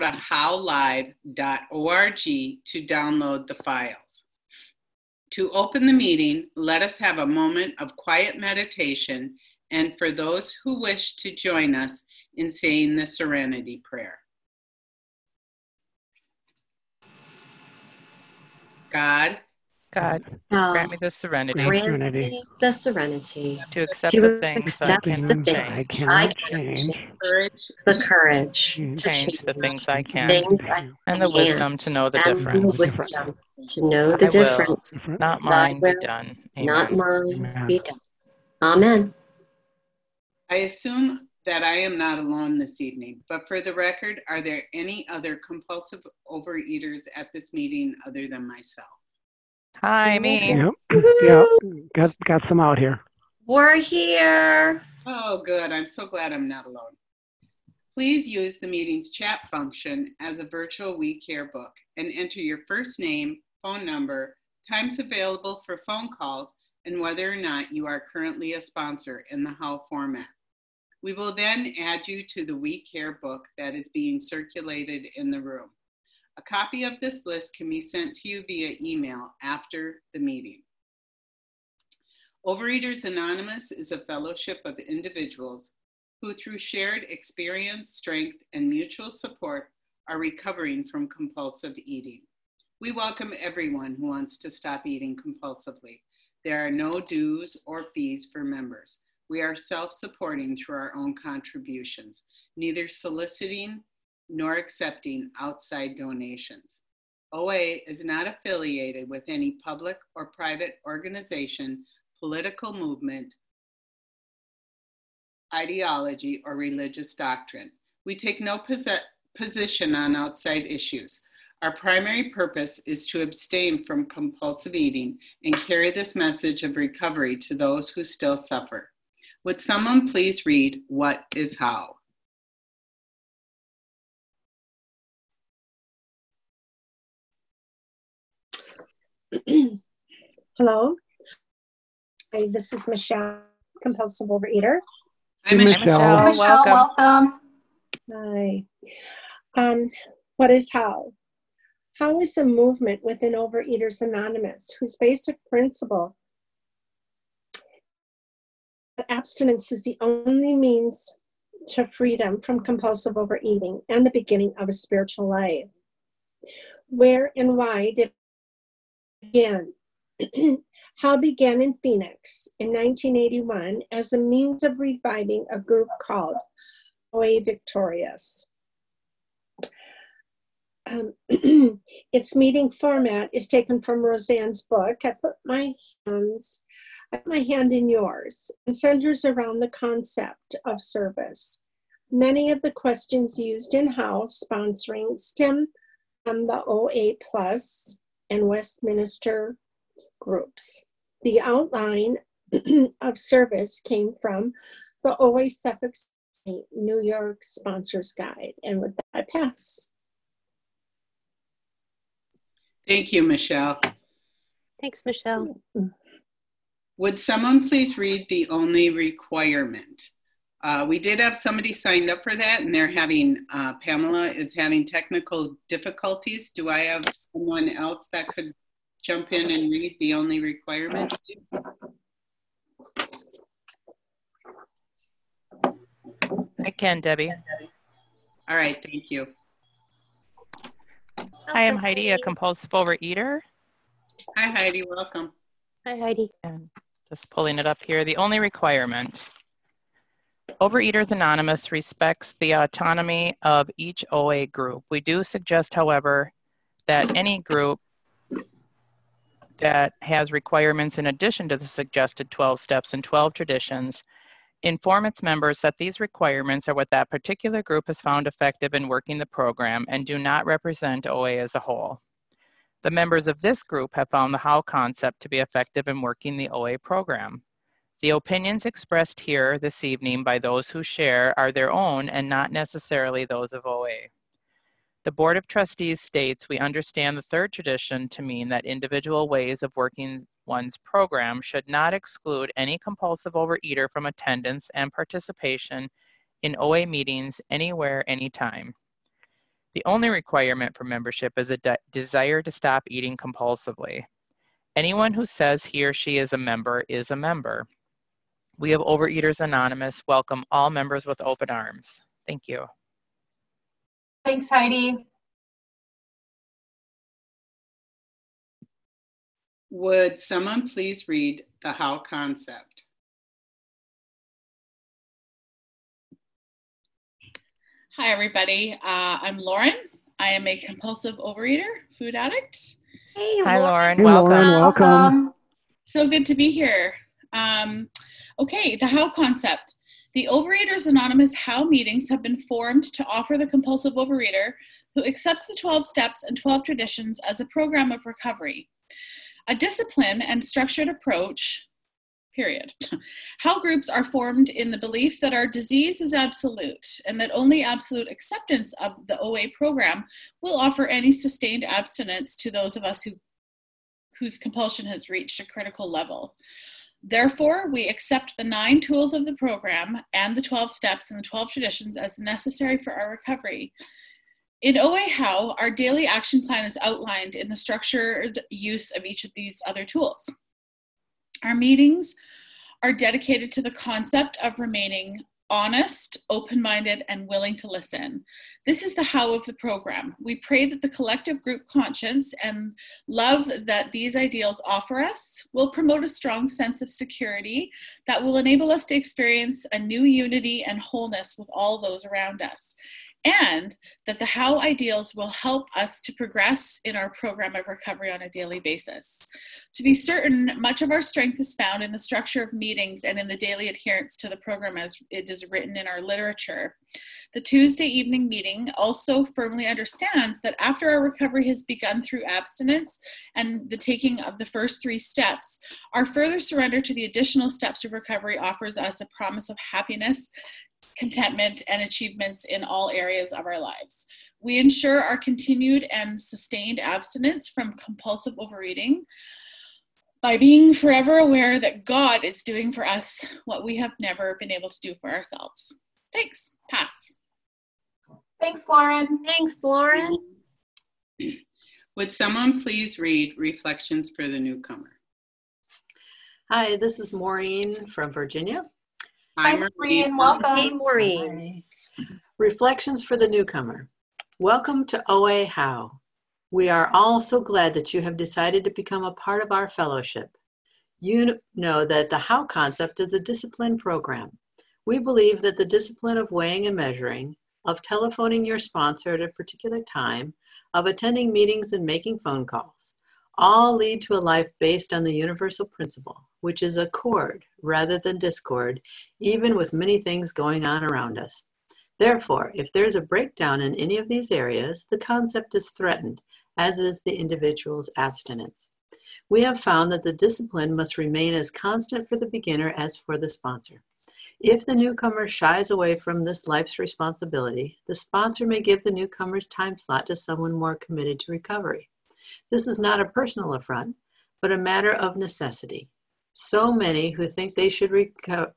to howlive.org to download the files. To open the meeting, let us have a moment of quiet meditation, and for those who wish to join us in saying the Serenity Prayer. God, grant me the serenity to accept the things I cannot change, the courage to change the things I can, and the wisdom to know the difference. Not mine be done. Amen. Amen. I assume that I am not alone this evening, but for the record, are there any other compulsive overeaters at this meeting other than myself? Hi, me. Yep. Got some out here. We're here. Oh, good. I'm so glad I'm not alone. Please use the meeting's chat function as a virtual We Care book and enter your first name, phone number, times available for phone calls, and whether or not you are currently a sponsor in the HOW format. We will then add you to the We Care book that is being circulated in the room. A copy of this list can be sent to you via email after the meeting. Overeaters Anonymous is a fellowship of individuals who, through shared experience, strength, and mutual support, are recovering from compulsive eating. We welcome everyone who wants to stop eating compulsively. There are no dues or fees for members. We are self-supporting through our own contributions, neither soliciting nor accepting outside donations. OA is not affiliated with any public or private organization, political movement, ideology, or religious doctrine. We take no position on outside issues. Our primary purpose is to abstain from compulsive eating and carry this message of recovery to those who still suffer. Would someone please read What is How? Hello. Hi, this is Michelle, compulsive overeater. Hi, Michelle. Welcome. Hi. What is How? How is a movement within Overeaters Anonymous whose basic principle that abstinence is the only means to freedom from compulsive overeating and the beginning of a spiritual life. Where and why did it begin? How began in Phoenix in 1981 as a means of reviving a group called OA Victorious. Its meeting format is taken from Roseanne's book. I put my hand in yours and centers around the concept of service. Many of the questions used in HOW sponsoring stem from the OA Plus and Westminster groups. The outline of service came from the OA Suffolk State New York Sponsors Guide. And with that, I pass. Thank you, Michelle. Thanks, Michelle. Would someone please read the only requirement? We did have somebody signed up for that, and they're having, Pamela is having technical difficulties. Do I have someone else that could jump in and read the only requirement, please? I can, Debbie. All right, thank you. Hi, I'm Heidi, a compulsive overeater. Hi, Heidi, welcome. Hi, Heidi. And just pulling it up here. The only requirement. Overeaters Anonymous respects the autonomy of each OA group. We do suggest, however, that any group that has requirements in addition to the suggested 12 steps and 12 traditions inform its members that these requirements are what that particular group has found effective in working the program and do not represent OA as a whole. The members of this group have found the HOW concept to be effective in working the OA program. The opinions expressed here this evening by those who share are their own and not necessarily those of OA. The Board of Trustees states we understand the third tradition to mean that individual ways of working one's program should not exclude any compulsive overeater from attendance and participation in OA meetings anywhere, anytime. The only requirement for membership is a desire to stop eating compulsively. Anyone who says he or she is a member is a member. We of Overeaters Anonymous welcome all members with open arms. Thank you. Thanks, Heidi. Would someone please read the how concept? Hi, everybody. I'm Lauren. I am a compulsive overeater, food addict. Hey, Hi, Lauren. Hey, Welcome. Lauren, welcome. So good to be here. Okay, the how concept. The Overeaters Anonymous How meetings have been formed to offer the compulsive overeater who accepts the 12 steps and 12 traditions as a program of recovery. A discipline and structured approach, period. How groups are formed in the belief that our disease is absolute and that only absolute acceptance of the OA program will offer any sustained abstinence to those of us whose compulsion has reached a critical level. Therefore, we accept the 9 tools of the program and the 12 steps and the 12 traditions as necessary for our recovery. In OA How, our daily action plan is outlined in the structured use of each of these other tools. Our meetings are dedicated to the concept of remaining honest, open-minded, and willing to listen. This is the how of the program. We pray that the collective group conscience and love that these ideals offer us will promote a strong sense of security that will enable us to experience a new unity and wholeness with all those around us, and that the how ideals will help us to progress in our program of recovery on a daily basis. To be certain, much of our strength is found in the structure of meetings and in the daily adherence to the program as it is written in our literature. The Tuesday evening meeting also firmly understands that after our recovery has begun through abstinence and the taking of the first 3 steps, our further surrender to the additional steps of recovery offers us a promise of happiness, contentment, and achievements in all areas of our lives. We ensure our continued and sustained abstinence from compulsive overeating by being forever aware that God is doing for us what we have never been able to do for ourselves. Thanks. Pass. Thanks, Lauren. Thanks, Lauren. Would someone please read Reflections for the Newcomer? Hi, this is Maureen from Virginia. Hi, Maureen. Welcome. Hey, Maureen. Hi. Reflections for the Newcomer. Welcome to OA How. We are all so glad that you have decided to become a part of our fellowship. You know that the How concept is a discipline program. We believe that the discipline of weighing and measuring, of telephoning your sponsor at a particular time, of attending meetings and making phone calls, all lead to a life based on the universal principle, which is accord rather than discord, even with many things going on around us. Therefore, if there's a breakdown in any of these areas, the concept is threatened, as is the individual's abstinence. We have found that the discipline must remain as constant for the beginner as for the sponsor. If the newcomer shies away from this life's responsibility, the sponsor may give the newcomer's time slot to someone more committed to recovery. This is not a personal affront, but a matter of necessity. So many who think they should recover,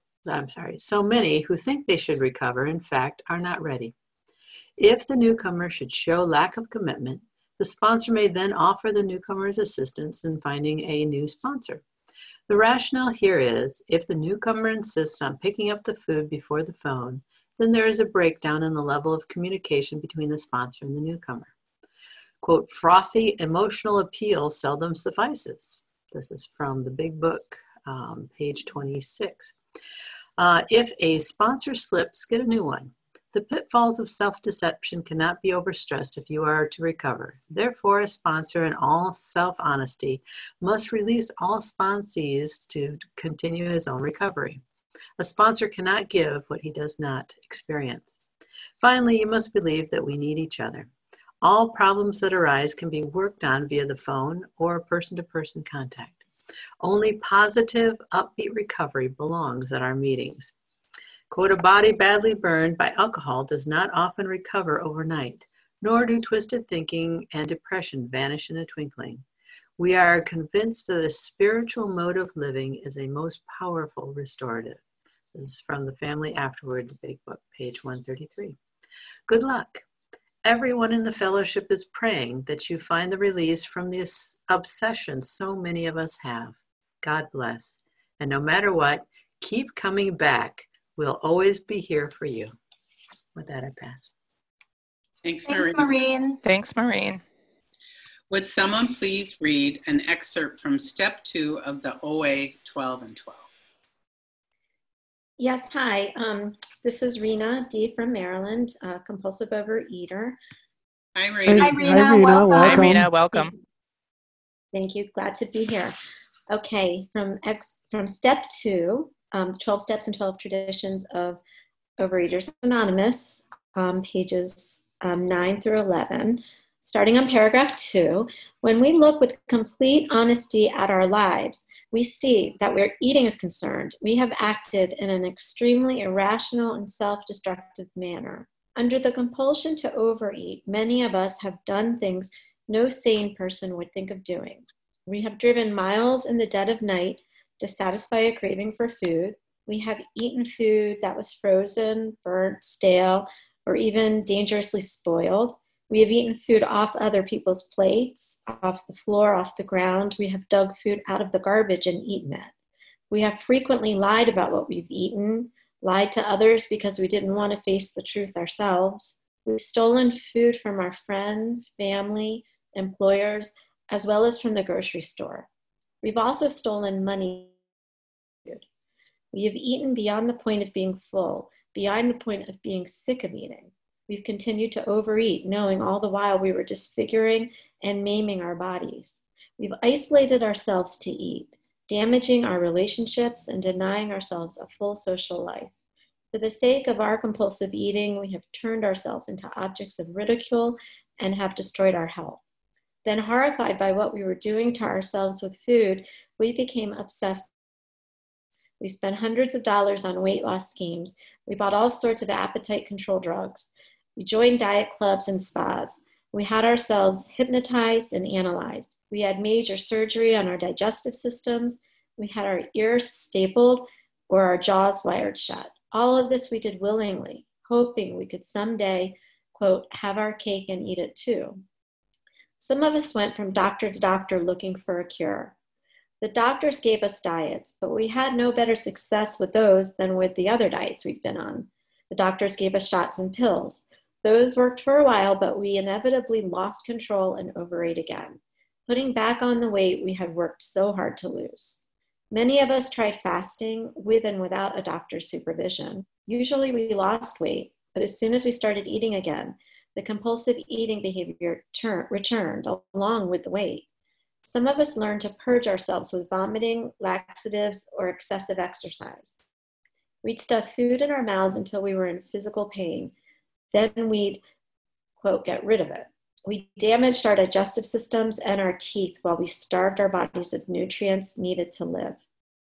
in fact, are not ready. If the newcomer should show lack of commitment, the sponsor may then offer the newcomer's assistance in finding a new sponsor. The rationale here is, if the newcomer insists on picking up the food before the phone, then there is a breakdown in the level of communication between the sponsor and the newcomer. Quote, frothy emotional appeal seldom suffices. This is from the big book, page 26. If a sponsor slips, get a new one. The pitfalls of self-deception cannot be overstressed if you are to recover. Therefore, a sponsor, in all self-honesty, must release all sponsees to continue his own recovery. A sponsor cannot give what he does not experience. Finally, you must believe that we need each other. All problems that arise can be worked on via the phone or person-to-person contact. Only positive, upbeat recovery belongs at our meetings. Quote, a body badly burned by alcohol does not often recover overnight, nor do twisted thinking and depression vanish in a twinkling. We are convinced that a spiritual mode of living is a most powerful restorative. This is from The Family Afterward, the big book, page 133. Good luck. Everyone in the fellowship is praying that you find the release from this obsession so many of us have. God bless. And no matter what, keep coming back. We'll always be here for you. With that, I pass. Thanks, Thanks, Maureen. Maureen. Thanks, Maureen. Would someone please read an excerpt from Step 2 of the OA 12 and 12? Yes, hi. This is Rena D. from Maryland, compulsive overeater. Hi, Hey, Rena. Hi, Rena. Rena, Welcome. Hi, Rena. Welcome. Thank you. Glad to be here. Okay, from Step 2, 12 Steps and 12 Traditions of Overeaters Anonymous, pages 9 through 11. Starting on paragraph 2, when we look with complete honesty at our lives, we see that where eating is concerned, we have acted in an extremely irrational and self-destructive manner. Under the compulsion to overeat, many of us have done things no sane person would think of doing. We have driven miles in the dead of night to satisfy a craving for food. We have eaten food that was frozen, burnt, stale, or even dangerously spoiled. We have eaten food off other people's plates, off the floor, off the ground. We have dug food out of the garbage and eaten it. We have frequently lied about what we've eaten, lied to others because we didn't want to face the truth ourselves. We've stolen food from our friends, family, employers, as well as from the grocery store. We've also stolen money. We have eaten beyond the point of being full, beyond the point of being sick of eating. We've continued to overeat, knowing all the while we were disfiguring and maiming our bodies. We've isolated ourselves to eat, damaging our relationships and denying ourselves a full social life. For the sake of our compulsive eating, we have turned ourselves into objects of ridicule and have destroyed our health. Then, horrified by what we were doing to ourselves with food, we became obsessed. We spent hundreds of dollars on weight loss schemes. We bought all sorts of appetite control drugs. We joined diet clubs and spas. We had ourselves hypnotized and analyzed. We had major surgery on our digestive systems. We had our ears stapled or our jaws wired shut. All of this we did willingly, hoping we could someday, quote, have our cake and eat it too. Some of us went from doctor to doctor looking for a cure. The doctors gave us diets, but we had no better success with those than with the other diets we'd been on. The doctors gave us shots and pills. Those worked for a while, but we inevitably lost control and overate again, putting back on the weight we had worked so hard to lose. Many of us tried fasting with and without a doctor's supervision. Usually we lost weight, but as soon as we started eating again, the compulsive eating behavior returned along with the weight. Some of us learned to purge ourselves with vomiting, laxatives, or excessive exercise. We'd stuff food in our mouths until we were in physical pain. Then we'd, quote, get rid of it. We damaged our digestive systems and our teeth while we starved our bodies of nutrients needed to live.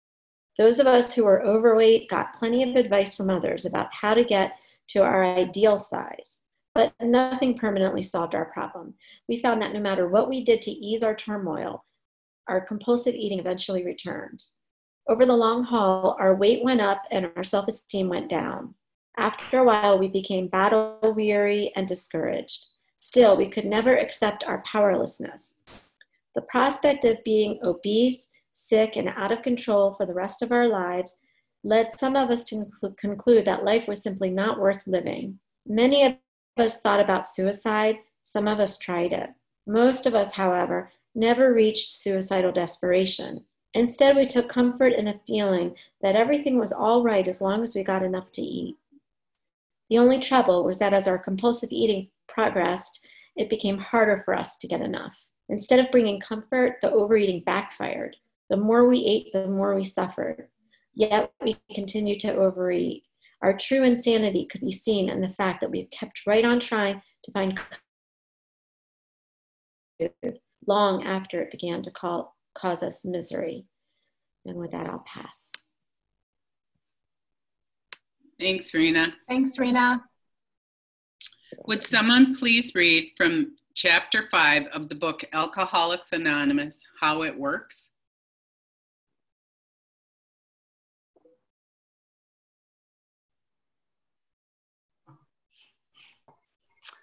Those of us who were overweight got plenty of advice from others about how to get to our ideal size, but nothing permanently solved our problem. We found that no matter what we did to ease our turmoil, our compulsive eating eventually returned. Over the long haul, our weight went up and our self-esteem went down. After a while, we became battle-weary and discouraged. Still, we could never accept our powerlessness. The prospect of being obese, sick, and out of control for the rest of our lives led some of us to conclude that life was simply not worth living. Many of us thought about suicide. Some of us tried it. Most of us, however, never reached suicidal desperation. Instead, we took comfort in a feeling that everything was all right as long as we got enough to eat. The only trouble was that as our compulsive eating progressed, it became harder for us to get enough. Instead of bringing comfort, the overeating backfired. The more we ate, the more we suffered. Yet we continued to overeat. Our true insanity could be seen in the fact that we've kept right on trying to find food long after it began to cause us misery. And with that, I'll pass. Thanks, Rena. Thanks, Rena. Would someone please read from Chapter 5 of the book Alcoholics Anonymous, How It Works?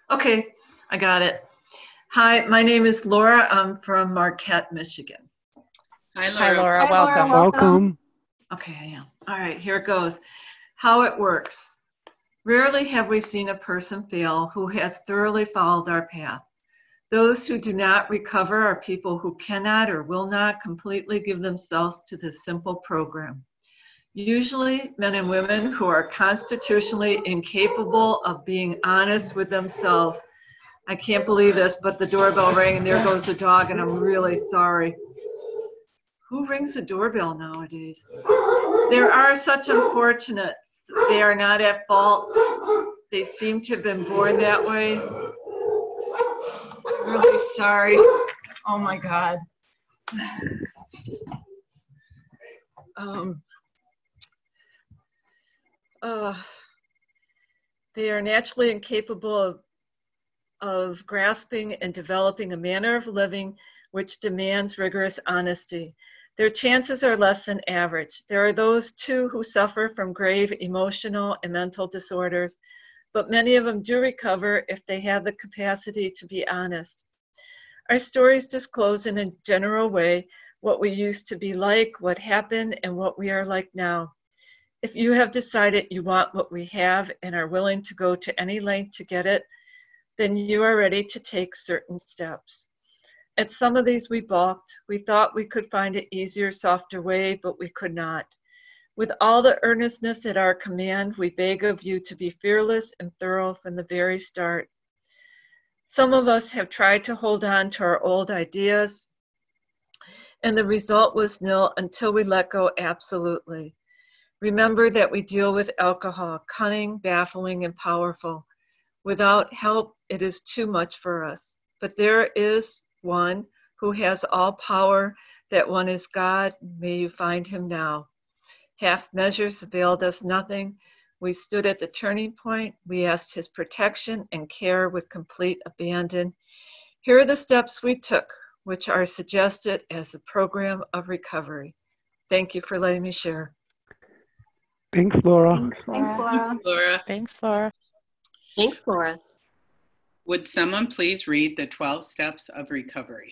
Okay, I got it. Hi, my name is Laura. I'm from Marquette, Michigan. Hi, Hi, Laura. Laura. Hi, Laura. Welcome. Welcome. Okay, I am. All right, here it goes. How it works. Rarely have we seen a person fail who has thoroughly followed our path. Those who do not recover are people who cannot or will not completely give themselves to this simple program. Usually men and women who are constitutionally incapable of being honest with themselves. I can't believe this, but the doorbell rang and there goes the dog, and I'm really sorry. Who rings the doorbell nowadays? There are such unfortunates. They are not at fault. They seem to have been born that way. I'm really sorry. Oh my God. They are naturally incapable of grasping and developing a manner of living which demands rigorous honesty. Their chances are less than average. There are those too who suffer from grave emotional and mental disorders, but many of them do recover if they have the capacity to be honest. Our stories disclose in a general way what we used to be like, what happened, and what we are like now. If you have decided you want what we have and are willing to go to any length to get it, then you are ready to take certain steps. At some of these we balked. We thought we could find an easier, softer way, but we could not. With all the earnestness at our command, we beg of you to be fearless and thorough from the very start. Some of us have tried to hold on to our old ideas, and the result was nil until we let go absolutely. Remember that we deal with alcohol, cunning, baffling, and powerful. Without help, it is too much for us. But there is one who has all power. That one is God. May you find him now. Half measures availed us nothing. We stood at the turning point. We asked his protection and care with complete abandon. Here are the steps we took, which are suggested as a program of recovery. Thank you for letting me share. Thanks, Laura. Thanks, Laura. Laura, Thanks, Laura. Thanks, Laura. would someone please read the 12 steps of recovery?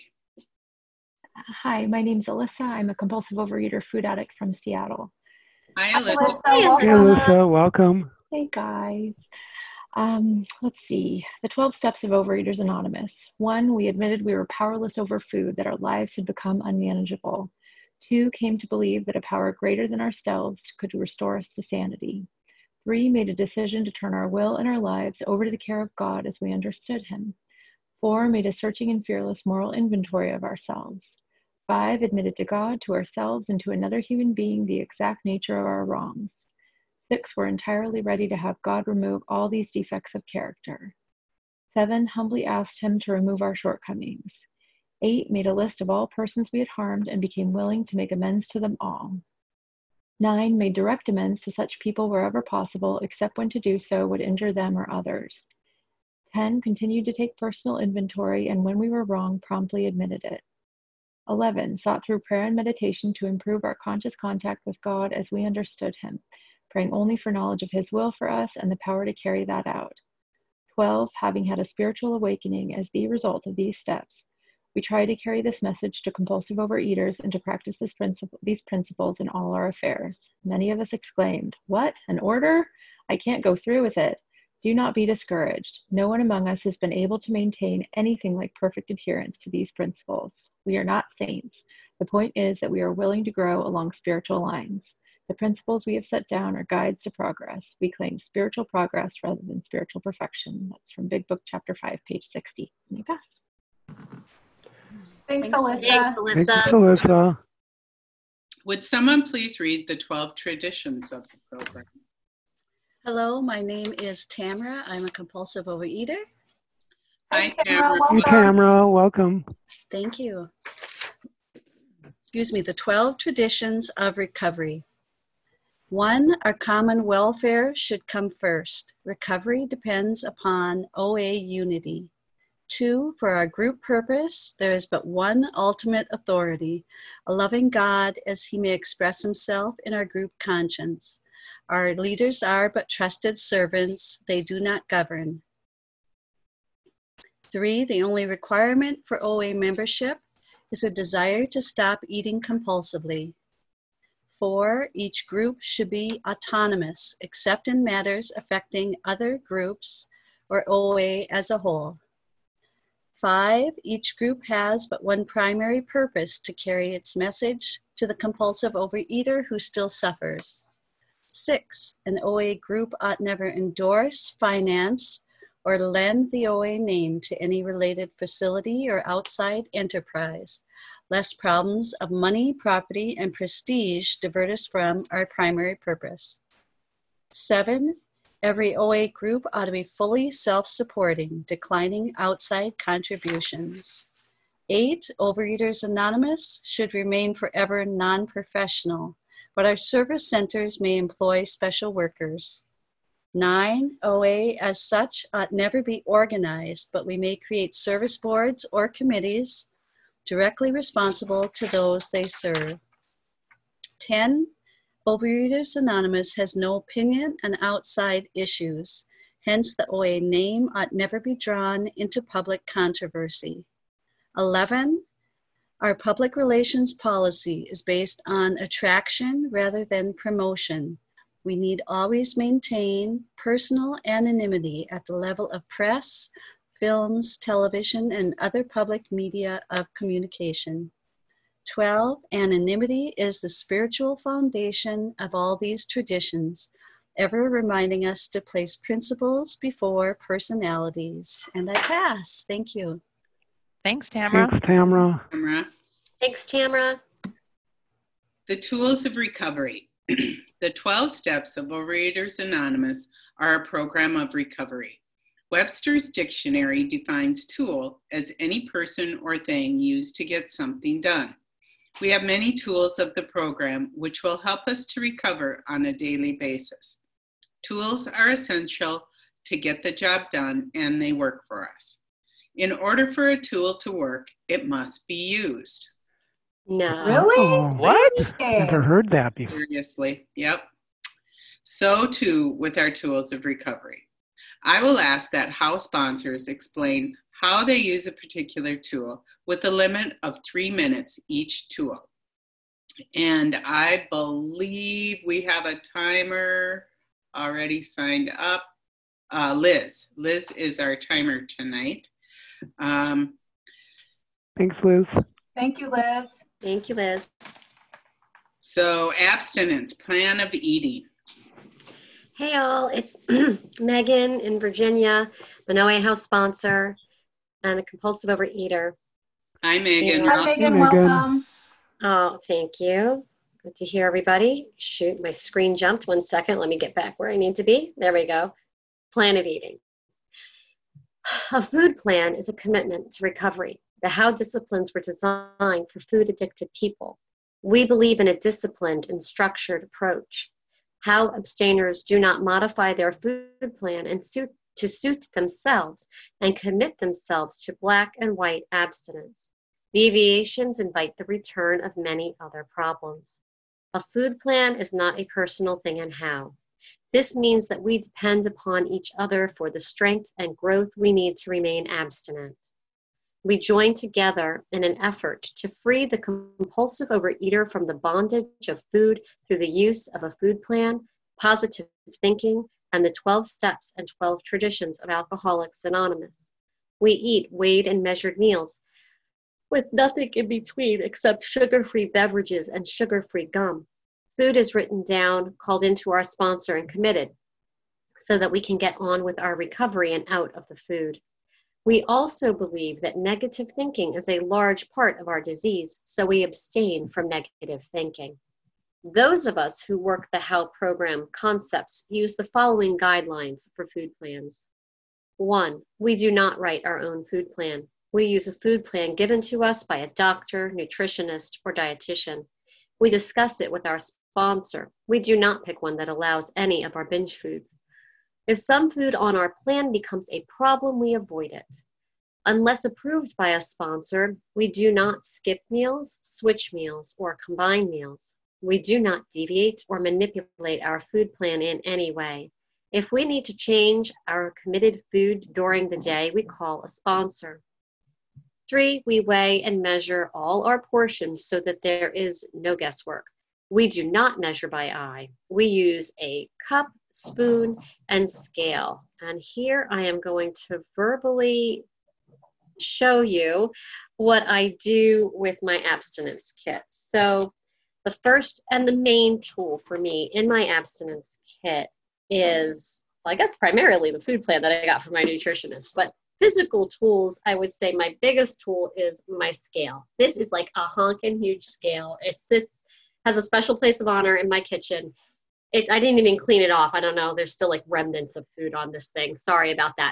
Hi, my name's Alyssa. I'm a compulsive overeater food addict from Seattle. Hi, Alyssa. Alyssa, Hey, welcome. Alyssa. Welcome. Hey, guys. Let's see. The 12 Steps of Overeaters Anonymous. 1, we admitted we were powerless over food, that our lives had become unmanageable. 2, came to believe that a power greater than ourselves could restore us to sanity. 3, made a decision to turn our will and our lives over to the care of God as we understood him. 4, made a searching and fearless moral inventory of ourselves. 5, admitted to God, to ourselves, and to another human being the exact nature of our wrongs. 6, were entirely ready to have God remove all these defects of character. 7, humbly asked him to remove our shortcomings. 8, made a list of all persons we had harmed and became willing to make amends to them all. 9, made direct amends to such people wherever possible, except when to do so would injure them or others. 10, continued to take personal inventory, and when we were wrong, promptly admitted it. 11, sought through prayer and meditation to improve our conscious contact with God as we understood him, praying only for knowledge of his will for us and the power to carry that out. 12, having had a spiritual awakening as the result of these steps, we try to carry this message to compulsive overeaters and to practice these principles in all our affairs. Many of us exclaimed, "What? An order? I can't go through with it." Do not be discouraged. No one among us has been able to maintain anything like perfect adherence to these principles. We are not saints. The point is that we are willing to grow along spiritual lines. The principles we have set down are guides to progress. We claim spiritual progress rather than spiritual perfection. That's from Big Book, Chapter 5, page 60. And you pass. Thanks, Thanks, Alyssa. Thanks, Alyssa. Alyssa. Would someone please read the 12 traditions of the program? Hello, my name is Tamara. I'm a compulsive overeater. Hi, Tamara. Tamara. Hey, Tamara. Welcome. Thank you. Excuse me, the 12 traditions of recovery. 1, our common welfare should come first. Recovery depends upon OA unity. 2, for our group purpose, there is but one ultimate authority, a loving God as he may express himself in our group conscience. Our leaders are but trusted servants, they do not govern. 3, the only requirement for OA membership is a desire to stop eating compulsively. 4, each group should be autonomous, except in matters affecting other groups or OA as a whole. 5, each group has but one primary purpose: to carry its message to the compulsive overeater who still suffers. 6, an OA group ought never endorse, finance, or lend the OA name to any related facility or outside enterprise, lest problems of money, property, and prestige divert us from our primary purpose. 7, every OA group ought to be fully self-supporting, declining outside contributions. 8, Overeaters Anonymous should remain forever non-professional, but our service centers may employ special workers. 9, OA as such ought never be organized, but we may create service boards or committees directly responsible to those they serve. 10, Overeaters Anonymous has no opinion on outside issues. Hence, the OA name ought never be drawn into public controversy. 11, our public relations policy is based on attraction rather than promotion. We need always maintain personal anonymity at the level of press, films, television, and other public media of communication. 12, anonymity is the spiritual foundation of all these traditions, ever reminding us to place principles before personalities. And I pass. Thank you. Thanks, Tamara. Thanks, Tamara. Thanks, Tamara. The tools of recovery. The 12 steps of Overeaters Anonymous are a program of recovery. Webster's dictionary defines tool as any person or thing used to get something done. We have many tools of the program which will help us to recover on a daily basis. Tools are essential to get the job done, and they work for us. In order for a tool to work, it must be used. No. Really? Oh, What? never heard that before. Seriously, yep. So too with our tools of recovery. I will ask that How sponsors explain how they use a particular tool with a limit of 3 minutes each tool. And I believe we have a timer already signed up. Liz. Liz is our timer tonight. Thanks, Liz. Thank you, Liz. Thank you, Liz. So abstinence, plan of eating. Hey all, it's Megan in Virginia, an OA House sponsor and a compulsive overeater. Hi, Megan. Hi, Megan. Welcome. Oh, thank you. Good to hear everybody. Shoot, my screen jumped. 1 second. Let me get back where I need to be. There we go. Plan of eating. A food plan is a commitment to recovery. The How disciplines were designed for food-addicted people. We believe in a disciplined and structured approach. How abstainers do not modify their food plan and to suit themselves and commit themselves to black and white abstinence. Deviations invite the return of many other problems. A food plan is not a personal thing in How. This means that we depend upon each other for the strength and growth we need to remain abstinent. We join together in an effort to free the compulsive overeater from the bondage of food through the use of a food plan, positive thinking, and the 12 steps and 12 traditions of Alcoholics Anonymous. We eat weighed and measured meals with nothing in between except sugar-free beverages and sugar-free gum. Food is written down, called into our sponsor, and committed so that we can get on with our recovery and out of the food. We also believe that negative thinking is a large part of our disease, so we abstain from negative thinking. Those of us who work the How program concepts use the following guidelines for food plans. 1, we do not write our own food plan. We use a food plan given to us by a doctor, nutritionist, or dietitian. We discuss it with our sponsor. We do not pick one that allows any of our binge foods. If some food on our plan becomes a problem, we avoid it. Unless approved by a sponsor, we do not skip meals, switch meals, or combine meals. We do not deviate or manipulate our food plan in any way. If we need to change our committed food during the day, we call a sponsor. 3, we weigh and measure all our portions so that there is no guesswork. We do not measure by eye. We use a cup, spoon, and scale. And here I am going to verbally show you what I do with my abstinence kit. So the first and the main tool for me in my abstinence kit is, well, I guess primarily the food plan that I got from my nutritionist, but physical tools, I would say my biggest tool is my scale. This is like a honking huge scale. It has a special place of honor in my kitchen. I didn't even clean it off. I don't know. There's still like remnants of food on this thing. Sorry about that.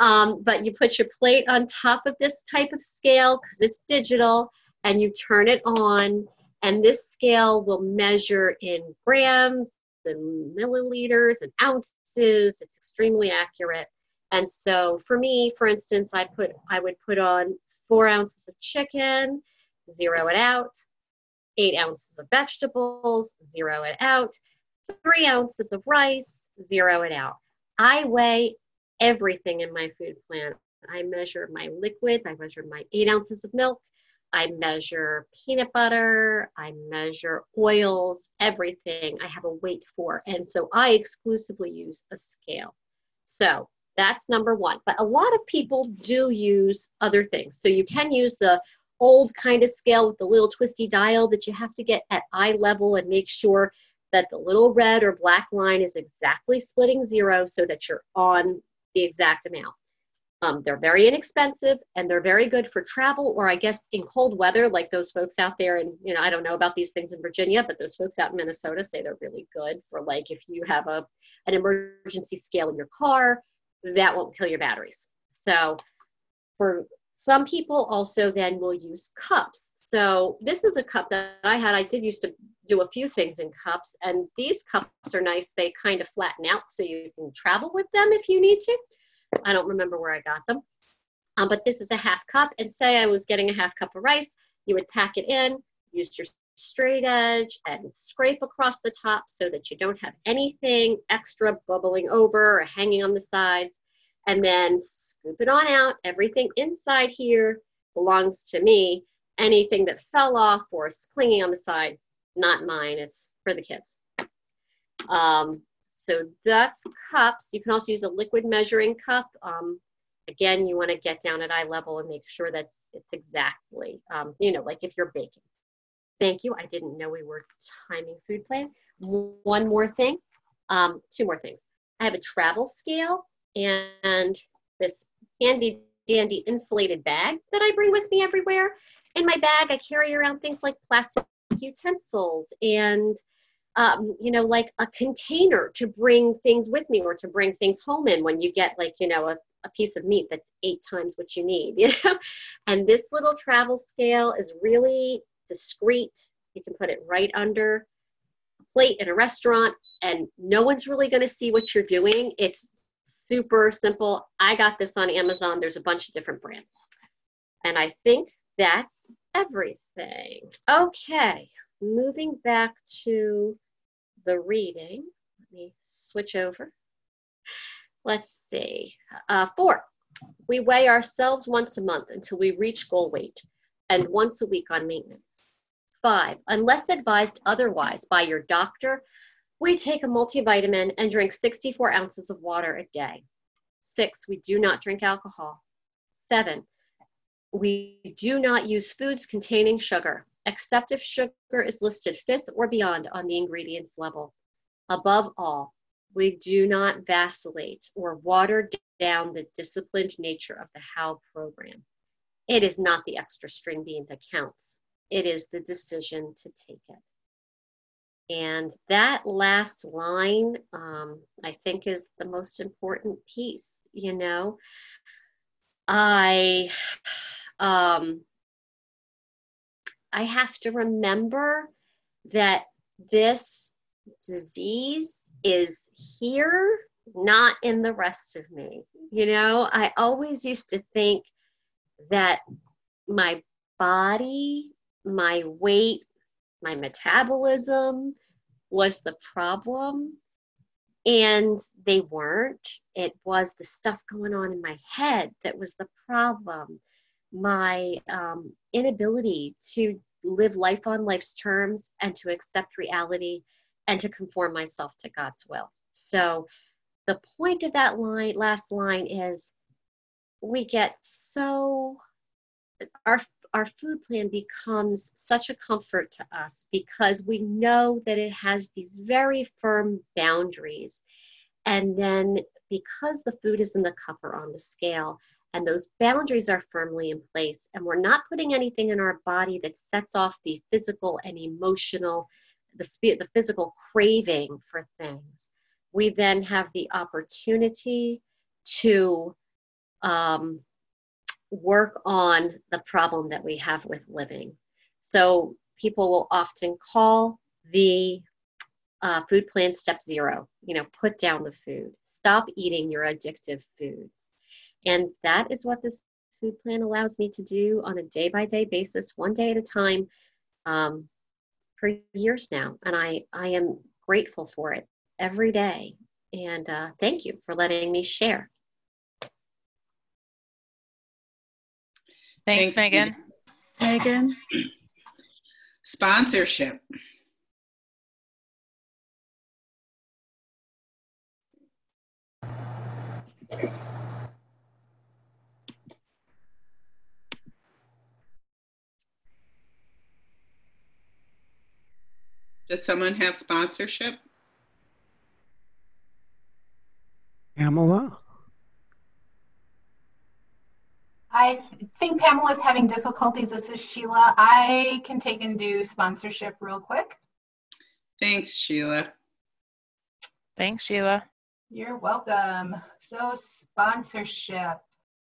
But you put your plate on top of this type of scale because it's digital, and you turn it on, and this scale will measure in grams and milliliters and ounces. It's extremely accurate. And so for me, for instance, I would put on 4 ounces of chicken, 0 it out, 8 ounces of vegetables, 0 it out, 3 ounces of rice, 0 it out. I weigh everything in my food plan. I measure my liquid, I measure my 8 ounces of milk, I measure peanut butter, I measure oils, everything I have a weight for. And so I exclusively use a scale. So that's number 1. But a lot of people do use other things. So you can use the old kind of scale with the little twisty dial that you have to get at eye level and make sure that the little red or black line is exactly splitting 0 so that you're on the exact amount. They're very inexpensive and they're very good for travel, or I guess in cold weather, like those folks out there. And, you know, I don't know about these things in Virginia, but those folks out in Minnesota say they're really good for, like, if you have an emergency scale in your car, that won't kill your batteries. So for some people also then will use cups. So this is a cup that I had. I did used to do a few things in cups, and these cups are nice. They kind of flatten out so you can travel with them if you need to. I don't remember where I got them. But this is a half cup, and say I was getting a half cup of rice, you would pack it in, use your straight edge and scrape across the top so that you don't have anything extra bubbling over or hanging on the sides, and then scoop it on out. Everything inside here belongs to me. Anything that fell off or is clinging on the side, not mine, it's for the kids. So that's cups. You can also use a liquid measuring cup. Again, you want to get down at eye level and make sure that it's exactly, you know, like if you're baking. Thank you. I didn't know we were timing food plan. 1 more thing, 2 more things. I have a travel scale and this handy dandy insulated bag that I bring with me everywhere. In my bag, I carry around things like plastic utensils and you know, like a container to bring things with me or to bring things home in when you get, like, you know, a piece of meat that's 8 times what you need, you know? And this little travel scale is really discreet. You can put it right under a plate in a restaurant and no one's really going to see what you're doing. It's super simple. I got this on Amazon. There's a bunch of different brands. And I think that's everything. Okay. Moving back to the reading, let me switch over. Let's see. 4, we weigh ourselves once a month until we reach goal weight and once a week on maintenance. 5, unless advised otherwise by your doctor, we take a multivitamin and drink 64 ounces of water a day. 6, we do not drink alcohol. 7, we do not use foods containing sugar, except if sugar is listed 5th or beyond on the ingredients label. Above all, we do not vacillate or water down the disciplined nature of the HOW program. It is not the extra string bean that counts. It is the decision to take it. And that last line, I think, is the most important piece. You know, I have to remember that this disease is here, not in the rest of me. You know, I always used to think that my body, my weight, my metabolism was the problem. And they weren't. It was the stuff going on in my head that was the problem. My inability to live life on life's terms and to accept reality and to conform myself to God's will. So the point of that last line is we get so, our food plan becomes such a comfort to us because we know that it has these very firm boundaries. And then because the food is in the cup or on the scale, and those boundaries are firmly in place, and we're not putting anything in our body that sets off the physical and emotional, the physical craving for things, we then have the opportunity to work on the problem that we have with living. So people will often call the food plan step 0, put down the food, stop eating your addictive foods. And that is what this food plan allows me to do on a day-by-day basis, one day at a time, for years now. And I am grateful for it every day. And thank you for letting me share. Thanks, Megan. Megan. Sponsorship. Does someone have sponsorship? Pamela? I think Pamela's having difficulties. This is Sheila. I can take and do sponsorship real quick. Thanks, Sheila. Thanks, Sheila. You're welcome. So sponsorship.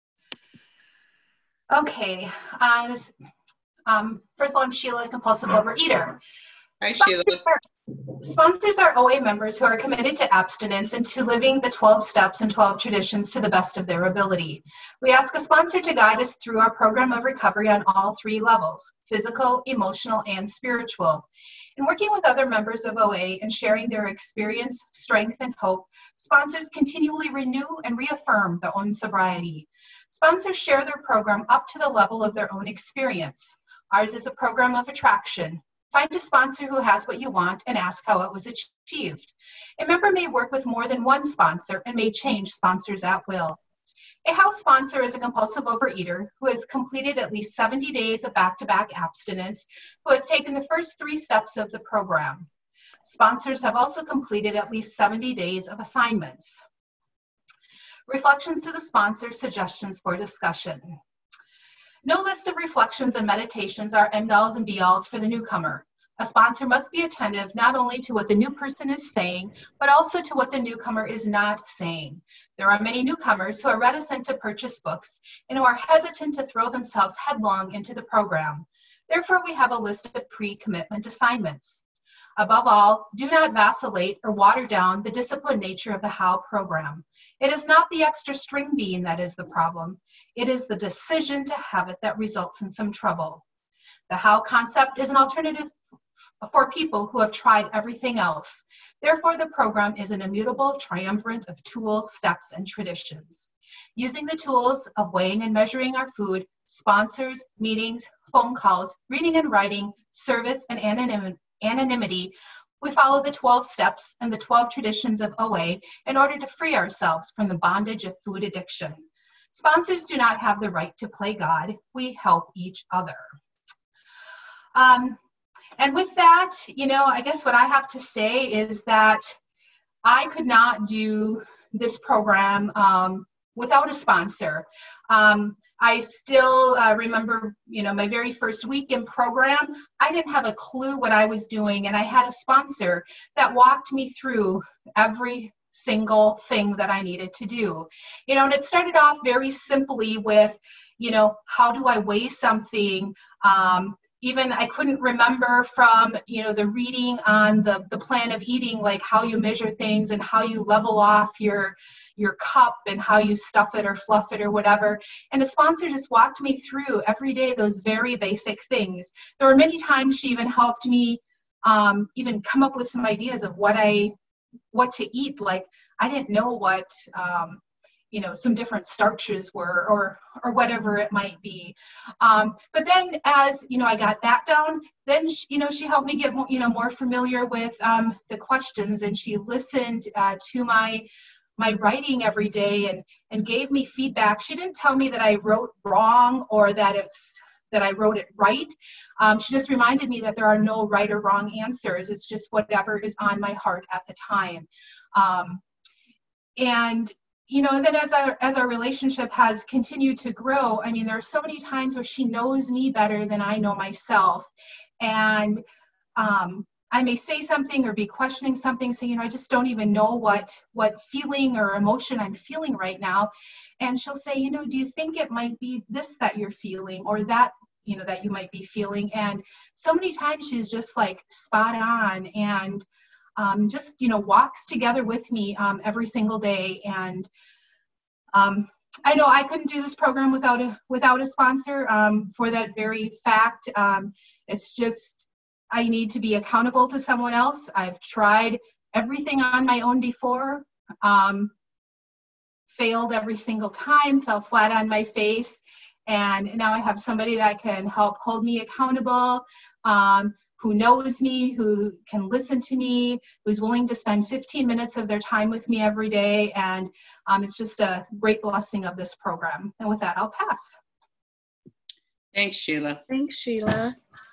Okay. First of all, I'm Sheila, a compulsive overeater. Hi, Sheila. Sponsors are OA members who are committed to abstinence and to living the 12 steps and 12 traditions to the best of their ability. We ask a sponsor to guide us through our program of recovery on all 3 levels: physical, emotional, and spiritual. In working with other members of OA and sharing their experience, strength, and hope, sponsors continually renew and reaffirm their own sobriety. Sponsors share their program up to the level of their own experience. Ours is a program of attraction. Find a sponsor who has what you want and ask how it was achieved. A member may work with more than one sponsor and may change sponsors at will. A house sponsor is a compulsive overeater who has completed at least 70 days of back-to-back abstinence, who has taken the first 3 steps of the program. Sponsors have also completed at least 70 days of assignments. Reflections to the sponsor, suggestions for discussion. No list of reflections and meditations are end-alls and be-alls for the newcomer. A sponsor must be attentive not only to what the new person is saying, but also to what the newcomer is not saying. There are many newcomers who are reticent to purchase books and who are hesitant to throw themselves headlong into the program. Therefore, we have a list of pre-commitment assignments. Above all, do not vacillate or water down the disciplined nature of the HOW program. It is not the extra string bean that is the problem. It is the decision to have it that results in some trouble. The HOW concept is an alternative for people who have tried everything else. Therefore, the program is an immutable triumvirate of tools, steps, and traditions. Using the tools of weighing and measuring our food, sponsors, meetings, phone calls, reading and writing, service, and anonymity, we follow the 12 steps and the 12 traditions of OA in order to free ourselves from the bondage of food addiction. Sponsors do not have the right to play God. We help each other. And with that, I guess what I have to say is that I could not do this program without a sponsor. I still remember, my very first week in program, I didn't have a clue what I was doing, and I had a sponsor that walked me through every single thing that I needed to do. And it started off very simply with, how do I weigh something? Even I couldn't remember from, the reading on the plan of eating, like how you measure things and how you level off your cup and how you stuff it or fluff it or whatever. And the sponsor just walked me through every day those very basic things. There were many times she even helped me even come up with some ideas of what I what to eat. Like I didn't know what, some different starches were, or whatever it might be. But then as, I got that down, then, she helped me get more familiar with the questions, and she listened to my writing every day and gave me feedback. She didn't tell me that I wrote wrong or that I wrote it right. She just reminded me that there are no right or wrong answers. It's just whatever is on my heart at the time. And then as our relationship has continued to grow, I mean, there are so many times where she knows me better than I know myself. And I may say something or be questioning something, saying, I just don't even know what feeling or emotion I'm feeling right now. And she'll say, do you think it might be this that you're feeling, or that, that you might be feeling? And so many times she's just like spot on, and just, walks together with me every single day. And I know I couldn't do this program without a sponsor, for that very fact. It's just, I need to be accountable to someone else. I've tried everything on my own before, failed every single time, fell flat on my face. And now I have somebody that can help hold me accountable, who knows me, who can listen to me, who's willing to spend 15 minutes of their time with me every day. And it's just a great blessing of this program. And with that, I'll pass. Thanks, Sheila. Thanks, Sheila.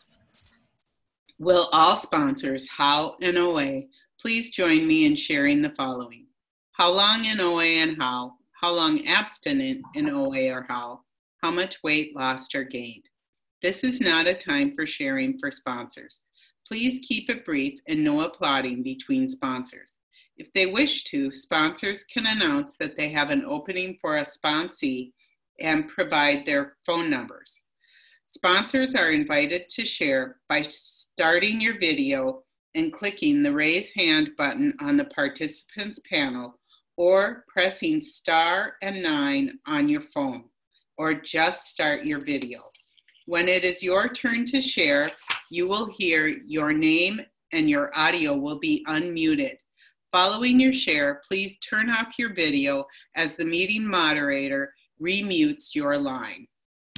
Will all sponsors, HOW and OA, please join me in sharing the following: how long in OA and how long abstinent in OA or how much weight lost or gained. This is not a time for sharing for sponsors. Please keep it brief and no applauding between sponsors. If they wish to, sponsors can announce that they have an opening for a sponsee and provide their phone numbers. Sponsors are invited to share by starting your video and clicking the raise hand button on the participants panel, or pressing star and 9 on your phone, or just start your video. When it is your turn to share, you will hear your name and your audio will be unmuted. Following your share, please turn off your video as the meeting moderator remutes your line.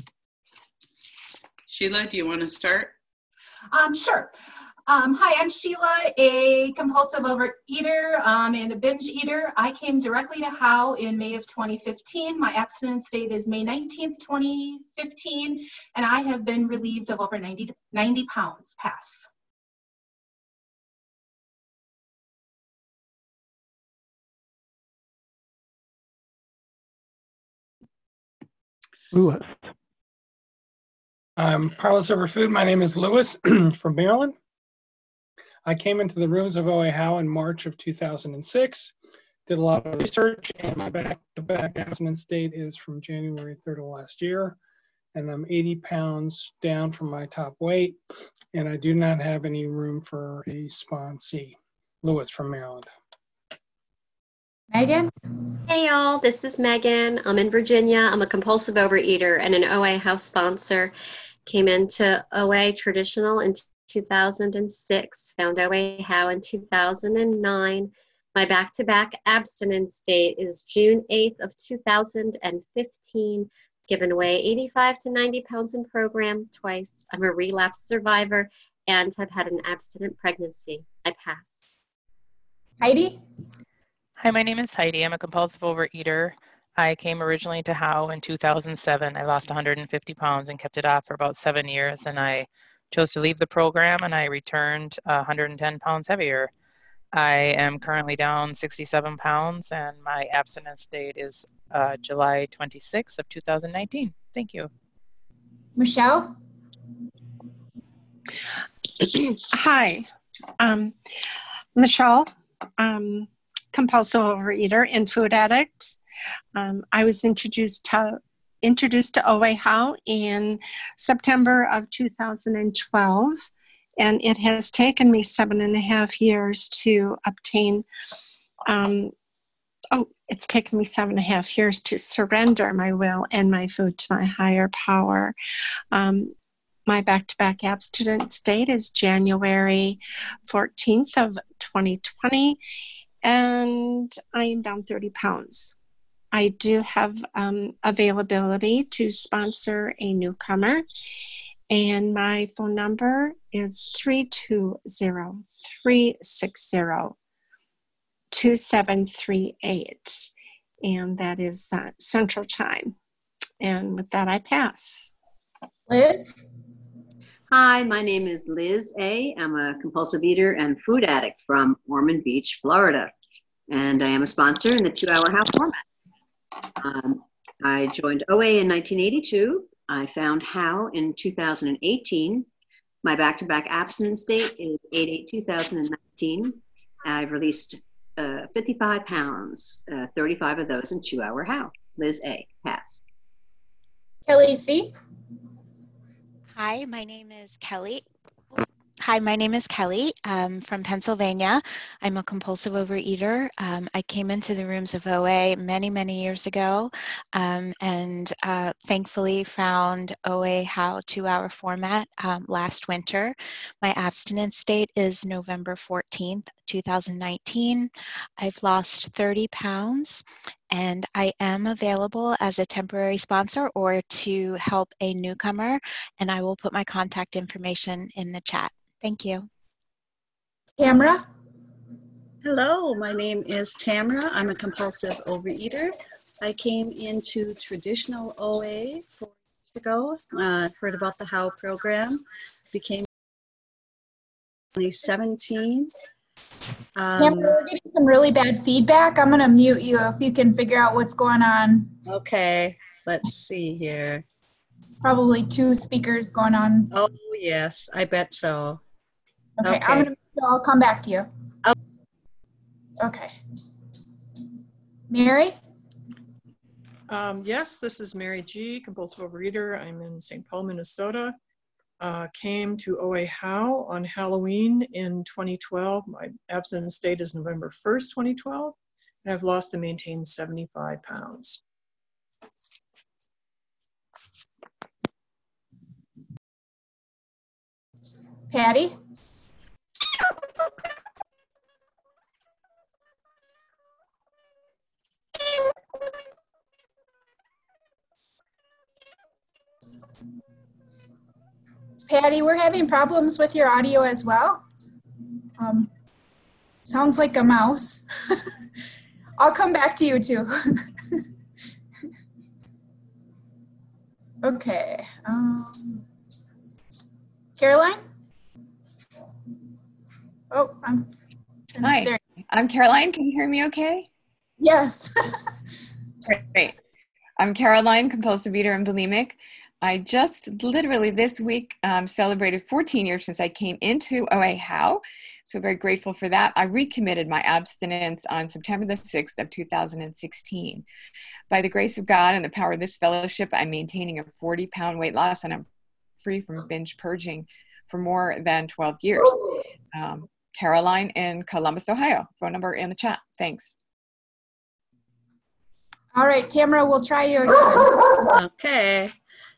Sheila, do you want to start? Sure. Hi, I'm Sheila, a compulsive overeater and a binge eater. I came directly to HOW in May of 2015. My abstinence date is May 19th, 2015, and I have been relieved of over 90 pounds. Pass. Lewis. I'm powerless over food. My name is Lewis from Maryland. I came into the rooms of OA HOW in March of 2006, did a lot of research, and my back-to-back abstinence date is from January 3rd of last year, and I'm 80 pounds down from my top weight, and I do not have any room for a sponsee. Lewis from Maryland. Megan? Hey y'all, this is Megan. I'm in Virginia. I'm a compulsive overeater and an OA HOW sponsor. Came into OA traditional in 2006, found OA HOW in 2009. My back-to-back abstinence date is June 8th of 2015. Given away 85 to 90 pounds in program twice. I'm a relapse survivor and have had an abstinent pregnancy. I pass. Heidi? Hi, my name is Heidi. I'm a compulsive overeater. I came originally to HOW in 2007. I lost 150 pounds and kept it off for about 7 years, and I chose to leave the program, and I returned 110 pounds heavier. I am currently down 67 pounds, and my abstinence date is July 26th of 2019. Thank you. Michelle? Hi, Michelle, compulsive overeater and food addict. I was introduced to OA HOW in September of 2012, and it has taken me 7.5 years to obtain, it's taken me 7.5 years to surrender my will and my food to my higher power. My back-to-back abstinence date is January 14th of 2020, and I am down 30 pounds. I do have availability to sponsor a newcomer, and my phone number is 320-360-2738, and that is Central Time. And with that, I pass. Liz? Hi, my name is Liz A. I'm a compulsive eater and food addict from Ormond Beach, Florida, and I am a sponsor in the 2-Hour HOW format. I joined OA in 1982. I found HOW in 2018. My back-to-back abstinence date is 8/8/2019. I've released 55 pounds, 35 of those in 2-Hour HOW. Liz A. Pass. Kelly C. Hi, my name is Kelly. Hi, my name is Kelly from Pennsylvania. I'm a compulsive overeater. I came into the rooms of OA many, many years ago and thankfully found OA HOW 2-Hour format last winter. My abstinence date is November 14th, 2019. I've lost 30 pounds and I am available as a temporary sponsor or to help a newcomer, and I will put my contact information in the chat. Thank you. Tamara? Hello, my name is Tamara. I'm a compulsive overeater. I came into traditional OA 4 years ago. Heard about the HOW program. Became 2017. Tamara, we're getting some really bad feedback. I'm going to mute you if you can figure out what's going on. Okay, let's see here. Probably 2 speakers going on. Oh, yes, I bet so. Okay. I'll come back to you. Okay. Mary? Yes, this is Mary G., compulsive overeater. I'm in St. Paul, Minnesota. Came to OA HOW on Halloween in 2012. My abstinence date is November 1st, 2012. And I've lost and maintained 75 pounds. Patty? Patty, we're having problems with your audio as well. Sounds like a mouse. I'll come back to you too. Okay. Caroline? Oh, Hi, there. I'm Caroline. Can you hear me okay? Yes. Great. I'm Caroline, compulsive eater and bulimic. I just literally this week celebrated 14 years since I came into OA HOW. So very grateful for that. I recommitted my abstinence on September the 6th of 2016. By the grace of God and the power of this fellowship, I'm maintaining a 40-pound weight loss and I'm free from binge purging for more than 12 years. Caroline in Columbus, Ohio. Phone number in the chat. Thanks. All right, Tamara, we'll try you again. Okay.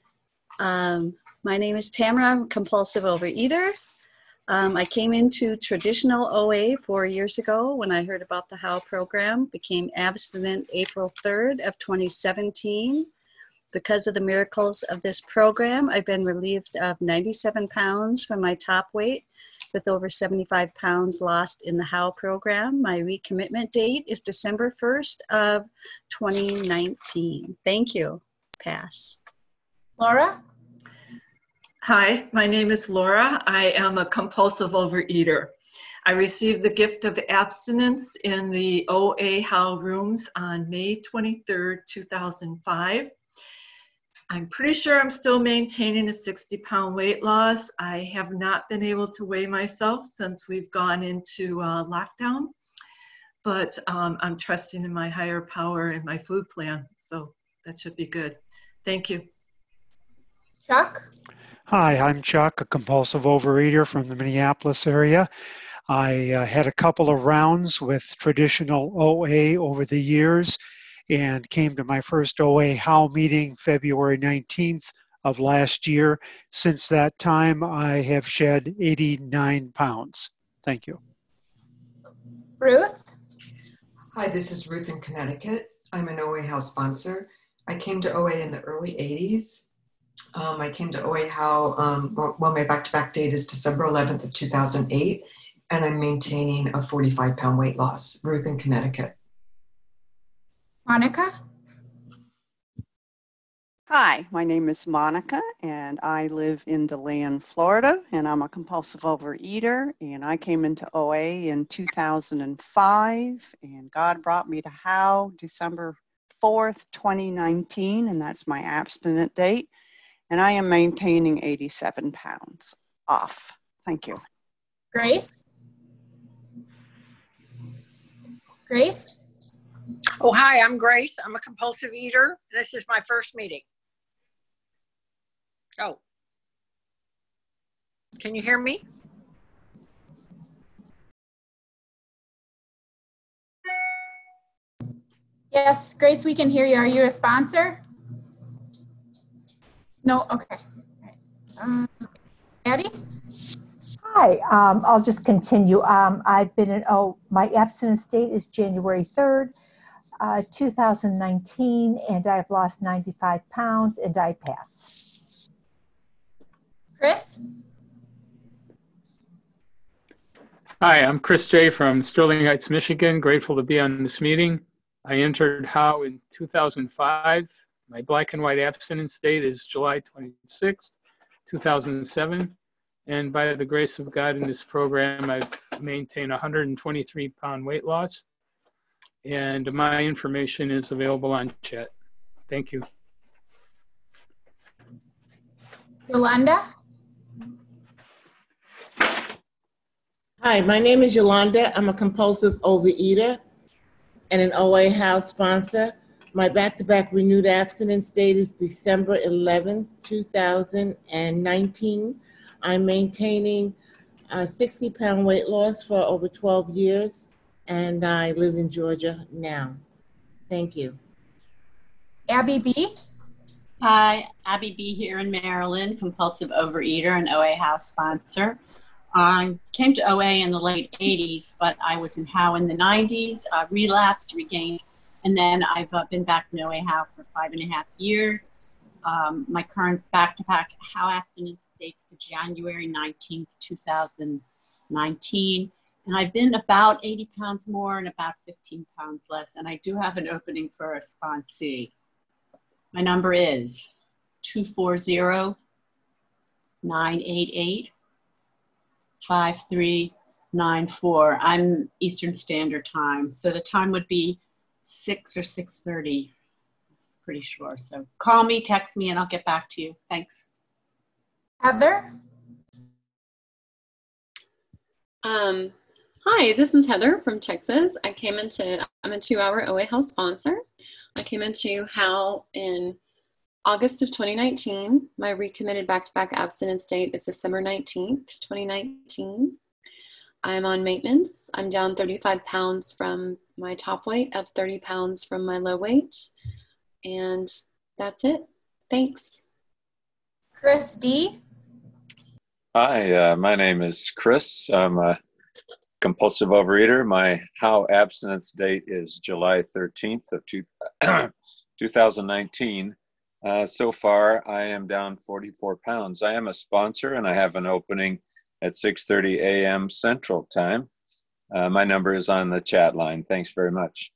My name is Tamara. I'm a compulsive overeater. I came into traditional OA 4 years ago when I heard about the HOW program, became abstinent April 3rd of 2017. Because of the miracles of this program, I've been relieved of 97 pounds from my top weight with over 75 pounds lost in the HOW program. My recommitment date is December 1st of 2019. Thank you. Pass. Laura? Hi, my name is Laura. I am a compulsive overeater. I received the gift of abstinence in the OA HOW rooms on May 23rd, 2005. I'm pretty sure I'm still maintaining a 60-pound weight loss. I have not been able to weigh myself since we've gone into lockdown, but I'm trusting in my higher power and my food plan, so that should be good. Thank you. Chuck? Hi, I'm Chuck, a compulsive overeater from the Minneapolis area. I had a couple of rounds with traditional OA over the years and came to my first OA HOW meeting February 19th of last year. Since that time, I have shed 89 pounds. Thank you. Ruth? Hi, this is Ruth in Connecticut. I'm an OA House sponsor. I came to OA in the early 80s. I came to OA How, well, my back-to-back date is December 11th of 2008, and I'm maintaining a 45-pound weight loss. Ruth in Connecticut. Monica? Hi, my name is Monica, and I live in DeLand, Florida, and I'm a compulsive overeater, and I came into OA in 2005, and God brought me to How December 4th, 2019, and that's my abstinent date, and I am maintaining 87 pounds off. Thank you. Grace? Grace? Oh, hi, I'm Grace. I'm a compulsive eater. This is my first meeting. Oh, can you hear me? Yes, Grace, we can hear you. Are you a sponsor? No, okay. Addie? Hi, I'll just continue. I've been in, my abstinence date is January 3rd, 2019, and I've lost 95 pounds and I pass. Chris? Hi, I'm Chris J. from Sterling Heights, Michigan. Grateful to be on this meeting. I entered How in 2005. My black and white abstinence date is July 26th, 2007. And by the grace of God in this program, I've maintained a 123-pound weight loss. And my information is available on chat. Thank you. Yolanda? Hi, my name is Yolanda. I'm a compulsive overeater and an OA House sponsor. My back-to-back renewed abstinence date is December 11th, 2019. I'm maintaining a 60-pound weight loss for over 12 years, and I live in Georgia now. Thank you. Abby B? Hi, Abby B here in Maryland, compulsive overeater and OA House sponsor. I came to OA in the late 80s, but I was in How in the 90s, relapsed, regained, and then I've been back in OA How for 5.5 years. My current back-to-back How abstinence dates to January 19th, 2019, and I've been about 80 pounds more and about 15 pounds less, and I do have an opening for a sponsee. My number is 240-988-5394. I'm Eastern Standard Time, so the time would be 6 or 6:30, pretty sure. So call me, text me, and I'll get back to you. Thanks. Heather? Hi, this is Heather from Texas. I'm a 2-hour OA House sponsor. I came into How in August of 2019. My recommitted back-to-back abstinence date is December 19th, 2019. I'm on maintenance. I'm down 35 pounds from my top weight, up 30 pounds from my low weight. And that's it. Thanks. Chris D? Hi, my name is Chris. I'm a compulsive overeater. My How abstinence date is July 13th of 2019. So far, I am down 44 pounds. I am a sponsor, and I have an opening at 6:30 a.m. Central Time. My number is on the chat line. Thanks very much.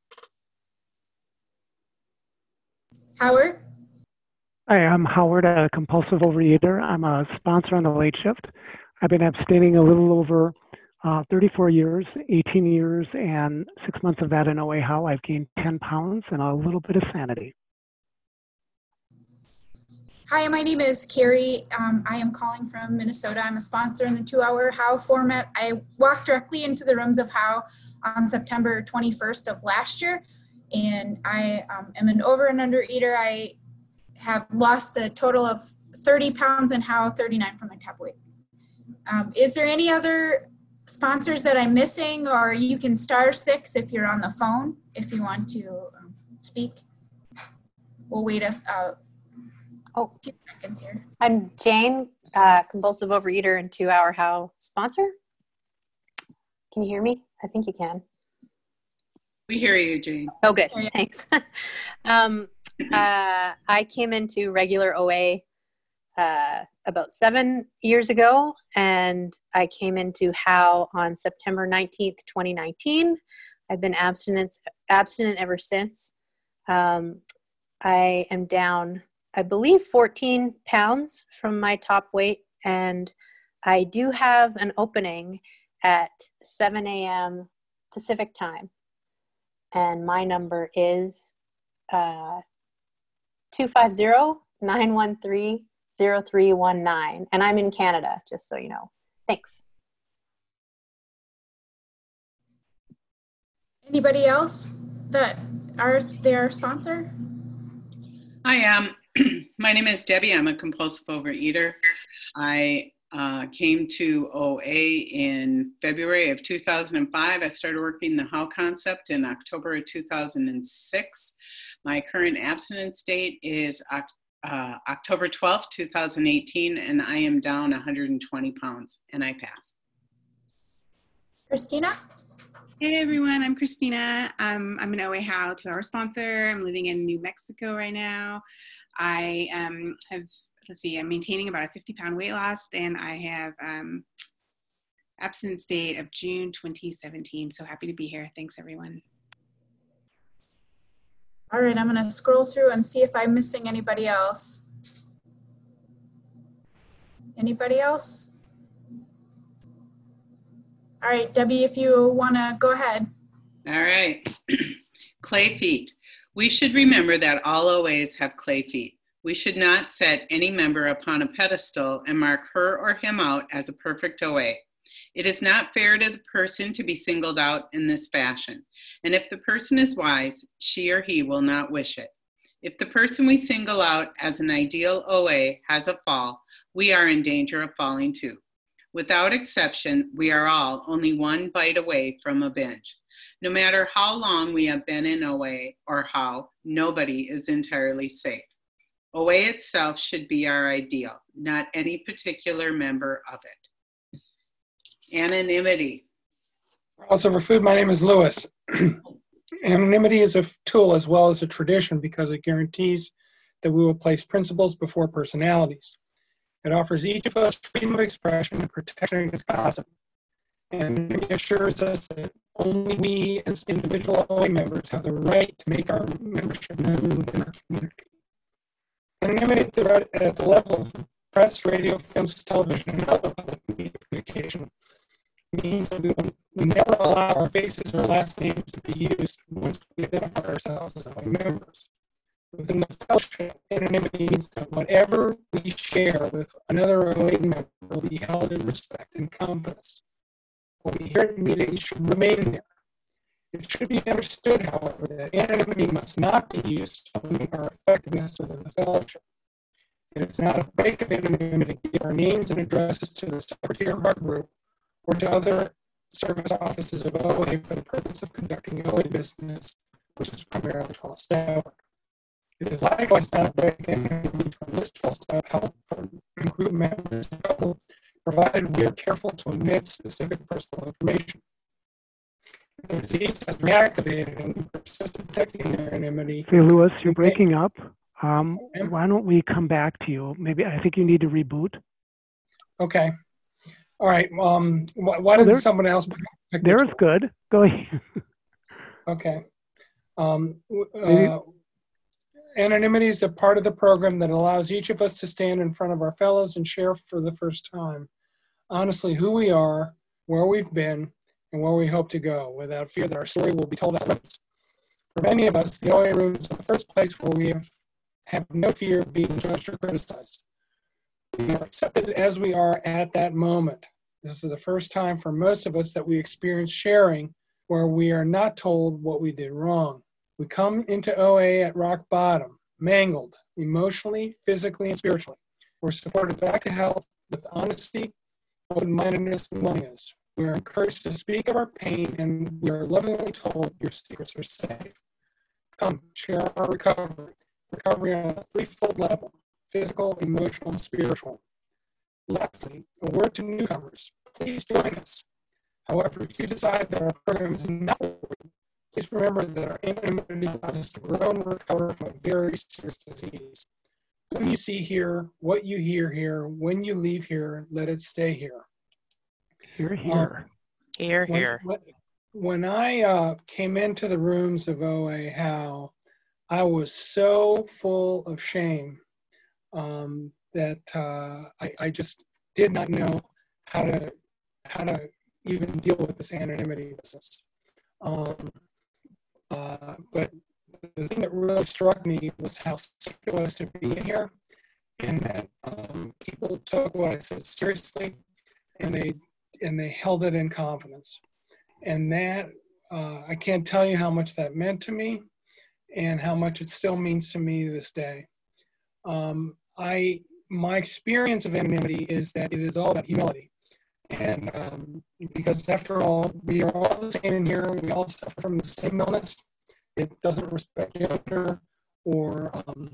Howard? Hi, I'm Howard, a compulsive overeater. I'm a sponsor on the late shift. I've been abstaining a little over 34 years, 18 years, and 6 months of that in OA How. I've gained 10 pounds and a little bit of sanity. Hi, my name is Carrie. I am calling from Minnesota. I'm a sponsor in the 2-hour How format. I walked directly into the rooms of How on September 21st of last year, and I am an over and under eater. I have lost a total of 30 pounds in How, 39 from my top weight. Is there any other sponsors that I'm missing, or you can *6 if you're on the phone if you want to speak. We'll wait a few seconds here. I'm Jane, compulsive overeater and 2-hour How sponsor. Can you hear me? I think you can. We hear you, Jane. Oh, good. Thanks. I came into regular OA about 7 years ago, and I came into HOW on September 19th, 2019. I've been abstinent ever since. I am down, I believe, 14 pounds from my top weight, and I do have an opening at 7 a.m. Pacific time. And my number is 250-913-0319. And I'm in Canada, just so you know. Thanks. Anybody else that they are a sponsor? Hi, my name is Debbie. I'm a compulsive overeater. I came to OA in February of 2005. I started working the HOW concept in October of 2006. My current abstinence date is October 12th, 2018, and I am down 120 pounds, and I pass. Christina? Hey everyone, I'm Christina. I'm an OA HOW 2-hour sponsor. I'm living in New Mexico right now. I I'm maintaining about a 50-pound weight loss, and I have abstinence date of June 2017. So happy to be here. Thanks everyone. All right, I'm gonna scroll through and see if I'm missing anybody else. Anybody else? All right, Debbie, if you wanna go ahead. All right. Clay feet. We should remember that all OAs have clay feet. We should not set any member upon a pedestal and mark her or him out as a perfect OA. It is not fair to the person to be singled out in this fashion. And if the person is wise, she or he will not wish it. If the person we single out as an ideal OA has a fall, we are in danger of falling too. Without exception, we are all only one bite away from a binge. No matter how long we have been in OA or HOW, nobody is entirely safe. OA itself should be our ideal, not any particular member of it. Anonymity. Also for food, my name is Lewis. Anonymity is a tool as well as a tradition because it guarantees that we will place principles before personalities. It offers each of us freedom of expression and protection against gossip. And it assures us that only we as individual OA members have the right to make our membership known in our community. Anonymity at the level of press, radio, films, television, and other public media communication means that we never allow our faces or last names to be used once we identify ourselves as OA members. Within the fellowship, anonymity means that whatever we share with another OA member will be held in respect and confidence. What we hear at the meeting should remain there. It should be understood, however, that anonymity must not be used to limit our effectiveness within the fellowship. It is not a break of anonymity to give our names and addresses to the secretary of our group or to other service offices of OA for the purpose of conducting OA business, which is primarily 12-step work. It is likewise not a break in anonymity to enlist 12-step help from group members, provided we are careful to omit specific personal information. If the disease has reactivated and we persist in protecting anonymity. Hey, Lewis, you're breaking up. Why don't we come back to you? Maybe I think you need to reboot. Okay. All right. Why doesn't someone else pick the There's good. Go ahead. Okay. Anonymity is a part of the program that allows each of us to stand in front of our fellows and share for the first time, honestly, who we are, where we've been, and where we hope to go, without fear that our story will be told as others. For many of us, the OA room is the first place where we have no fear of being judged or criticized. We are accepted as we are at that moment. This is the first time for most of us that we experience sharing where we are not told what we did wrong. We come into OA at rock bottom, mangled, emotionally, physically, and spiritually. We're supported back to health with honesty, open-mindedness, and willingness. We are encouraged to speak of our pain, and we are lovingly told your secrets are safe. Come, share our recovery. Recovery on a threefold level: physical, emotional, and spiritual. Lastly, a word to newcomers. Please join us. However, if you decide that our program is not for you, please remember that our anonymity allows us to grow and recover from a very serious disease. Who you see here, what you hear here, when you leave here, let it stay here. Hear, hear. Hear, hear. When I came into the rooms of OA How, I was so full of shame that I just did not know how to even deal with this anonymity business. But the thing that really struck me was how sick it was to be in here, and that people took what I said seriously, and they held it in confidence. And that, I can't tell you how much that meant to me and how much it still means to me to this day. My experience of anonymity is that it is all about humility. And because after all, we are all the same in here, we all suffer from the same illness. It doesn't respect gender or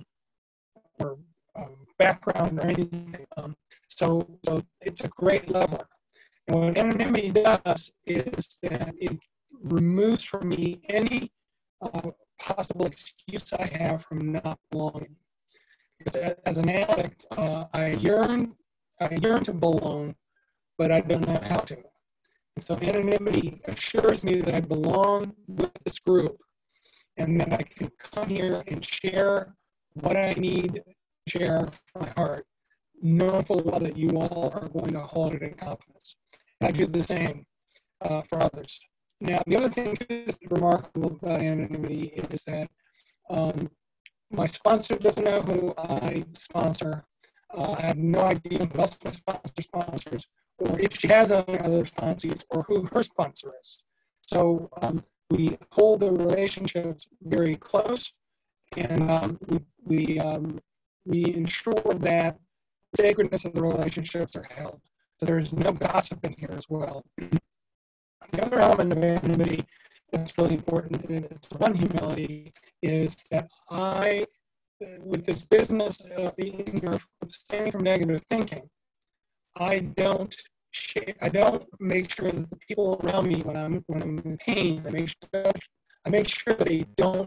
background or anything. So it's a great leveler. And what anonymity does is that it removes from me any possible excuse I have from not belonging. Because as an addict, I yearn to belong, but I don't know how to. And so anonymity assures me that I belong with this group and that I can come here and share what I need to share from my heart, knowing full well that you all are going to hold it in confidence. And I do the same for others. Now, the other thing that's remarkable about anonymity is that my sponsor doesn't know who I sponsor. I have no idea who else my sponsor sponsors, or if she has any other sponsors, or who her sponsor is. So we hold the relationships very close, and we ensure that the sacredness of the relationships are held. So there's no gossip in here as well. The other element of anonymity that's really important, and it's one humility, is that I, with this business of being here, staying from negative thinking, I don't make sure that the people around me, when I'm in pain, I make sure that they don't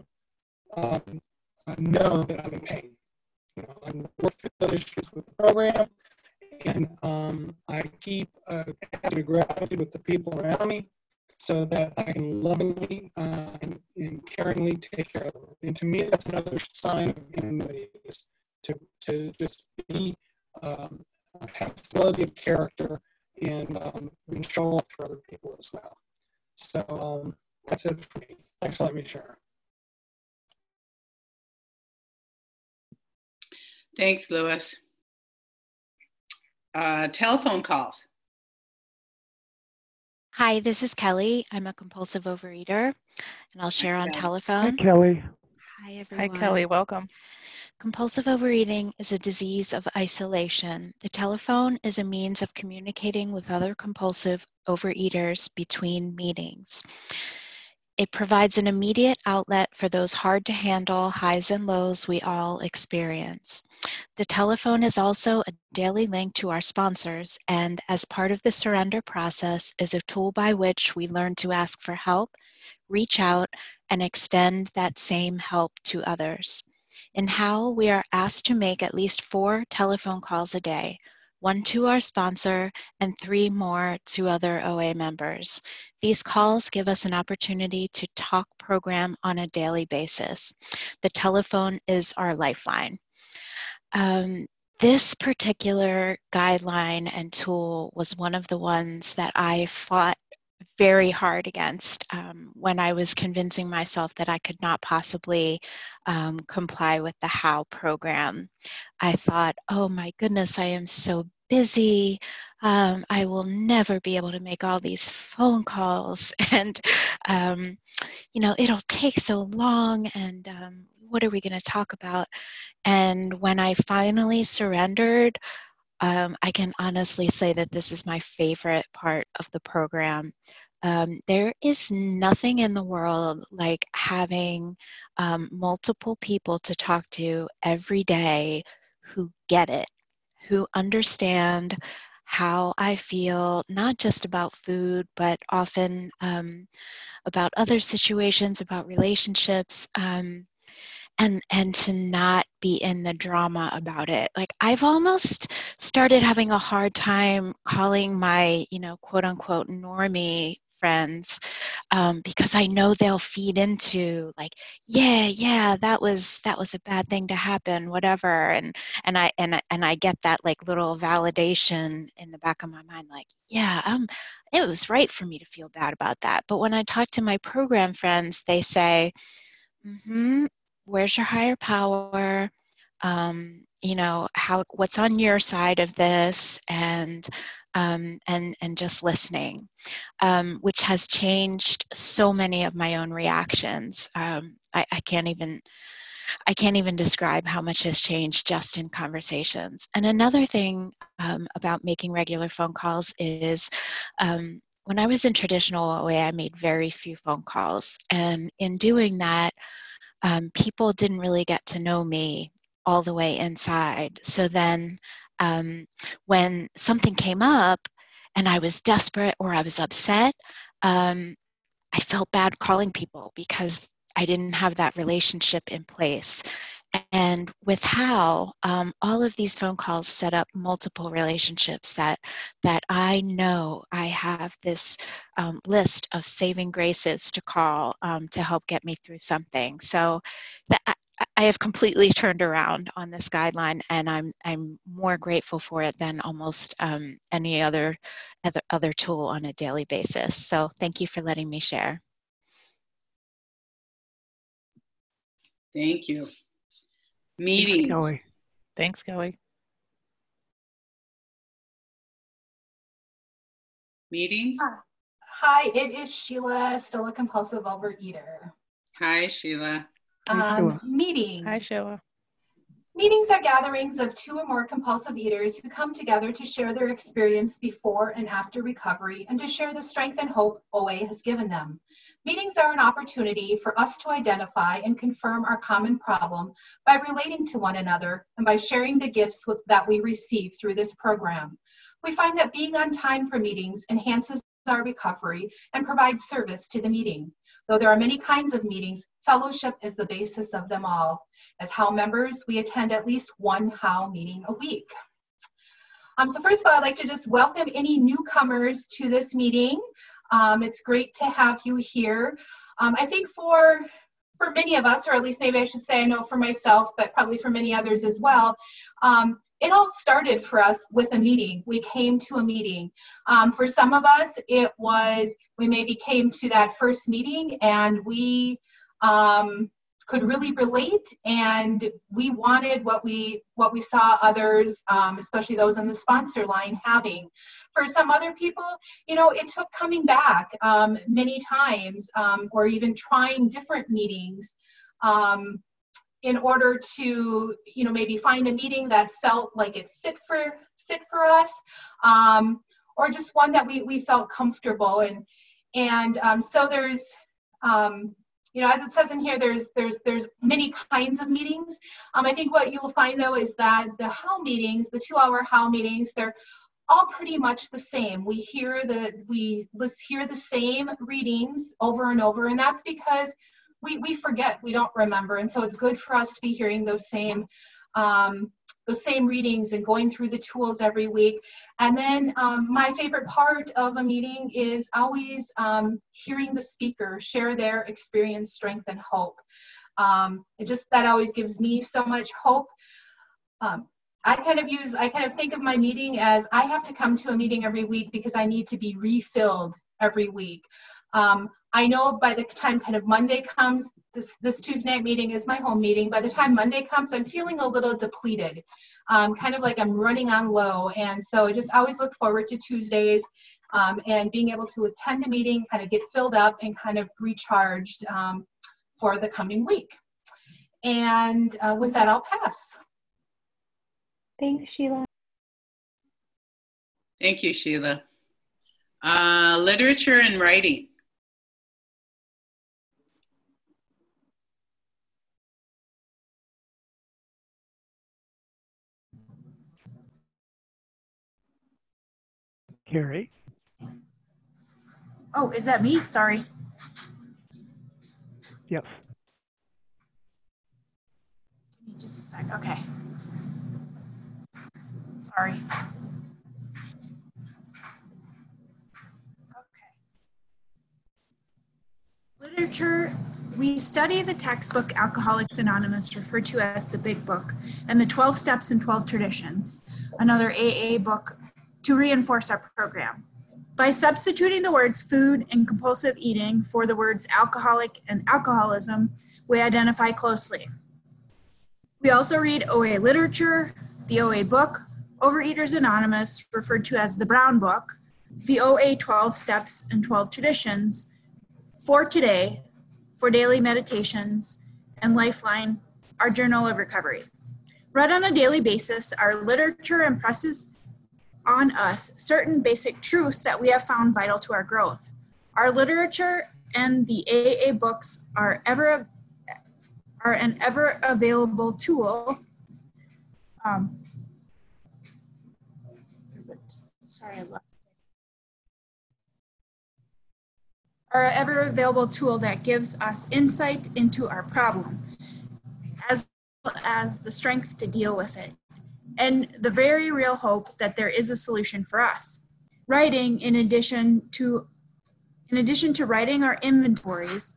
know that I'm in pain. You know, I work through those issues with the program, and I keep an attitude of gratitude with the people around me, so that I can lovingly and caringly take care of them. And to me, that's another sign of anonymity, is to just be have stability of character and show up for other people as well. So that's it for me. Thanks for letting me share. Thanks, Louis. Telephone calls. Hi, this is Kelly. I'm a compulsive overeater, and I'll share on telephone. Hi, Kelly. Hi, everyone. Hi, Kelly. Welcome. Compulsive overeating is a disease of isolation. The telephone is a means of communicating with other compulsive overeaters between meetings. It provides an immediate outlet for those hard-to-handle highs and lows we all experience. The telephone is also a daily link to our sponsors, and as part of the surrender process, is a tool by which we learn to ask for help, reach out, and extend that same help to others. In HOW, we are asked to make at least 4 telephone calls a day, 1 to our sponsor and 3 more to other OA members. These calls give us an opportunity to talk program on a daily basis. The telephone is our lifeline. This particular guideline and tool was one of the ones that I fought very hard against when I was convincing myself that I could not possibly comply with the HOW program. I thought, oh my goodness, I am so busy. I will never be able to make all these phone calls, and you know, it'll take so long, and what are we going to talk about? And when I finally surrendered, I can honestly say that this is my favorite part of the program. There is nothing in the world like having multiple people to talk to every day who get it, who understand how I feel, not just about food, but often about other situations, about relationships, and to not be in the drama about it. Like, I've almost started having a hard time calling my, quote unquote normie friends, because I know they'll feed into like, yeah, that was a bad thing to happen, whatever, and I get that like little validation in the back of my mind, like, yeah, it was right for me to feel bad about that. But when I talk to my program friends, they say, where's your higher power? What's on your side of this, and just listening, which has changed so many of my own reactions. I can't even describe how much has changed just in conversations. And another thing about making regular phone calls is, when I was in traditional OA, I made very few phone calls, and in doing that, people didn't really get to know me all the way inside. So then when something came up and I was desperate or I was upset, I felt bad calling people because I didn't have that relationship in place. And with How, all of these phone calls set up multiple relationships that I know I have this list of saving graces to call to help get me through something. So I have completely turned around on this guideline, and I'm more grateful for it than almost any other tool on a daily basis. So thank you for letting me share. Thank you. Meetings. Thanks, Kelly. Meetings. Hi, it is Sheila, still a compulsive overeater. Hi, Sheila. Meetings. Hi, Sheila. Meetings are gatherings of 2 or more compulsive eaters who come together to share their experience before and after recovery and to share the strength and hope OA has given them. Meetings are an opportunity for us to identify and confirm our common problem by relating to one another and by sharing the gifts that we receive through this program. We find that being on time for meetings enhances our recovery and provides service to the meeting. Though there are many kinds of meetings, fellowship is the basis of them all. As How members, we attend at least one How meeting a week. So first of all, I'd like to just welcome any newcomers to this meeting. It's great to have you here. I think for many of us, or at least maybe I should say, I know for myself, but probably for many others as well, it all started for us with a meeting. We came to a meeting. For some of us, it was, we maybe came to that first meeting and we could really relate, and we wanted what we saw others, especially those on the sponsor line, having. For some other people, it took coming back many times, or even trying different meetings in order to, maybe find a meeting that felt like it fit for us, or just one that we felt comfortable in. And so there's, as it says in here, there's many kinds of meetings. I think what you will find though is that the How meetings, the 2-hour How meetings, they're all pretty much the same. We hear the same readings over and over, and that's because we forget, we don't remember, and so it's good for us to be hearing those same readings and going through the tools every week. And then my favorite part of a meeting is always hearing the speaker share their experience, strength, and hope. That always gives me so much hope. I kind of think of my meeting as I have to come to a meeting every week because I need to be refilled every week. I know by the time kind of Monday comes, this Tuesday night meeting is my home meeting. By the time Monday comes, I'm feeling a little depleted, kind of like I'm running on low. And so I just always look forward to Tuesdays and being able to attend a meeting, kind of get filled up and kind of recharged for the coming week. And with that, I'll pass. Thanks, Sheila. Thank you, Sheila. Literature and writing. Carrie. Oh, is that me? Sorry. Yes. Give me just a sec. Okay. Sorry. Literature, we study the textbook Alcoholics Anonymous, referred to as the Big Book, and the 12 Steps and 12 Traditions, another AA book, to reinforce our program. By substituting the words food and compulsive eating for the words alcoholic and alcoholism, we identify closely. We also read OA literature, the OA book, Overeaters Anonymous, referred to as the Brown Book, the OA 12 Steps and 12 Traditions, For Today, for daily meditations, and Lifeline, our journal of recovery. Read on a daily basis, our literature impresses on us certain basic truths that we have found vital to our growth. Our literature and the AA books are an ever available tool. Sorry, I lost. Are an ever available tool that gives us insight into our problem, as well as the strength to deal with it, and the very real hope that there is a solution for us. Writing, in addition to writing our inventories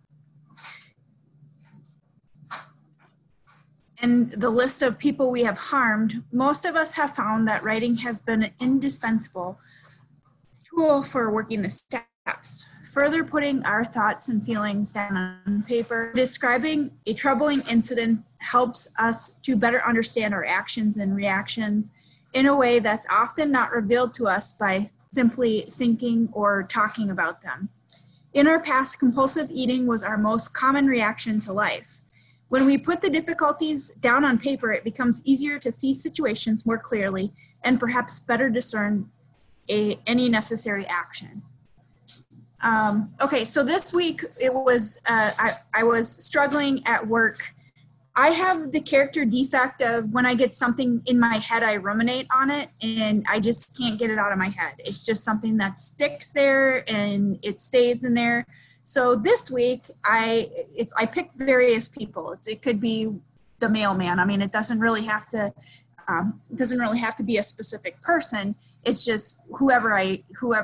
and the list of people we have harmed, most of us have found that writing has been an indispensable tool for working the steps. Further putting our thoughts and feelings down on paper, describing a troubling incident helps us to better understand our actions and reactions in a way that's often not revealed to us by simply thinking or talking about them. In our past, compulsive eating was our most common reaction to life. When we put the difficulties down on paper, it becomes easier to see situations more clearly and perhaps better discern any necessary action. Okay, so this week it was, I was struggling at work. I have the character defect of when I get something in my head, I ruminate on it and I just can't get it out of my head. It's just something that sticks there and it stays in there. So this week I picked various people. It could be the mailman. I mean, it doesn't really have to be a specific person. It's just whoever I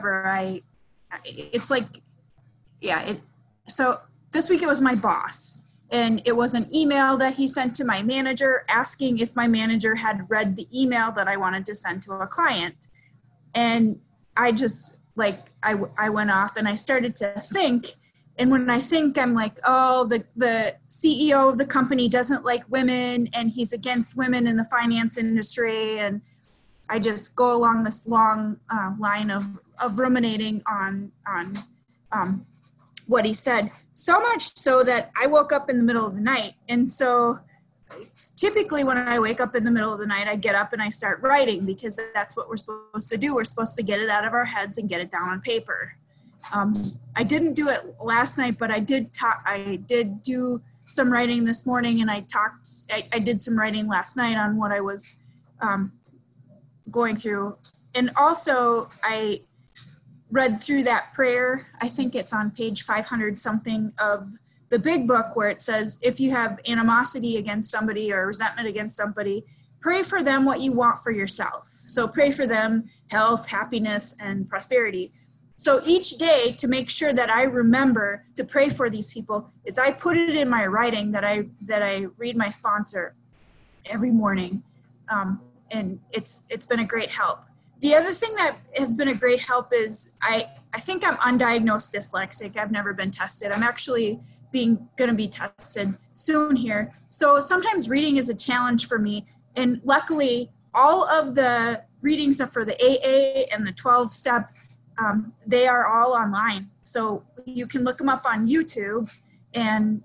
it's like, yeah. So this week it was my boss, and it was an email that he sent to my manager asking if my manager had read the email that I wanted to send to a client. And I just I went off and I started to think. And when I think, I'm like, oh, the CEO of the company doesn't like women and he's against women in the finance industry. And I just go along this long line of ruminating on what he said, so much so that I woke up in the middle of the night. And so typically when I wake up in the middle of the night, I get up and I start writing because that's what we're supposed to do. We're supposed to get it out of our heads and get it down on paper. I didn't do it last night, but I did do some writing this morning, and I did some writing last night on what I was going through. And also I read through that prayer. I think it's on page 500 something of the Big Book, where it says, if you have animosity against somebody or resentment against somebody, pray for them what you want for yourself. So pray for them health, happiness, and prosperity. So each day, to make sure that I remember to pray for these people, is I put it in my writing that I read my sponsor every morning. And it's been a great help. The other thing that has been a great help is I think I'm undiagnosed dyslexic. I've never been tested. I'm actually going to be tested soon here. So sometimes reading is a challenge for me. And luckily, all of the readings for the AA and the 12-step, they are all online. So you can look them up on YouTube, and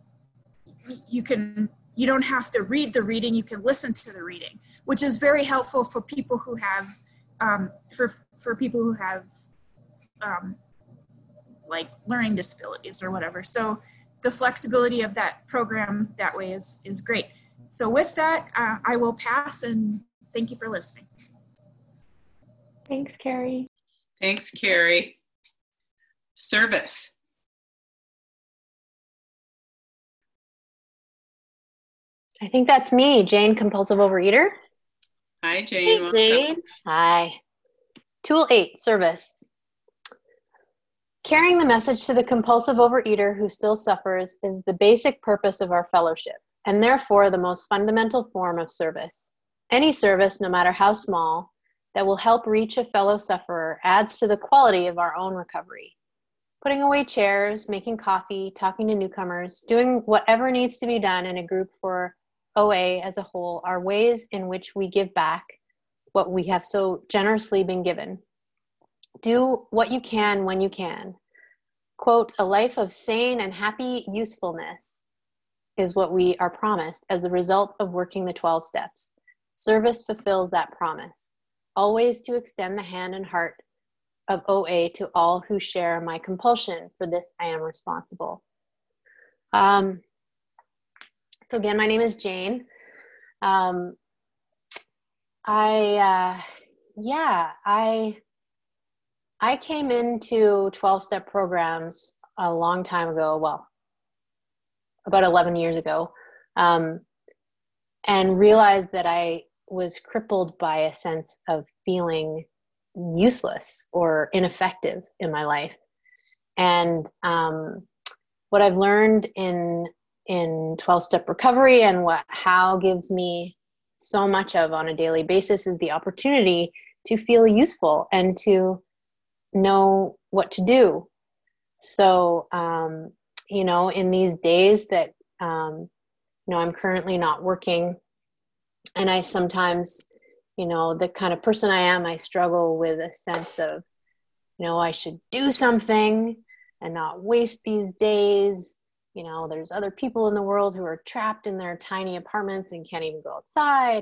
you don't have to read the reading, you can listen to the reading, which is very helpful for people who have like learning disabilities or whatever. So the flexibility of that program that way is great. So with that, I will pass, and thank you for listening. Thanks, Carrie. Thanks, Carrie. Service. I think that's me, Jane, compulsive overeater. Hi, Jane. Hey, Jane. Hi. Tool 8, service. Carrying the message to the compulsive overeater who still suffers is the basic purpose of our fellowship, and therefore the most fundamental form of service. Any service, no matter how small, that will help reach a fellow sufferer adds to the quality of our own recovery. Putting away chairs, making coffee, talking to newcomers, doing whatever needs to be done in a group for OA as a whole are ways in which we give back what we have so generously been given. Do what you can when you can. Quote, a life of sane and happy usefulness is what we are promised as the result of working the 12 steps. Service fulfills that promise, always to extend the hand and heart of OA to all who share my compulsion. For this, I am responsible. So again, my name is Jane. I came into 12-step programs a long time ago, well, about 11 years ago, and realized that I was crippled by a sense of feeling useless or ineffective in my life. And what I've learned in 12-step recovery and what HOW gives me so much of on a daily basis is the opportunity to feel useful and to know what to do. So, in these days that, I'm currently not working, and I sometimes, the kind of person I am, I struggle with a sense of, I should do something and not waste these days. There's other people in the world who are trapped in their tiny apartments and can't even go outside.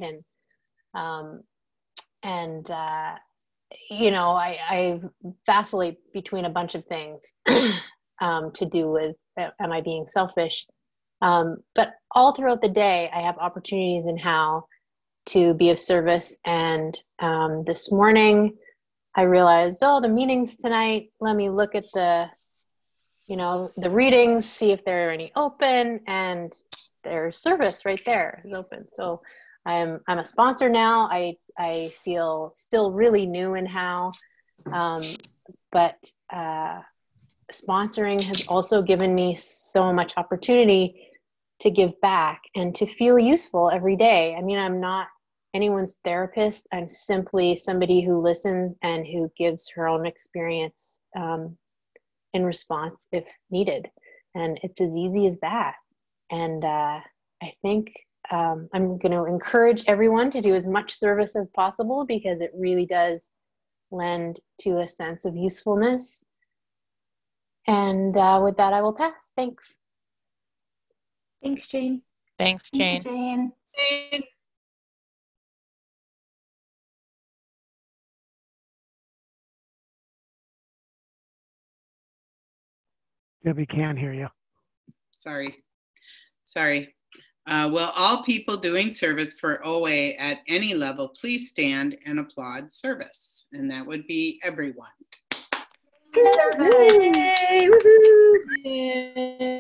I vacillate between a bunch of things to do with, am I being selfish? But all throughout the day, I have opportunities in HOW to be of service. And this morning, I realized, the meeting's tonight. Let me look at the readings, see if there are any open, and there's service right there is open. So I'm a sponsor now. I feel still really new in HOW, but sponsoring has also given me so much opportunity to give back and to feel useful every day. I mean, I'm not anyone's therapist. I'm simply somebody who listens and who gives her own experience in response if needed. And it's as easy as that. And I think I'm going to encourage everyone to do as much service as possible because it really does lend to a sense of usefulness. And with that, I will pass. Thanks. Thanks, Jane. Thanks, Jane. Thank you, Jane. Debbie can't hear you. Sorry. Will all people doing service for OA at any level please stand and applaud service? And that would be everyone. Yay! Woohoo!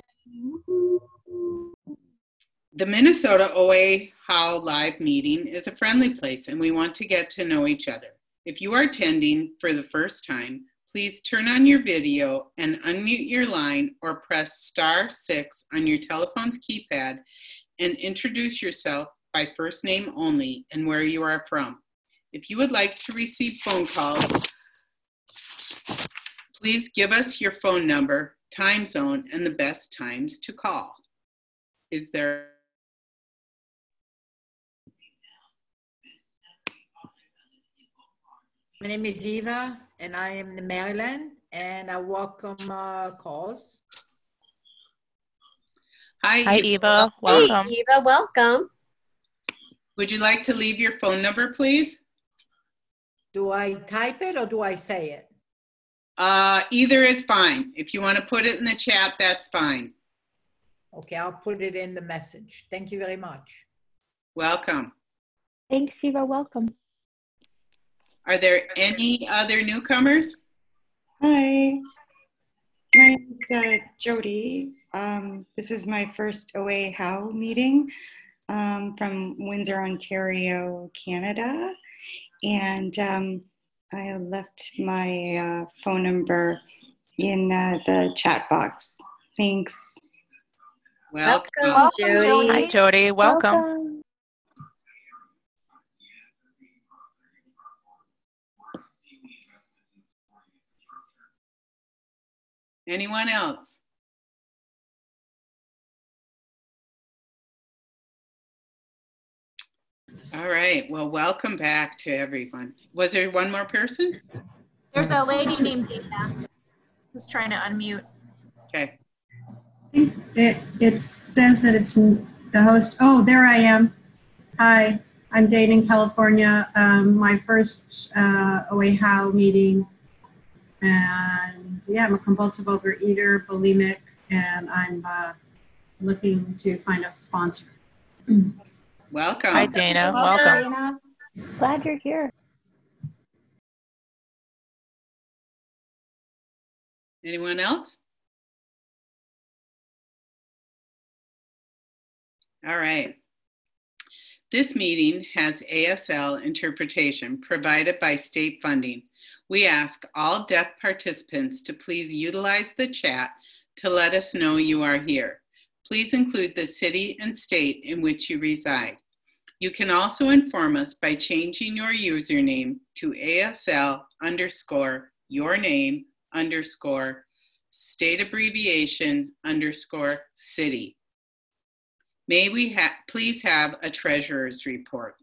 The Minnesota OA HOW Live meeting is a friendly place and we want to get to know each other. If you are attending for the first time, please turn on your video and unmute your line or press *6 on your telephone's keypad and introduce yourself by first name only and where you are from. If you would like to receive phone calls, please give us your phone number, time zone, and the best times to call. Is there? My name is Eva, and I am in Maryland, and I welcome calls. Hi, Eva. Welcome. Hey, Eva, welcome. Would you like to leave your phone number, please? Do I type it or do I say it? Either is fine. If you want to put it in the chat, that's fine. Okay, I'll put it in the message. Thank you very much. Welcome. Thanks, Eva. Welcome. Are there any other newcomers? Hi, my name is Jody. This is my first OA How meeting from Windsor, Ontario, Canada. And I left my phone number in the chat box. Thanks. Welcome, Jody. Hi, Jody. Welcome. Anyone else? All right. Well, welcome back to everyone. Was there one more person? There's a lady named Dana who's trying to unmute. Okay. It says that it's the host. Oh, there I am. Hi, I'm Dana in California. My first OA How meeting. And yeah, I'm a compulsive overeater, bulimic, and I'm looking to find a sponsor. Welcome. Hi, Dana. Welcome. Dana. Glad you're here. Anyone else? All right. This meeting has ASL interpretation provided by state funding. We ask all deaf participants to please utilize the chat to let us know you are here. Please include the city and state in which you reside. You can also inform us by changing your username to ASL_your name_state abbreviation_city. May we please have a treasurer's report.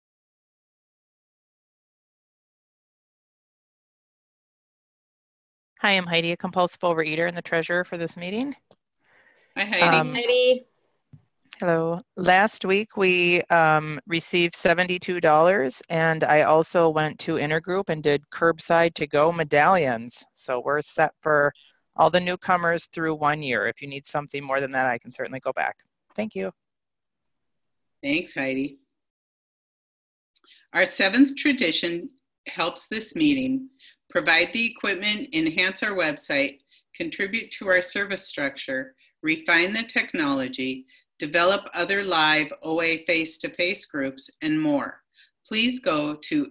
Hi, I'm Heidi, a compulsive overeater and the treasurer for this meeting. Hi, Heidi. Heidi. Hello. Last week we received $72, and I also went to Intergroup and did curbside to go medallions. So we're set for all the newcomers through 1 year. If you need something more than that, I can certainly go back. Thank you. Thanks, Heidi. Our seventh tradition helps this meeting provide the equipment, enhance our website, contribute to our service structure, refine the technology, develop other live OA face-to-face groups, and more. Please go to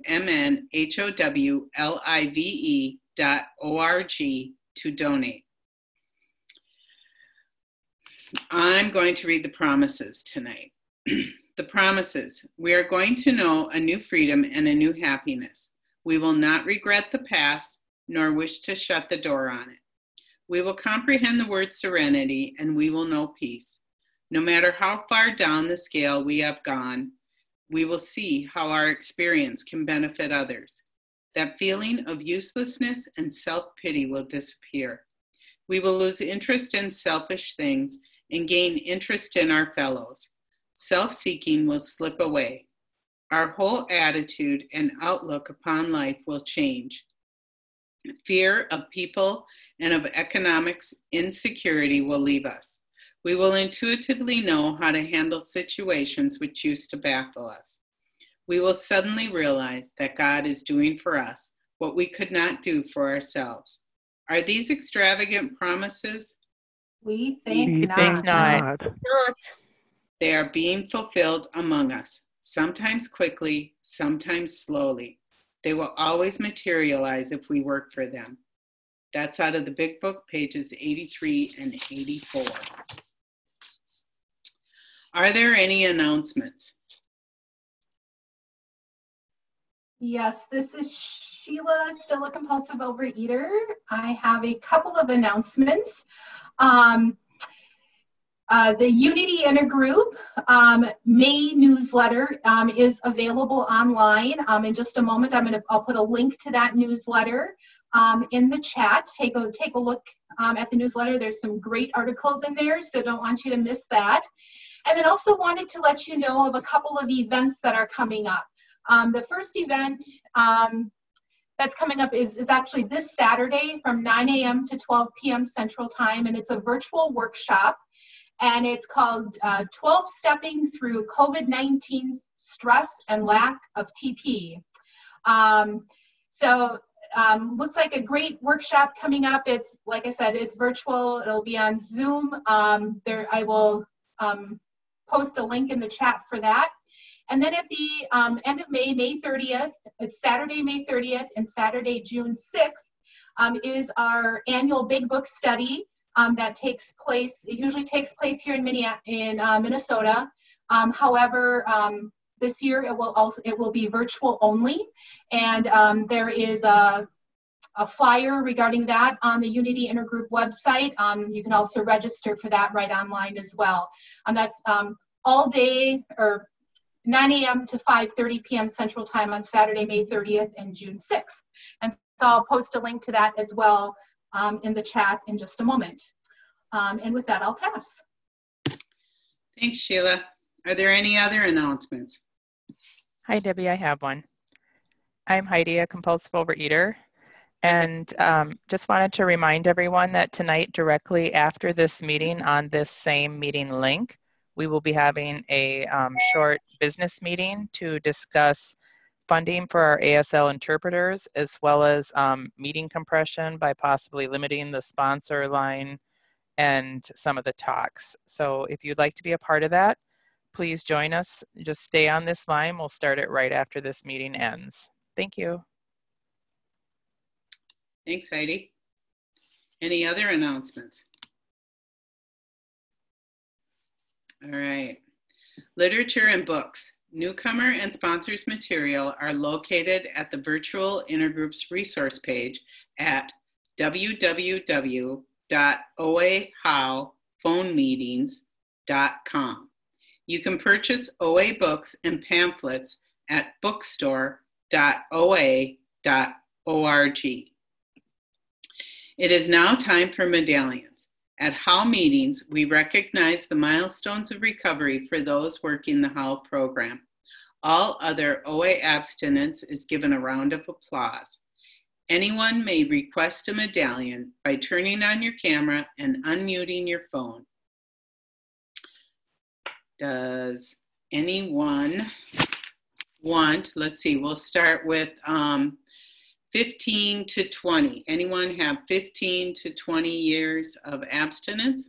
mnhowlive.org to donate. I'm going to read the promises tonight. The promises: we are going to know a new freedom and a new happiness. We will not regret the past, nor wish to shut the door on it. We will comprehend the word serenity, and we will know peace. No matter how far down the scale we have gone, we will see how our experience can benefit others. That feeling of uselessness and self-pity will disappear. We will lose interest in selfish things and gain interest in our fellows. Self-seeking will slip away. Our whole attitude and outlook upon life will change. Fear of people and of economic insecurity will leave us. We will intuitively know how to handle situations which used to baffle us. We will suddenly realize that God is doing for us what we could not do for ourselves. Are these extravagant promises? We think not. They are being fulfilled among us, sometimes quickly, sometimes slowly. They will always materialize if we work for them. That's out of the Big Book, pages 83 and 84. Are there any announcements? Yes, this is Sheila, still a compulsive overeater. I have a couple of announcements. The Unity Intergroup May newsletter is available online. In just a moment, I'll put a link to that newsletter in the chat. Take a look at the newsletter. There's some great articles in there, so don't want you to miss that. And then also wanted to let you know of a couple of events that are coming up. The first event that's coming up is actually this Saturday from 9 a.m. to 12 p.m. Central Time, and it's a virtual workshop. And it's called 12 Stepping Through COVID-19 Stress and Lack of TP. So looks like a great workshop coming up. It's, like I said, it's virtual. It'll be on Zoom. I will post a link in the chat for that. And then at the end of May, May 30th, it's Saturday, May 30th, and Saturday, June 6th, is our annual Big Book study that takes place. It usually takes place here in Minnesota. However, this year it will be virtual only, and there is a flyer regarding that on the Unity Intergroup website. You can also register for that right online as well. That's all day, or 9 a.m. to 5:30 p.m. Central Time on Saturday, May 30th and June 6th. And so I'll post a link to that as well in the chat in just a moment. And with that, I'll pass. Thanks, Sheila. Are there any other announcements? Hi, Debbie, I have one. I'm Heidi, a compulsive overeater, and just wanted to remind everyone that tonight, directly after this meeting on this same meeting link, we will be having a short business meeting to discuss funding for our ASL interpreters, as well as meeting compression by possibly limiting the sponsor line and some of the talks. So if you'd like to be a part of that, please join us. Just stay on this line. We'll start it right after this meeting ends. Thank you. Thanks, Heidi. Any other announcements? All right. Literature and books. Newcomer and sponsors material are located at the virtual intergroups resource page at www.oahowphonemeetings.com. You can purchase OA books and pamphlets at bookstore.oa.org. It is now time for medallions. At HOW meetings, we recognize the milestones of recovery for those working the HOW program. All other OA abstinence is given a round of applause. Anyone may request a medallion by turning on your camera and unmuting your phone. Does anyone want, let's see, we'll start with 15 to 20. Anyone have 15 to 20 years of abstinence?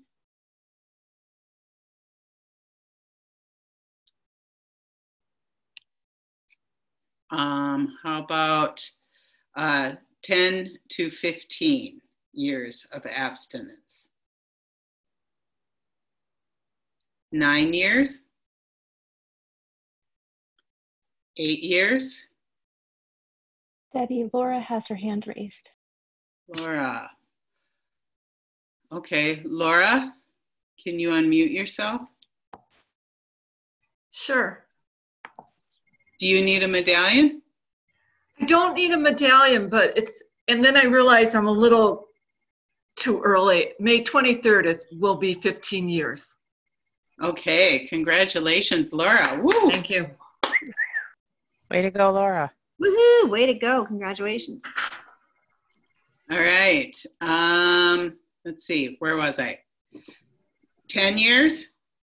How about 10 to 15 years of abstinence? 9 years? 8 years? Debbie, Laura has her hand raised. Laura. Okay, Laura, can you unmute yourself? Sure. Do you need a medallion? I don't need a medallion, but and then I realize I'm a little too early. May 23rd, it will be 15 years. Okay, congratulations, Laura. Woo! Thank you. Way to go, Laura. Woohoo, way to go. Congratulations. All right. Let's see, where was I? 10 years?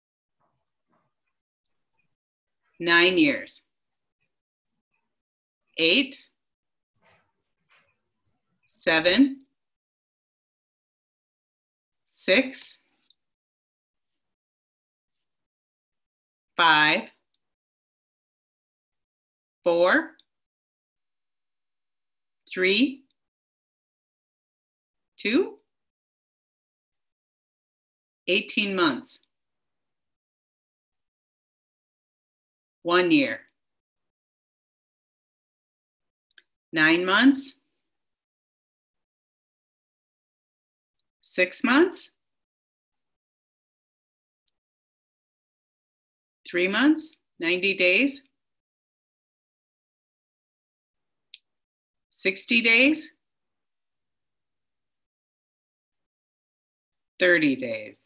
9 years? 8? 7? 6? 5? 4? 3? 2? 18 months. 1 year. 9 months. 6 months. 3 months. 90 days. 60 days. 30 days.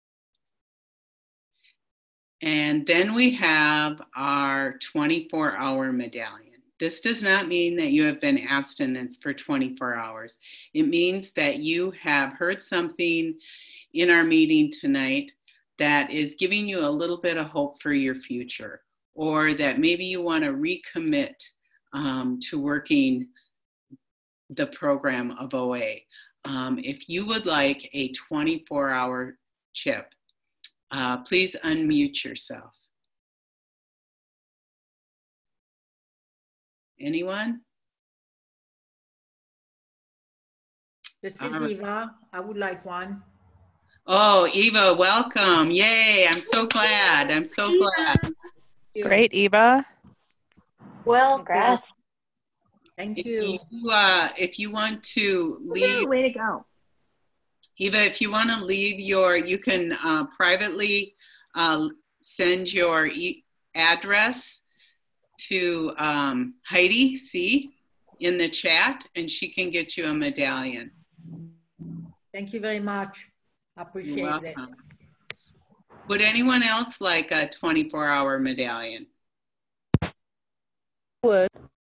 And then we have our 24-hour medallion. This does not mean that you have been abstinent for 24 hours. It means that you have heard something in our meeting tonight that is giving you a little bit of hope for your future, or that maybe you want to recommit to working the program of OA. If you would like a 24-hour chip, please unmute yourself. Anyone? This is Eva. I would like one. Oh, Eva, welcome. Yay, I'm so glad. I'm so glad. Great, Eva. Welcome. Thank you. If you want to leave. Way to go. Eva, if you want to leave you can privately send your address to Heidi C. in the chat, and she can get you a medallion. Thank you very much. I appreciate it. Would anyone else like a 24-hour medallion? Would.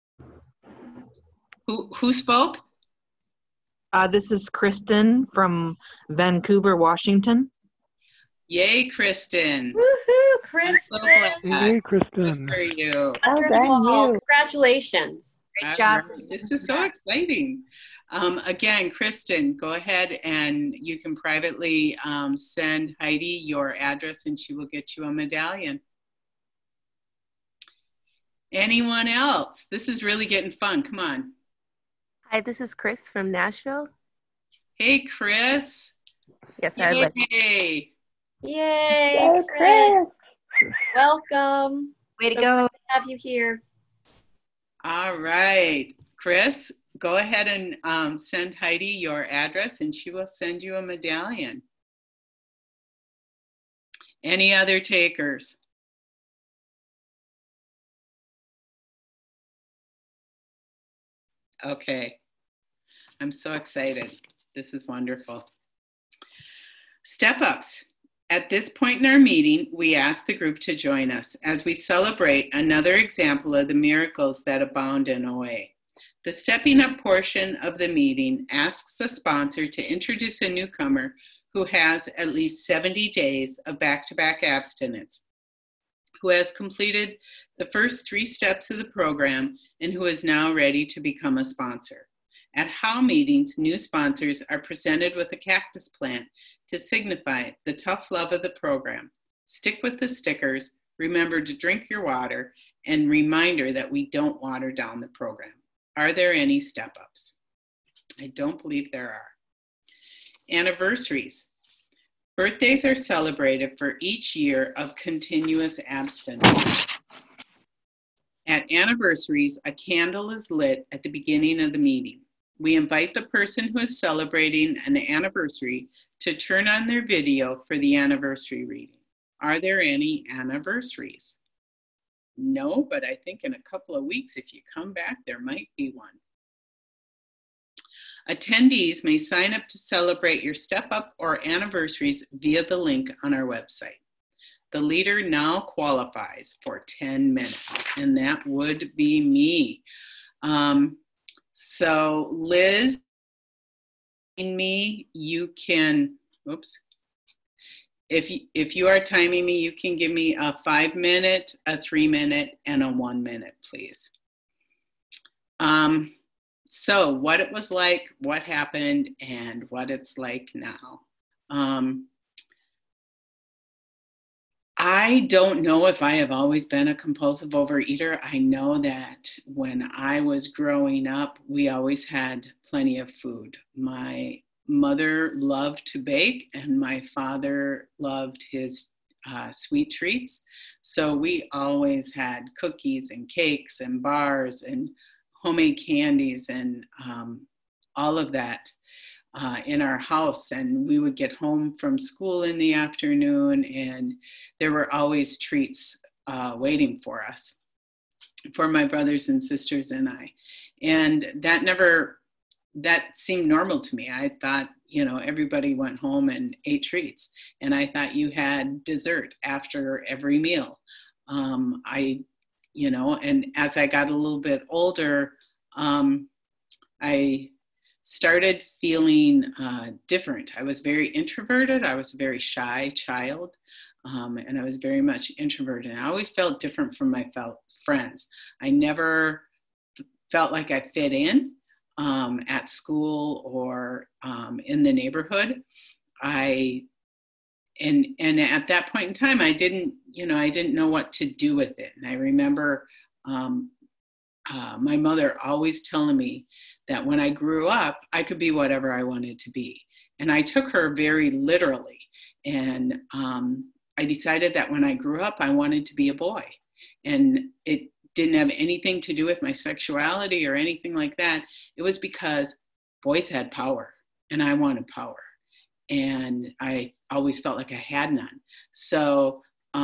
Who spoke? This is Kristen from Vancouver, Washington. Yay, Kristen. Woohoo, Kristen. I'm so glad. Hey, Kristen. Good for you. Wonderful. Congratulations. Great job. This is so exciting. Again, Kristen, go ahead and you can privately send Heidi your address and she will get you a medallion. Anyone else? This is really getting fun. Come on. Hi, this is Chris from Nashville. Hey, Chris. Yes, I'd like. Yay. Yay, Chris. Welcome. Way to So go. glad to have you here. All right. Chris, go ahead and send Heidi your address and she will send you a medallion. Any other takers? Okay. I'm so excited. This is wonderful. Step-ups. At this point in our meeting, we ask the group to join us as we celebrate another example of the miracles that abound in OA. The stepping up portion of the meeting asks a sponsor to introduce a newcomer who has at least 70 days of back-to-back abstinence, who has completed the first 3 steps of the program, and who is now ready to become a sponsor. At HOW meetings, new sponsors are presented with a cactus plant to signify the tough love of the program. Stick with the stickers, remember to drink your water, and reminder that we don't water down the program. Are there any step-ups? I don't believe there are. Anniversaries. Birthdays are celebrated for each year of continuous abstinence. At anniversaries, a candle is lit at the beginning of the meeting. We invite the person who is celebrating an anniversary to turn on their video for the anniversary reading. Are there any anniversaries? No, but I think in a couple of weeks, if you come back, there might be one. Attendees may sign up to celebrate your step-up or anniversaries via the link on our website. The leader now qualifies for 10 minutes, and that would be me. So Liz, you can, oops. If you are timing me, you can give me a 5-minute, a 3-minute, and a 1-minute, please. So what it was like, what happened, and what it's like now. I don't know if I have always been a compulsive overeater. I know that when I was growing up, we always had plenty of food. My mother loved to bake, and my father loved his sweet treats. So we always had cookies and cakes and bars and homemade candies and all of that in our house. And we would get home from school in the afternoon, and there were always treats waiting for us, for my brothers and sisters and I. And that seemed normal to me. I thought, you know, everybody went home and ate treats. And I thought you had dessert after every meal. And as I got a little bit older, I started feeling different. I was very introverted. I was a very shy child, and I was very much introverted. And I always felt different from my friends. I never felt like I fit in. at school or in the neighborhood. And at that point in time, I didn't know what to do with it. And I remember my mother always telling me that when I grew up, I could be whatever I wanted to be. And I took her very literally. And I decided that when I grew up, I wanted to be a boy. And it didn't have anything to do with my sexuality or anything like that. It was because boys had power and I wanted power. And I always felt like I had none. So,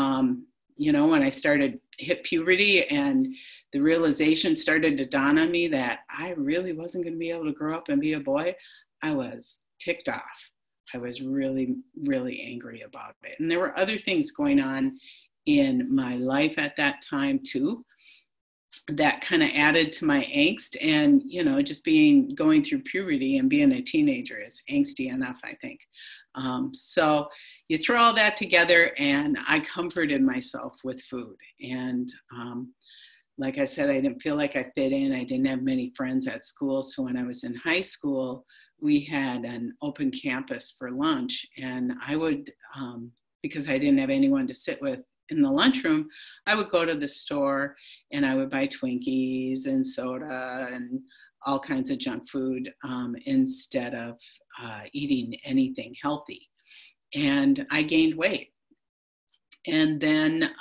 when I hit puberty and the realization started to dawn on me that I really wasn't going to be able to grow up and be a boy, I was ticked off. I was really, really angry about it. And there were other things going on in my life at that time too, that kind of added to my angst. And, just going through puberty and being a teenager is angsty enough, I think. So you throw all that together, and I comforted myself with food. And like I said, I didn't feel like I fit in. I didn't have many friends at school. So when I was in high school, we had an open campus for lunch. And I would, because I didn't have anyone to sit with in the lunchroom, I would go to the store and I would buy Twinkies and soda and all kinds of junk food instead of eating anything healthy. And I gained weight. And then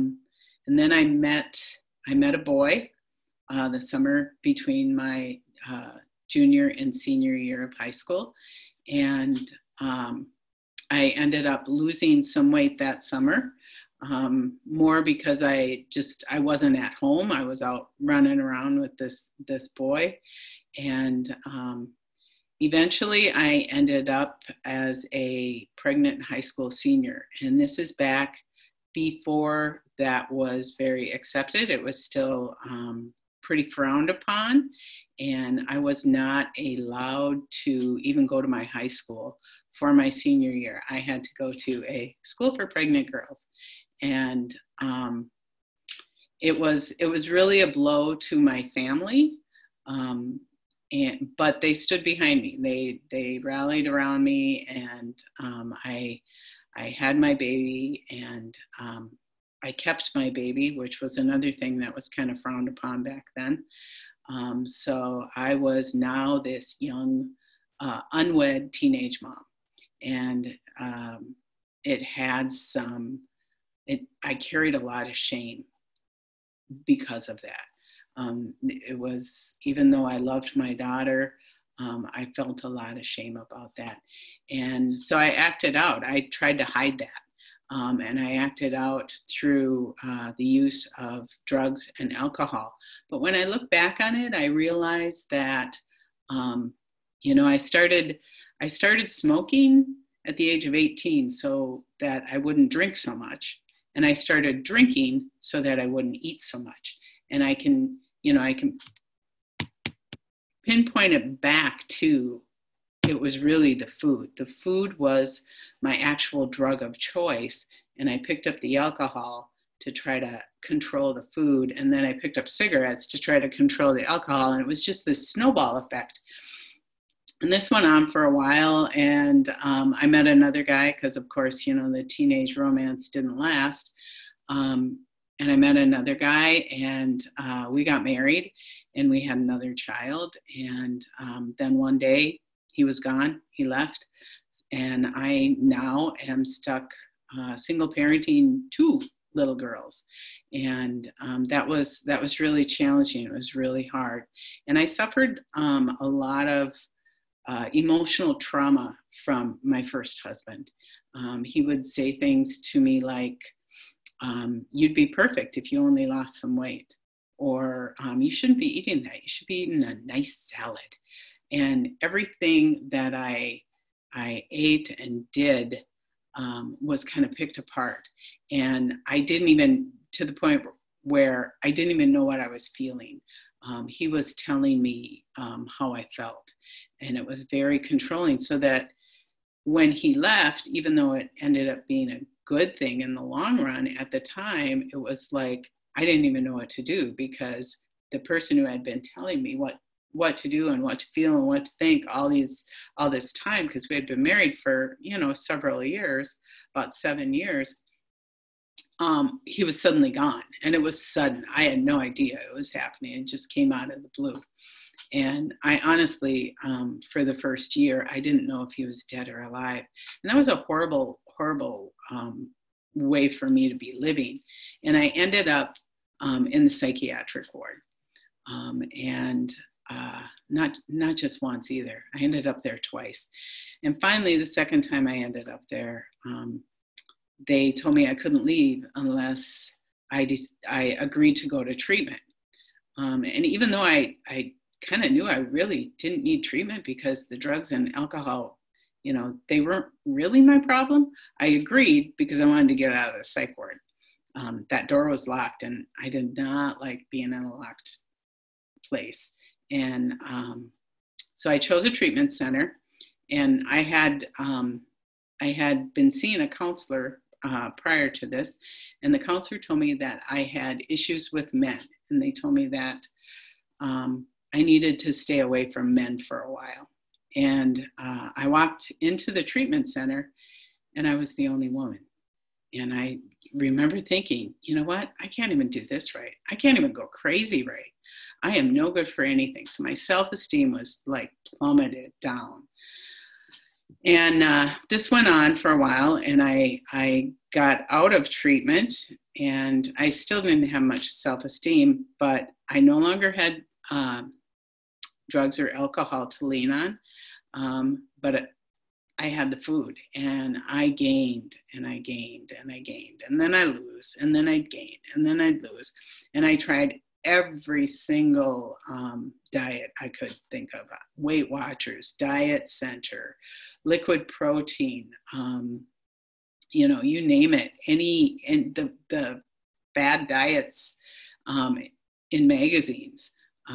I met a boy the summer between my junior and senior year of high school. And I ended up losing some weight that summer, more because I wasn't at home. I was out running around with this boy. And eventually I ended up as a pregnant high school senior. And this is back before that was very accepted. It was still pretty frowned upon. And I was not allowed to even go to my high school for my senior year. I had to go to a school for pregnant girls. And it was really a blow to my family. But they stood behind me. They rallied around me, and I had my baby, and I kept my baby, which was another thing that was kind of frowned upon back then. So I was now this young, unwed teenage mom, and I carried a lot of shame because of that. It was, even though I loved my daughter, I felt a lot of shame about that. And so I acted out. I tried to hide that. And I acted out through the use of drugs and alcohol. But when I look back on it, I realized that, I started smoking at the age of 18 so that I wouldn't drink so much. And I started drinking so that I wouldn't eat so much. And I can pinpoint it back to, it was really the food. The food was my actual drug of choice. And I picked up the alcohol to try to control the food. And then I picked up cigarettes to try to control the alcohol. And it was just this snowball effect. And this went on for a while. And I met another guy because, of course, the teenage romance didn't last. And I met another guy, and we got married, and we had another child. And then one day he was gone, he left. And I now am stuck single parenting 2 little girls. And that was really challenging. It was really hard. And I suffered a lot of emotional trauma from my first husband. He would say things to me like, you'd be perfect if you only lost some weight, or you shouldn't be eating that. You should be eating a nice salad. And everything that I ate and did was kind of picked apart. And I didn't even, to the point where I didn't even know what I was feeling. He was telling me how I felt, and it was very controlling, so that when he left, even though it ended up being a good thing in the long run, at the time, it was like I didn't even know what to do, because the person who had been telling me what what to do and what to feel and what to think all this time, because we had been married for, several years, about 7 years. He was suddenly gone, and it was sudden. I had no idea it was happening. It just came out of the blue. And I honestly, for the first year, I didn't know if he was dead or alive. And that was a horrible, horrible way for me to be living. And I ended up in the psychiatric ward. And not just once either. I ended up there twice. And finally, the second time I ended up there, they told me I couldn't leave unless I agreed to go to treatment. And even though I kind of knew I really didn't need treatment because the drugs and alcohol, they weren't really my problem, I agreed because I wanted to get out of the psych ward. That door was locked, and I did not like being in a locked place. And so I chose a treatment center, and I had been seeing a counselor prior to this, and the counselor told me that I had issues with men, and they told me that I needed to stay away from men for a while. And I walked into the treatment center, and I was the only woman. And I remember thinking, you know what? I can't even do this right. I can't even go crazy right. I am no good for anything. So my self-esteem was like plummeted down. And this went on for a while, and I got out of treatment, and I still didn't have much self-esteem, but I no longer had drugs or alcohol to lean on, but I had the food, and I gained, and I gained, and I gained, and then I lose, and then I'd gain, and then I'd lose. And I tried every single diet I could think of, Weight Watchers, Diet Center, Liquid Protein, you name it, and the bad diets in magazines,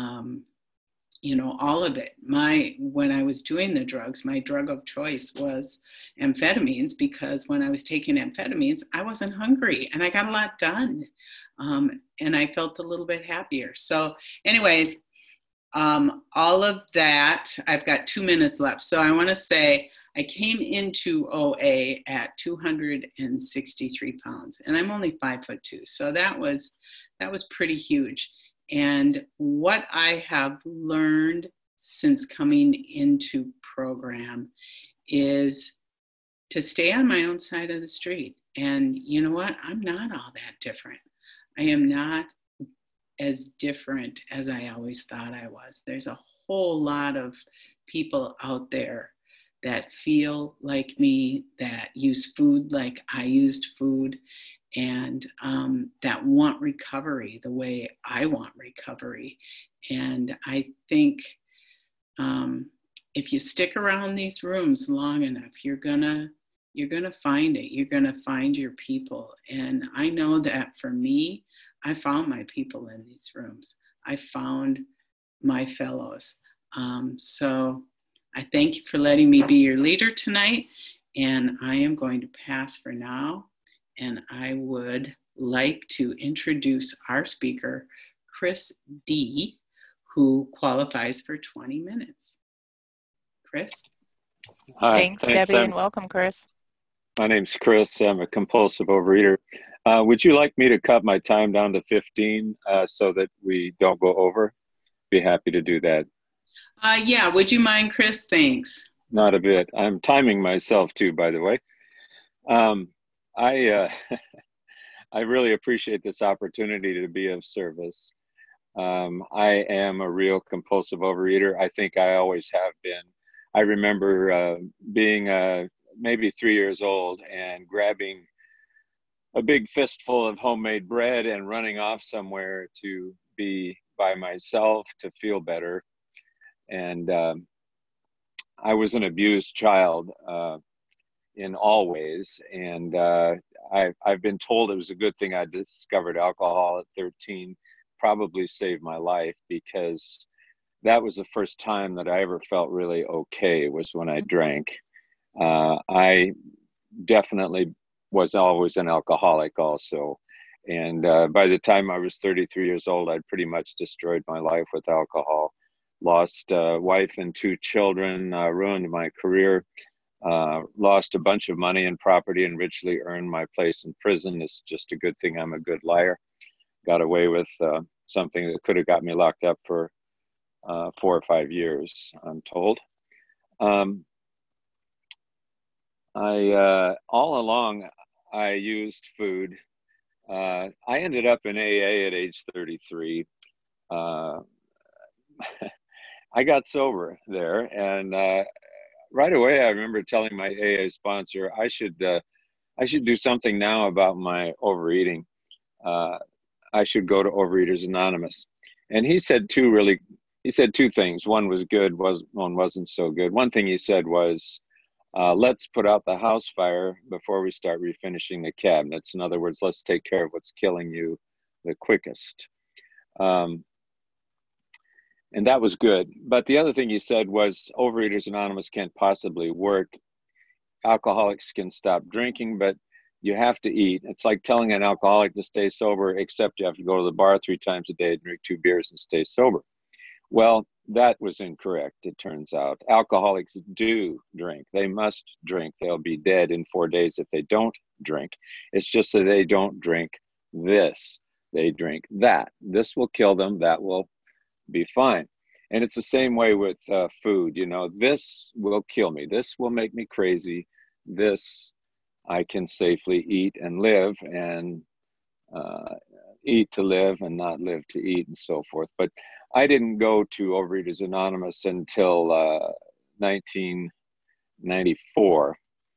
all of it. When I was doing the drugs, my drug of choice was amphetamines, because when I was taking amphetamines, I wasn't hungry and I got a lot done. And I felt a little bit happier. So anyways, all of that, I've got 2 minutes left. So I want to say I came into OA at 263 pounds, and I'm only 5'2". So that was pretty huge. And what I have learned since coming into program is to stay on my own side of the street. And you know what? I'm not all that different. I am not as different as I always thought I was. There's a whole lot of people out there that feel like me, that use food like I used food, and that want recovery the way I want recovery. And I think if you stick around these rooms long enough, you're gonna find it. You're gonna find your people. And I know that for me, I found my people in these rooms. I found my fellows. So I thank you for letting me be your leader tonight. And I am going to pass for now. And I would like to introduce our speaker, Chris D., who qualifies for 20 minutes. Chris? Hi. Thanks Debbie, and welcome, Chris. My name's Chris. I'm a compulsive overeater. Would you like me to cut my time down to 15 so that we don't go over? Be happy to do that. Yeah, would you mind, Chris? Thanks. Not a bit. I'm timing myself too, by the way. I really appreciate this opportunity to be of service. I am a real compulsive overeater. I think I always have been. I remember being maybe 3 years old and grabbing a big fistful of homemade bread and running off somewhere to be by myself to feel better. And I was an abused child in all ways. And I've been told it was a good thing I discovered alcohol at 13, probably saved my life, because that was the first time that I ever felt really okay, was when I drank. I definitely was always an alcoholic also. And by the time I was 33 years old, I'd pretty much destroyed my life with alcohol. lost a wife and 2 children, ruined my career, lost a bunch of money and property, and richly earned my place in prison. It's just a good thing I'm a good liar. Got away with something that could have got me locked up for 4 or 5 years, I'm told. All along, I used food. I ended up in AA at age 33. I got sober there, and right away I remember telling my AA sponsor I should do something now about my overeating. I should go to Overeaters Anonymous. And he said two things. One was good, one wasn't so good. One thing he said was, let's put out the house fire before we start refinishing the cabinets. In other words, let's take care of what's killing you the quickest. And that was good. But the other thing he said was, Overeaters Anonymous can't possibly work. Alcoholics can stop drinking, but you have to eat. It's like telling an alcoholic to stay sober, except you have to go to the bar 3 times a day, drink 2 beers, and stay sober. Well, that was incorrect, it turns out. Alcoholics do drink. They must drink. They'll be dead in 4 days if they don't drink. It's just that they don't drink this. They drink that. This will kill them. That will be fine. And it's the same way with food. You know, this will kill me. This will make me crazy. This I can safely eat and live, and eat to live and not live to eat, and so forth. But I didn't go to Overeaters Anonymous until 1994.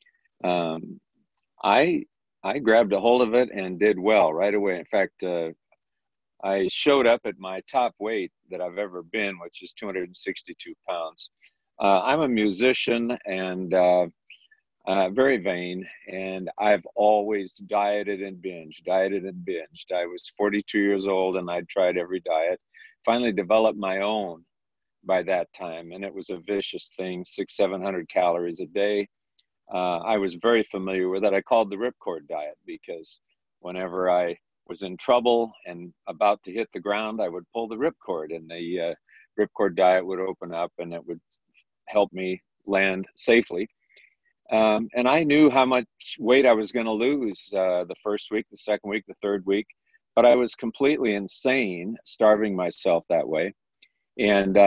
I grabbed a hold of it and did well right away. In fact, I showed up at my top weight that I've ever been, which is 262 pounds. I'm a musician and very vain, and I've always dieted and binged. I was 42 years old and I'd tried every diet. Finally developed my own by that time, and it was a vicious thing, 600-700 calories a day. I was very familiar with it. I called the ripcord diet because whenever I was in trouble and about to hit the ground, I would pull the ripcord, and the ripcord diet would open up and it would help me land safely. And I knew how much weight I was going to lose the first week, the second week, the third week, but I was completely insane, starving myself that way. And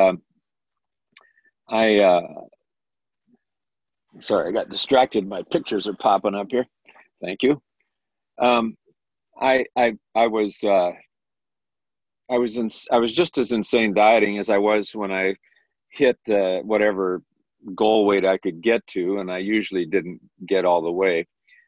sorry, I got distracted. My pictures are popping up here. Thank you. I was just as insane dieting as I was when I hit whatever goal weight I could get to, and I usually didn't get all the way.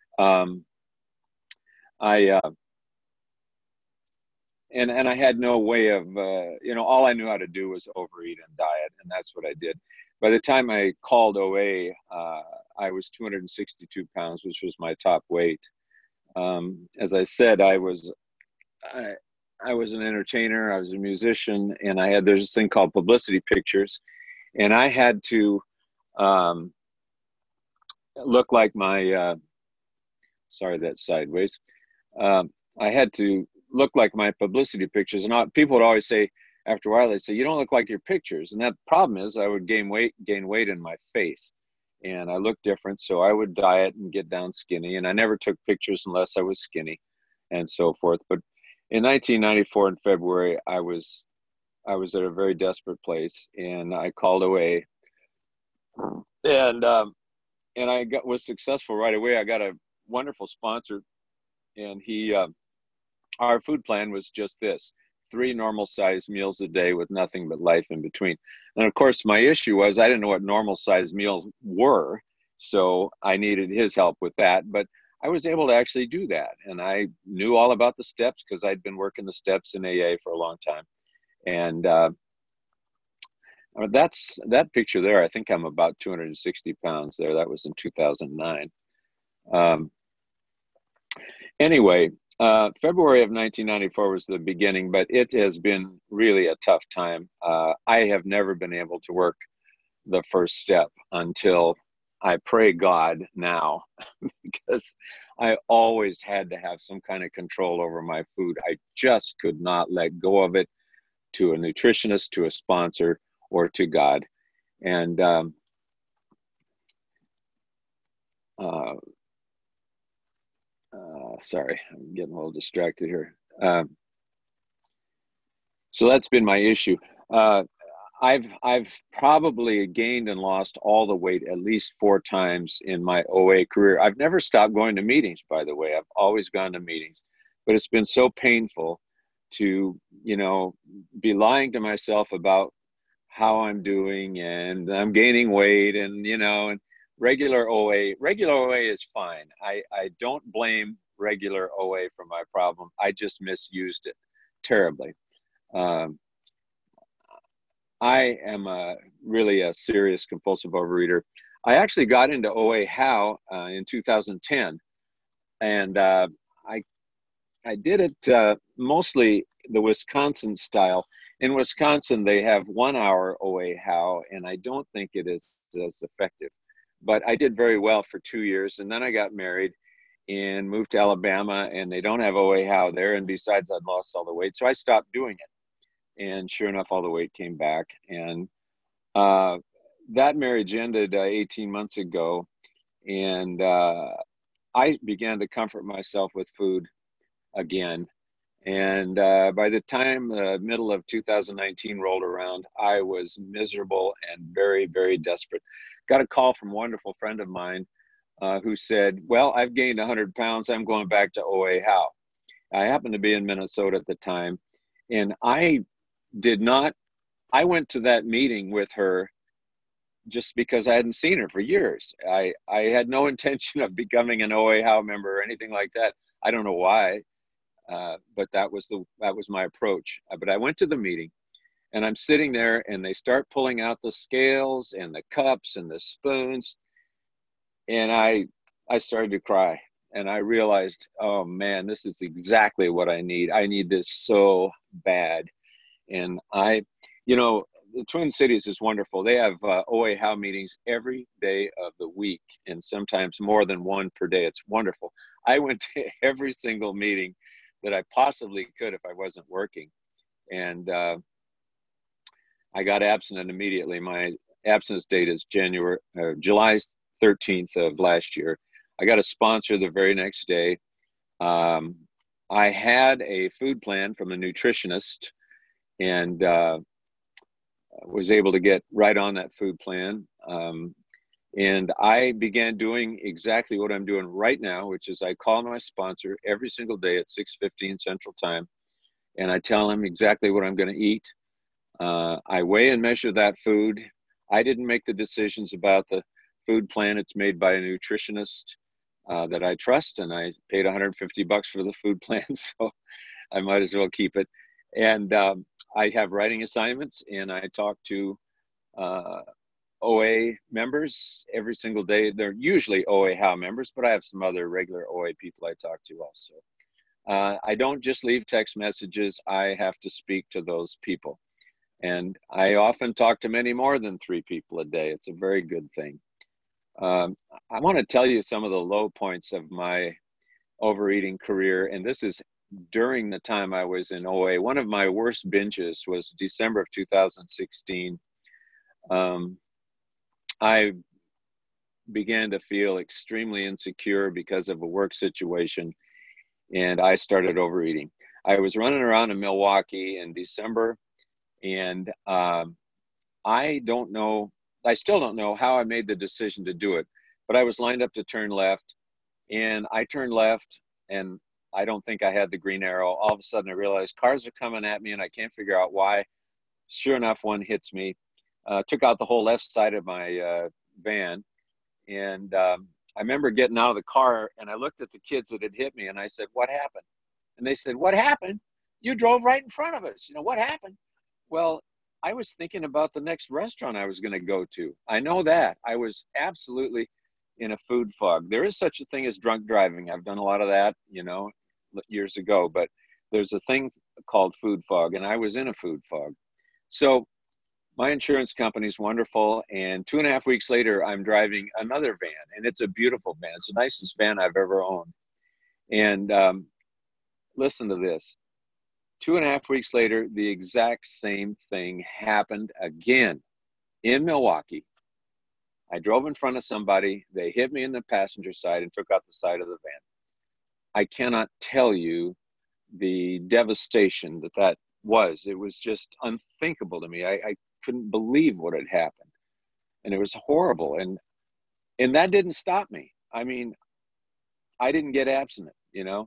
And I had no way of, all I knew how to do was overeat and diet, and that's what I did. By the time I called OA, I was 262 pounds, which was my top weight. As I said, I was an entertainer, I was a musician, and there's this thing called publicity pictures, and I had to look like my, sorry, that's sideways. I had to look like my publicity pictures, and people would always say, after a while, they'd say, you don't look like your pictures. And that problem is I would gain weight in my face, and I looked different. So I would diet and get down skinny, and I never took pictures unless I was skinny and so forth. But in 1994 in February, I was at a very desperate place, and I called OA, and I was successful right away. I got a wonderful sponsor, and our food plan was just this: 3 normal sized meals a day with nothing but life in between. And of course, my issue was I didn't know what normal sized meals were, so I needed his help with that. But I was able to actually do that, and I knew all about the steps because I'd been working the steps in AA for a long time. And that's that picture there. I think I'm about 260 pounds there. That was in 2009. Anyway, February of 1994 was the beginning, but it has been really a tough time. I have never been able to work the first step until I pray God now, because I always had to have some kind of control over my food. I just could not let go of it, to a nutritionist, to a sponsor, or to God. And sorry, I'm getting a little distracted here. So that's been my issue. I've probably gained and lost all the weight at least 4 times in my OA career. I've never stopped going to meetings, by the way. I've always gone to meetings, but it's been so painful to, you know, be lying to myself about how I'm doing and I'm gaining weight, and, you know, and regular OA is fine. I don't blame regular OA for my problem. I just misused it terribly. I am really a serious compulsive overeater. I actually got into OA How in 2010, and I did it mostly the Wisconsin style. In Wisconsin, they have 1 hour OA How, and I don't think it is as effective. But I did very well for 2 years, and then I got married and moved to Alabama, and they don't have OA How there. And besides, I'd lost all the weight, so I stopped doing it. And sure enough, all the weight came back. And that marriage ended 18 months ago. And I began to comfort myself with food again. And by the time the middle of 2019 rolled around, I was miserable and very, very desperate. Got a call from a wonderful friend of mine who said, well, I've gained 100 pounds. I'm going back to OA How. I happened to be in Minnesota at the time. And I went to that meeting with her just because I hadn't seen her for years. I had no intention of becoming an OA How member or anything like that. I don't know why, but that was my approach. But I went to the meeting, and I'm sitting there, and they start pulling out the scales and the cups and the spoons, and I started to cry, and I realized, oh man, this is exactly what I need. I need this so bad. And you know, the Twin Cities is wonderful. They have OA How meetings every day of the week, and sometimes more than one per day. It's wonderful. I went to every single meeting that I possibly could if I wasn't working. And I got abstinent immediately. My abstinence date is July 13th of last year. I got a sponsor the very next day. I had a food plan from a nutritionist, and was able to get right on that food plan. And I began doing exactly what I'm doing right now, which is I call my sponsor every single day at 6:15 Central Time, and I tell him exactly what I'm going to eat. I weigh and measure that food. I didn't make the decisions about the food plan. It's made by a nutritionist that I trust, and I paid $150 for the food plan, so I might as well keep it. And I have writing assignments, and I talk to OA members every single day. They're usually OA How members, but I have some other regular OA people I talk to also. I don't just leave text messages. I have to speak to those people. And I often talk to many more than 3 people a day. It's a very good thing. I want to tell you some of the low points of my overeating career, and this is during the time I was in OA. One of my worst binges was December of 2016. I began to feel extremely insecure because of a work situation, and I started overeating. I was running around in Milwaukee in December, and I still don't know how I made the decision to do it, but I was lined up to turn left, and I turned left, and I don't think I had the green arrow. All of a sudden I realized cars are coming at me, and I can't figure out why. Sure enough, one hits me, took out the whole left side of my van. And I remember getting out of the car, and I looked at the kids that had hit me, and I said, what happened? And they said, what happened? You drove right in front of us. You know, what happened? Well, I was thinking about the next restaurant I was going to go to. I know that. I was absolutely in a food fog. There is such a thing as drunk driving. I've done a lot of that, you know, years ago, but there's a thing called food fog, and I was in a food fog. So my insurance company is wonderful, and 2.5 weeks later, I'm driving another van, and it's a beautiful van. It's the nicest van I've ever owned. And listen to this. 2.5 weeks later, the exact same thing happened again in Milwaukee. I drove in front of somebody. They hit me in the passenger side and took out the side of the van. I cannot tell you the devastation that was. It was just unthinkable to me. I couldn't believe what had happened. And it was horrible. And that didn't stop me. I mean, I didn't get abstinent, you know.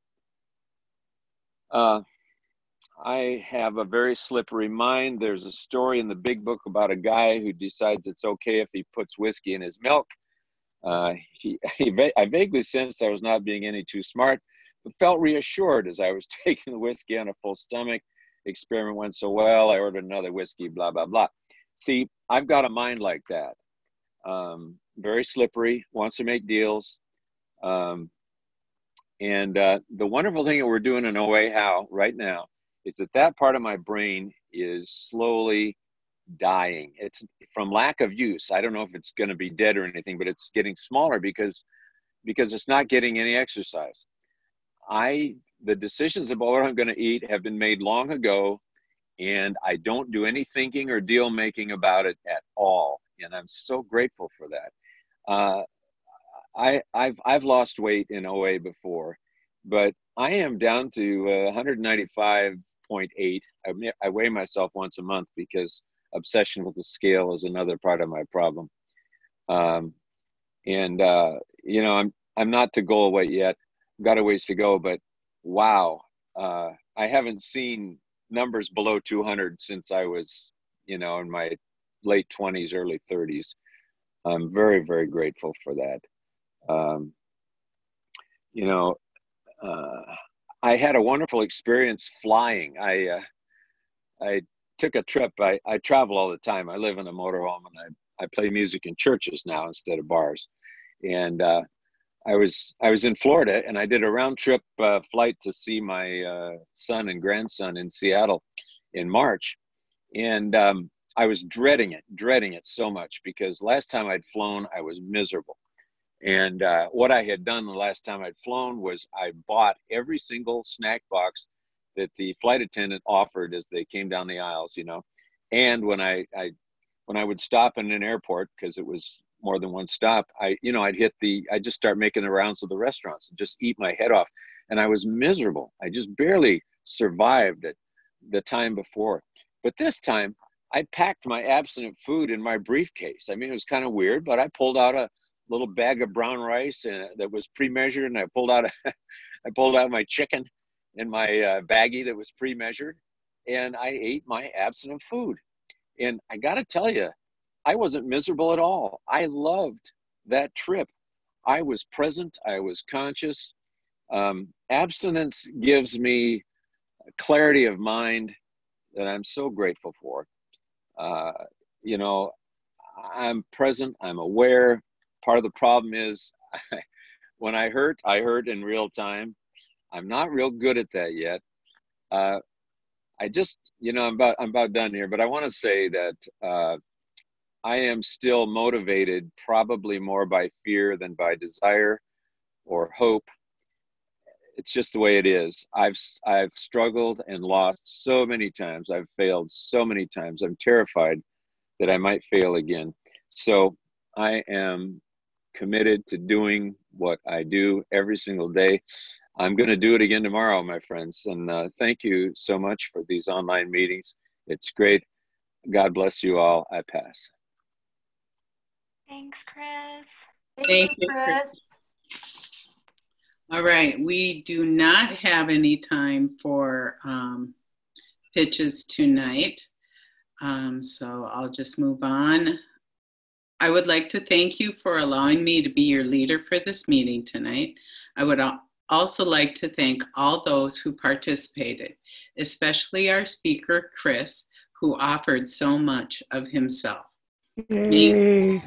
I have a very slippery mind. There's a story in the big book about a guy who decides it's okay if he puts whiskey in his milk. I vaguely sensed I was not being any too smart, but felt reassured as I was taking the whiskey on a full stomach. Experiment went so well, I ordered another whiskey, blah, blah, blah. See, I've got a mind like that. Very slippery, wants to make deals. The wonderful thing that we're doing in OA How right now is that part of my brain is slowly dying. It's from lack of use. I don't know if it's going to be dead or anything, but it's getting smaller because it's not getting any exercise. The decisions about what I'm going to eat have been made long ago, and I don't do any thinking or deal making about it at all. And I'm so grateful for that. I've lost weight in OA before, but I am down to 195.8. I weigh myself once a month because obsession with the scale is another part of my problem. You know, I'm not to goal weight yet. I've got a ways to go, but wow, I haven't seen numbers below 200 since I was, you know, in my late 20s, early 30s. I'm very, very grateful for that. You know, I had a wonderful experience flying. I took a trip. I travel all the time. I live in a motorhome, and I play music in churches now instead of bars. And I was in Florida, and I did a round trip flight to see my son and grandson in Seattle in March. And I was dreading it so much because last time I'd flown, I was miserable. And what I had done the last time I'd flown was I bought every single snack box that the flight attendant offered as they came down the aisles, you know. And when I would stop in an airport, because it was more than one stop, I'd just start making the rounds of the restaurants and just eat my head off. And I was miserable. I just barely survived it the time before. But this time I packed my abstinent food in my briefcase. I mean, it was kind of weird, but I pulled out a little bag of brown rice that was pre-measured, and I pulled out my chicken in my baggie that was pre-measured, and I ate my abstinent food. And I got to tell you, I wasn't miserable at all. I loved that trip. I was present. I was conscious. Abstinence gives me clarity of mind that I'm so grateful for. You know, I'm present. I'm aware. Part of the problem is when I hurt in real time. I'm not real good at that yet. I just, you know, I'm about done here, but I want to say that I am still motivated probably more by fear than by desire or hope. It's just the way it is. I've struggled and lost so many times. I've failed so many times. I'm terrified that I might fail again. So I am committed to doing what I do every single day. I'm going to do it again tomorrow, my friends. And thank you so much for these online meetings. It's great. God bless you all. I pass. Thanks, Chris. Thank you, Chris. All right. We do not have any time for pitches tonight. So I'll just move on. I would like to thank you for allowing me to be your leader for this meeting tonight. I would also like to thank all those who participated, especially our speaker, Chris, who offered so much of himself. May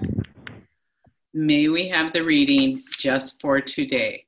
we have the reading just for today.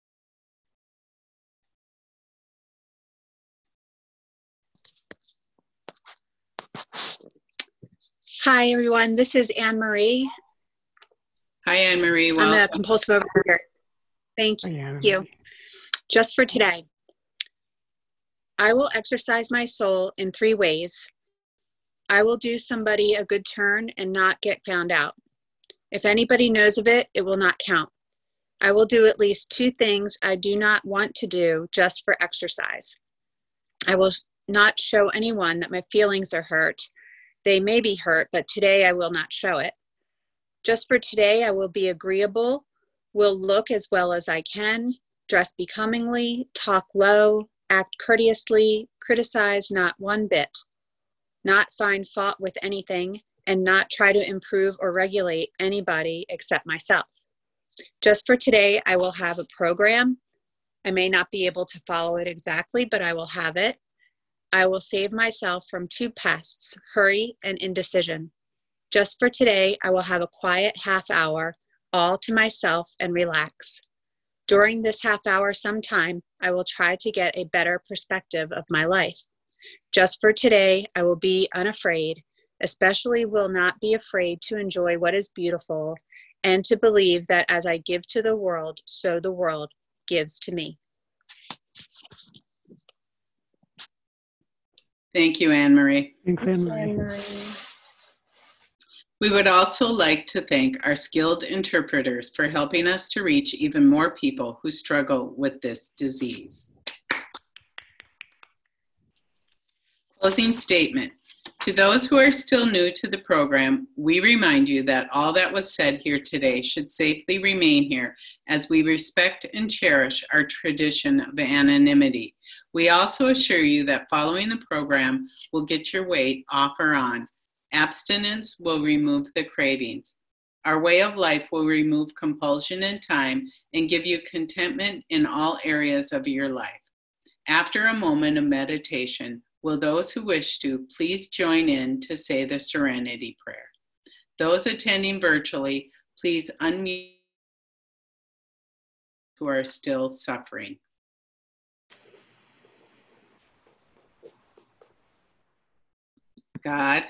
Hi, everyone. This is Anne Marie. Hi, Anne Marie. Welcome. I'm a compulsive overeater. Thank you. Just for today. I will exercise my soul in 3 ways. I will do somebody a good turn and not get found out. If anybody knows of it, it will not count. I will do at least 2 things I do not want to do just for exercise. I will not show anyone that my feelings are hurt. They may be hurt, but today I will not show it. Just for today, I will be agreeable, will look as well as I can, dress becomingly, talk low, act courteously, criticize not one bit, not find fault with anything, and not try to improve or regulate anybody except myself. Just for today, I will have a program. I may not be able to follow it exactly, but I will have it. I will save myself from 2 pests, hurry and indecision. Just for today, I will have a quiet half hour, all to myself, and relax. During this half hour sometime, I will try to get a better perspective of my life. Just for today, I will be unafraid, especially will not be afraid to enjoy what is beautiful and to believe that as I give to the world, so the world gives to me. Thank you, Anne Marie. Thanks, Anne Marie. We would also like to thank our skilled interpreters for helping us to reach even more people who struggle with this disease. Closing statement. To those who are still new to the program, we remind you that all that was said here today should safely remain here as we respect and cherish our tradition of anonymity. We also assure you that following the program will get your weight off or on. Abstinence will remove the cravings. Our way of life will remove compulsion and time and give you contentment in all areas of your life. After a moment of meditation, will those who wish to please join in to say the Serenity Prayer? Those attending virtually, please unmute who are still suffering. God,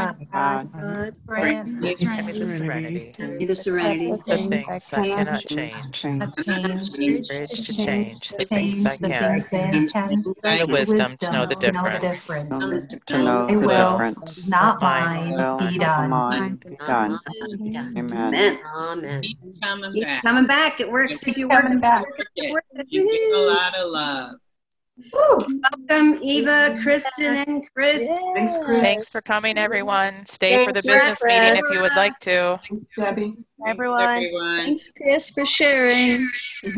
grant the serenity, the serenity, the things I cannot change, courage to change the things I can, and the wisdom to know the difference. To know the difference. Not mine, Will not mine be done. Amen. Amen. keep coming Keep back. coming back. It works if you work. You give a lot of love. Welcome, Eva, Kristen, and Chris. Thanks, Chris. Thanks for coming, everyone. Stay for the business meeting if you would like to. Thanks, Debbie. Everyone. Thanks, Chris, for sharing.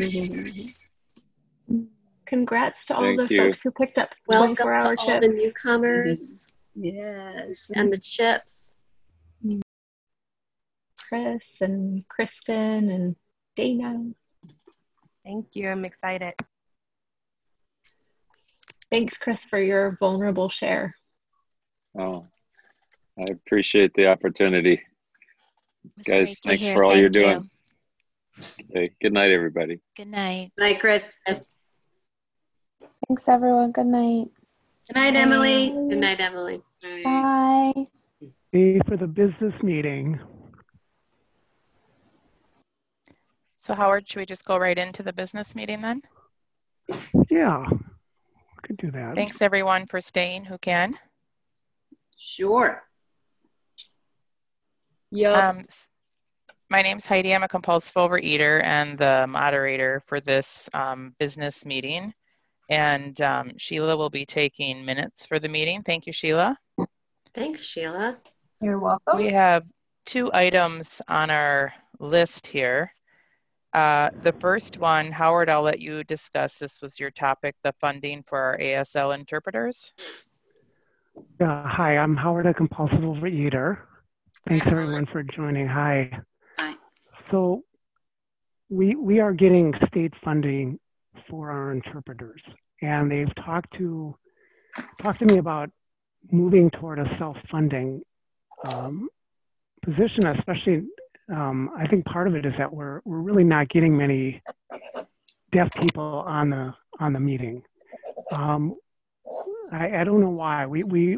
Congrats to all Thank the you. folks who picked up Welcome 24-hour to all shifts. the newcomers Yes. and the chips. Chris and Kristen and Dana. Thank you. I'm excited. Thanks, Chris, for your vulnerable share. Oh, I appreciate the opportunity. great Guys, to thanks hear. for all Thank you're doing. you. Okay, good night, everybody. Good night. Good night, Chris. Thanks, everyone. Good night. Good night, Emily. Good night, Emily. Bye. Stay for the business meeting. So Howard, should we just go right into the business meeting then? Yeah, we could do that. Thanks everyone for staying who can. Sure. Yep. My name's Heidi. I'm a compulsive overeater and the moderator for this business meeting. And Sheila will be taking minutes for the meeting. Thank you, Sheila. Thanks, Sheila. You're welcome. We have 2 items on our list here. The first one, Howard, I'll let you discuss. This was your topic, the funding for our ASL interpreters. Hi, I'm Howard, a compulsive overeater. Thanks everyone for joining. Hi. Hi. So we are getting state funding for our interpreters, and they've talked to me about moving toward a self-funding position, especially. I think part of it is that we're really not getting many deaf people on the meeting. I don't know why. We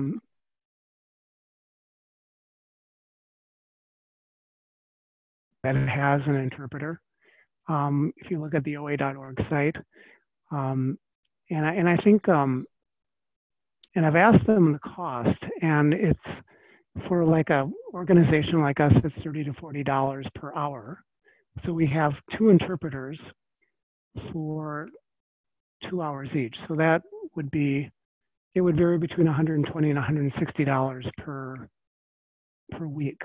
that it has an interpreter. If you look at the OA.org site, and I think, and I've asked them the cost, and it's for like a organization like us, it's $30 to $40 per hour. So we have 2 interpreters for 2 hours each. So that would be, it would vary between $120 and $160 per week.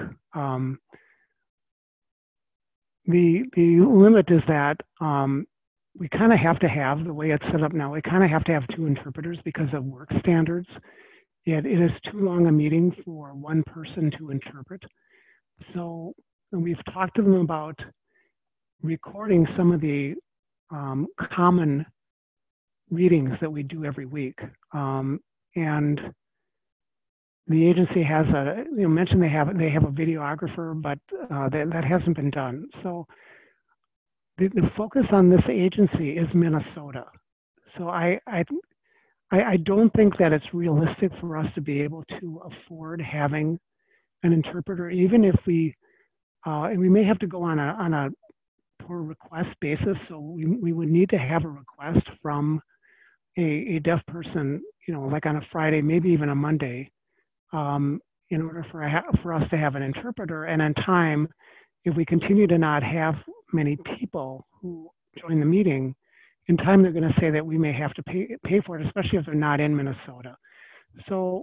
The limit is that we kind of have to have, the way it's set up now, we kind of have to have 2 interpreters because of work standards. It is too long a meeting for one person to interpret. So we've talked to them about recording some of the common readings that we do every week. And the agency has mentioned they have a videographer, but that hasn't been done. So the focus on this agency is Minnesota. So I don't think that it's realistic for us to be able to afford having an interpreter, even if and we may have to go on a per request basis. So we would need to have a request from a deaf person, like on a Friday, maybe even a Monday, in order for us to have an interpreter. And in time, if we continue to not have many people who join the meeting, in time they're going to say that we may have to pay for it, especially if they're not in Minnesota. So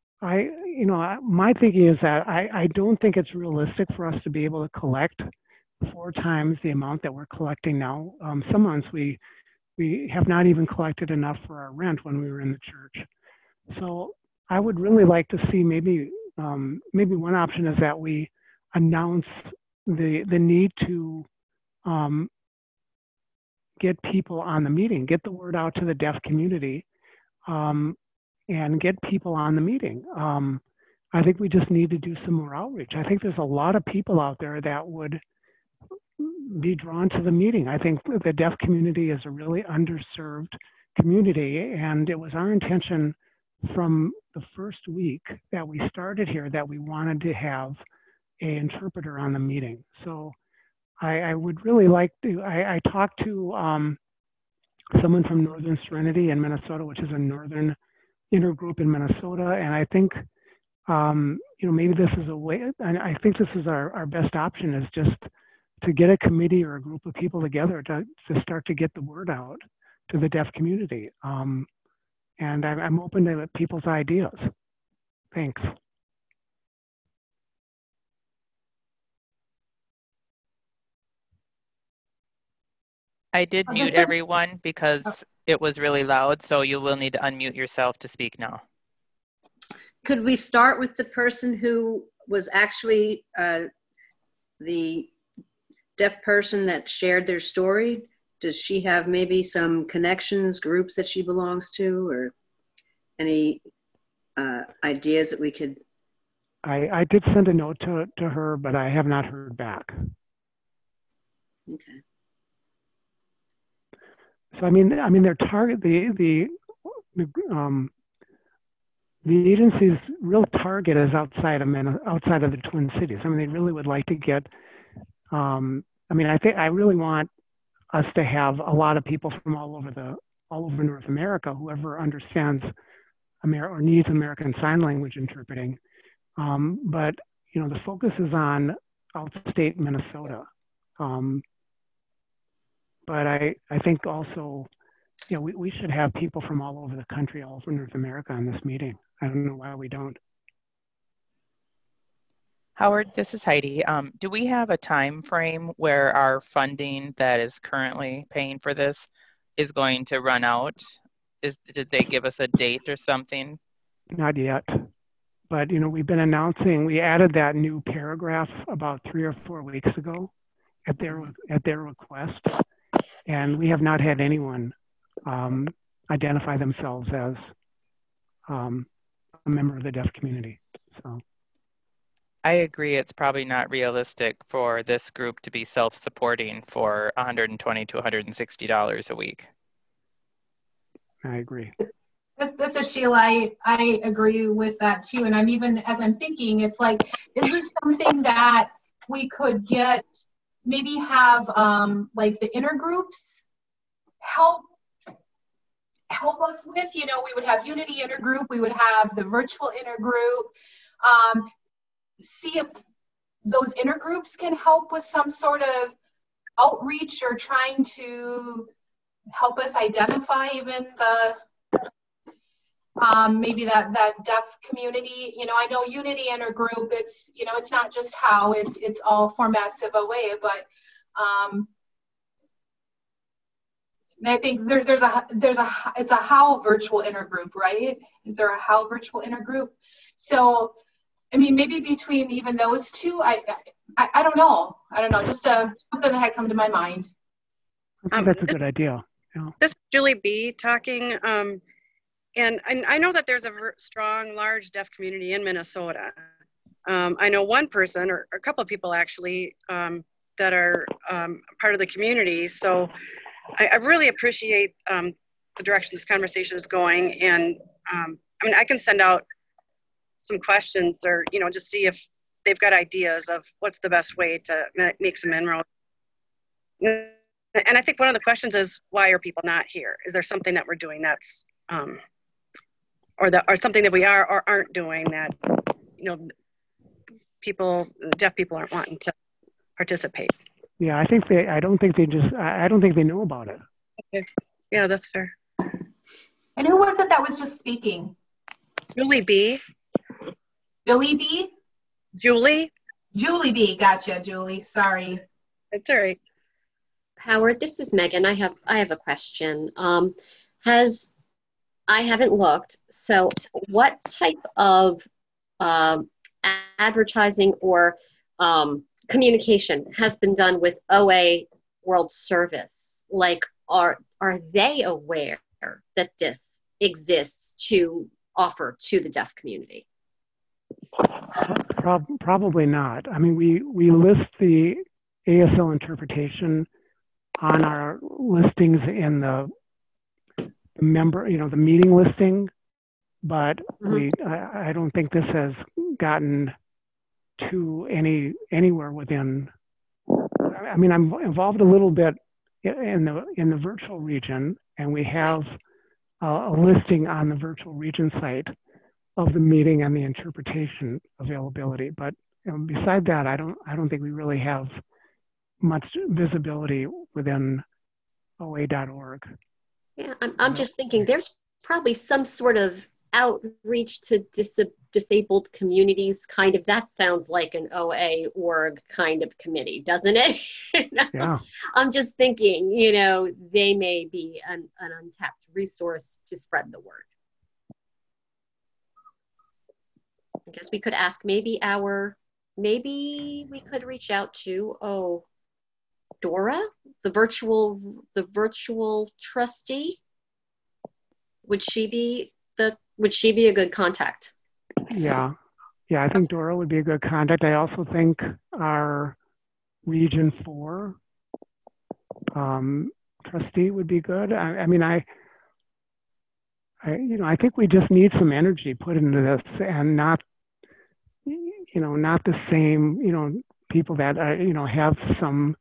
my thinking is that I don't think it's realistic for us to be able to collect 4 times the amount that we're collecting now. Some months we have not even collected enough for our rent when we were in the church. So I would really like to see maybe one option is that we announce the need to get people on the meeting, get the word out to the deaf community, and get people on the meeting. I think we just need to do some more outreach. I think there's a lot of people out there that would be drawn to the meeting. I think the deaf community is a really underserved community, and it was our intention from the first week that we started here that we wanted to have an interpreter on the meeting. So I would really like to, I talked to someone from Northern Serenity in Minnesota, which is a northern intergroup in Minnesota, and I think maybe this is a way, I think this is our best option, is just to get a committee or a group of people together to start to get the word out to the deaf community. And I'm open to people's ideas. Thanks. I did mute everyone because it was really loud, so you will need to unmute yourself to speak now. Could we start with the person who was actually the deaf person that shared their story? Does she have maybe some connections, groups that she belongs to, or any ideas that we could? I did send a note to her, but I have not heard back. Okay. So their target, the agency's real target is outside of the Twin Cities. They really would like to get. I really want us to have a lot of people from all over North America, whoever understands or needs American Sign Language interpreting. But the focus is on outstate Minnesota. But I think also, we should have people from all over the country, all over North America in this meeting. I don't know why we don't. Howard, this is Heidi. Do we have a time frame where our funding that is currently paying for this is going to run out? Did they give us a date or something? Not yet. But, we've been announcing, we added that new paragraph about 3 or 4 weeks ago at their request. And we have not had anyone identify themselves as a member of the deaf community. So I agree. It's probably not realistic for this group to be self-supporting for $120 to $160 a week. I agree. This is Sheila. I agree with that too. And as I'm thinking, it's like, is this something that we could maybe have like the intergroups help help us with. You know, we would have Unity Intergroup, we would have the virtual intergroup. See if those intergroups can help with some sort of outreach or trying to help us identify even the maybe that deaf community. You know, I know Unity Intergroup, it's, you know, it's not just how, it's all formats of OA, but I think it's a how virtual intergroup, right? Is there a how virtual intergroup? So, I mean, maybe between even those two, I don't know. Just something that had come to my mind. I think that's a good idea. Yeah. This is Julie B. talking. And I know that there's a strong, large deaf community in Minnesota. I know one person, or a couple of people actually, that are part of the community. So I really appreciate the direction this conversation is going. And I mean, I can send out some questions, or, you know, just see if they've got ideas of what's the best way to make some inroads. And I think one of the questions is, why are people not here? Is there something that we're doing that's, or something that we are or aren't doing that, you know, deaf people aren't wanting to participate? Yeah, I don't think they know about it. Okay. Yeah, that's fair. And who was it that was just speaking? Julie B. Billy B? Julie B. Gotcha, Julie. Sorry. It's all right. Howard, this is Megan. I have a question. I haven't looked. So what type of advertising or communication has been done with OA World Service? Like, are they aware that this exists to offer to the deaf community? Probably not. I mean, we list the ASL interpretation on our listings in the member, you know, the meeting listing, but I don't think this has gotten to anywhere within. I mean, I'm involved a little bit in the virtual region, and we have a listing on the virtual region site of the meeting and the interpretation availability. But beside that, I don't think we really have much visibility within OA.org. Yeah, I'm just thinking there's probably some sort of outreach to disabled communities kind of. That sounds like an OA org kind of committee, doesn't it? Yeah. I'm just thinking, you know, they may be an untapped resource to spread the word. I guess we could ask maybe we could reach out to Dora, the virtual trustee. Would she be a good contact? Yeah, I think Dora would be a good contact. I also think our Region 4 trustee would be good. I mean, I think we just need some energy put into this, and not the same, people that have some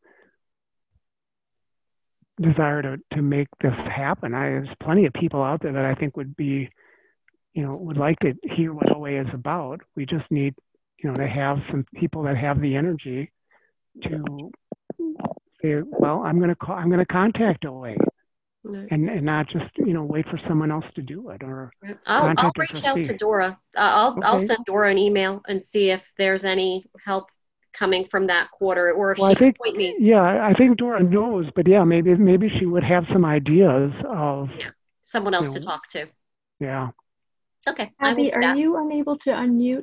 desire to make this happen. There's plenty of people out there that I think would be, would like to hear what OA is about. We just need, to have some people that have the energy to say, well, I'm going to contact OA, and not just, wait for someone else to do it. Or I'll reach out to Dora. I'll send Dora an email and see if there's any help coming from that quarter, or if she can point me. Yeah, I think Dora knows, but yeah, maybe she would have some ideas of someone else to talk to. Yeah. Okay. Abby, are you unable to unmute?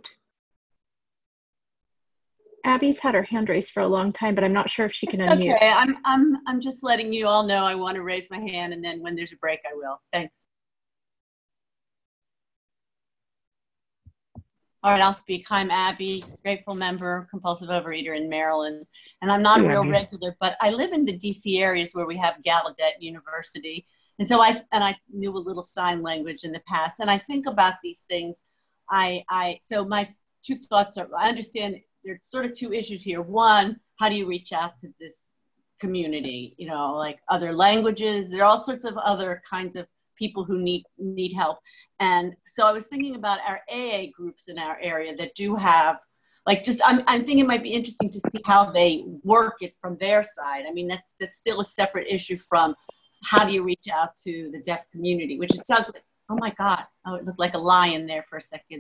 Abby's had her hand raised for a long time, but I'm not sure if she can unmute. Okay, I'm just letting you all know I want to raise my hand, and then when there's a break, I will. Thanks. All right, I'll speak. I'm Abby, grateful member, compulsive overeater in Maryland. And I'm not a real regular, but I live in the DC areas where we have Gallaudet University. And so I knew a little sign language in the past. And I think about these things. So my two thoughts are, I understand there are sort of two issues here. One, how do you reach out to this community? Like other languages, there are all sorts of other kinds of people who need help. And so I was thinking about our AA groups in our area that do have, like, just, I'm thinking it might be interesting to see how they work it from their side. I mean, that's still a separate issue from how do you reach out to the deaf community, which it sounds like, oh my God, oh, it looked like a lion there for a second.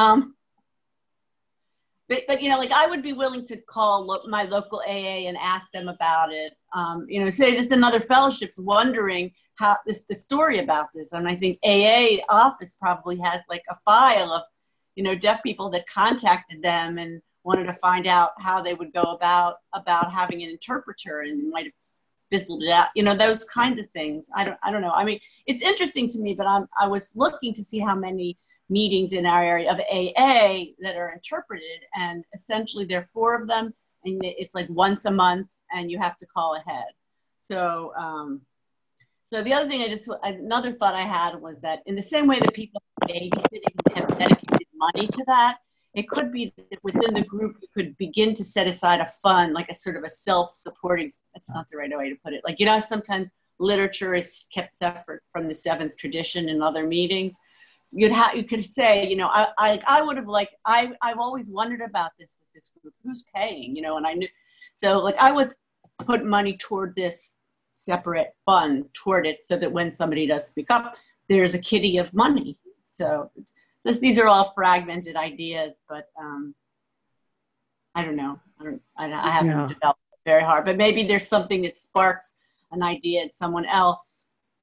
But you know, like, I would be willing to call my local AA and ask them about it. You know, say just another fellowship's wondering how the story about this. And I think AA office probably has like a file of, you know, deaf people that contacted them and wanted to find out how they would go about having an interpreter, and might have fizzled it out. You know, those kinds of things. I don't know. I mean, it's interesting to me, but I was looking to see how many meetings in our area of AA that are interpreted, and essentially there are 4 of them, and it's like once a month, and you have to call ahead. So, so the other thing another thought I had was that in the same way that people babysitting have dedicated money to that, it could be that within the group you could begin to set aside a fund, like a sort of a self-supporting. That's not the right way to put it. Like, you know, sometimes literature is kept separate from the 7th tradition in other meetings. You could say, you know, I would have liked, I've always wondered about this with this group, who's paying, you know, and I knew, so like I would put money toward this separate fund toward it, so that when somebody does speak up, there's a kitty of money. So these are all fragmented ideas, but I don't know. I haven't developed it very hard, but maybe there's something that sparks an idea in someone else.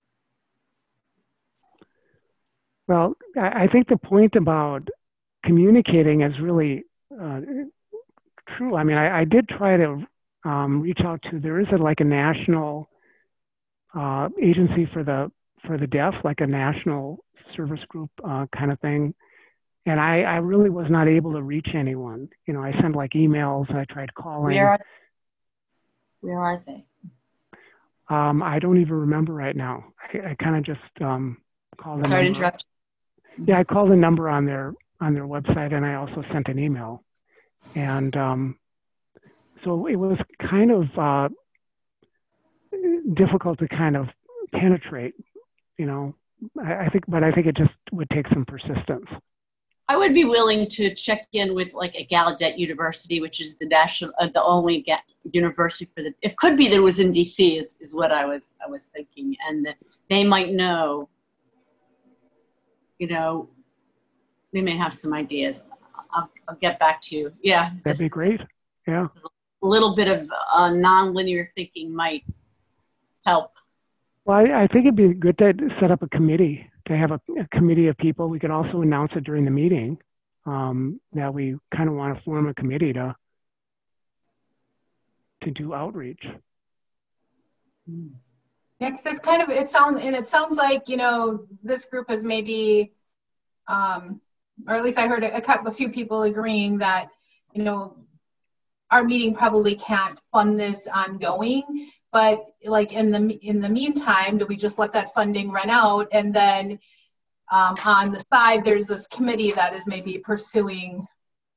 Well, I think the point about communicating is really true. I mean, I did try to reach out to, there is like a national agency for the deaf, like a national service group kind of thing. And I really was not able to reach anyone. You know, I sent like emails and I tried calling. Where are they? I don't even remember right now. I kind of just called them. Sorry to interrupt. Yeah, I called a number on their website, and I also sent an email. And so it was kind of difficult to kind of penetrate, you know. I think it just would take some persistence. I would be willing to check in with like a Gallaudet University, which is the national, the only university for the. It could be that it was in DC, is what I was thinking, and that they might know. You know, they may have some ideas. I'll get back to you. Yeah, that'd be great. Yeah, a little bit of nonlinear thinking might help. Well, I think it'd be good to set up a committee, to have a committee of people. We could also announce it during the meeting that we kind of want to form a committee to do outreach. Yeah, because it's kind of, it sounds like, you know, this group has maybe, or at least I heard a few people agreeing that, you know, our meeting probably can't fund this ongoing, but like in the meantime, do we just let that funding run out, and then on the side there's this committee that is maybe pursuing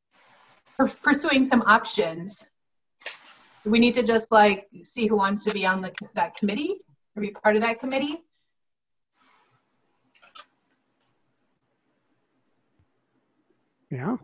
some options? Do we need to just like see who wants to be on that committee or be part of that committee? Yeah.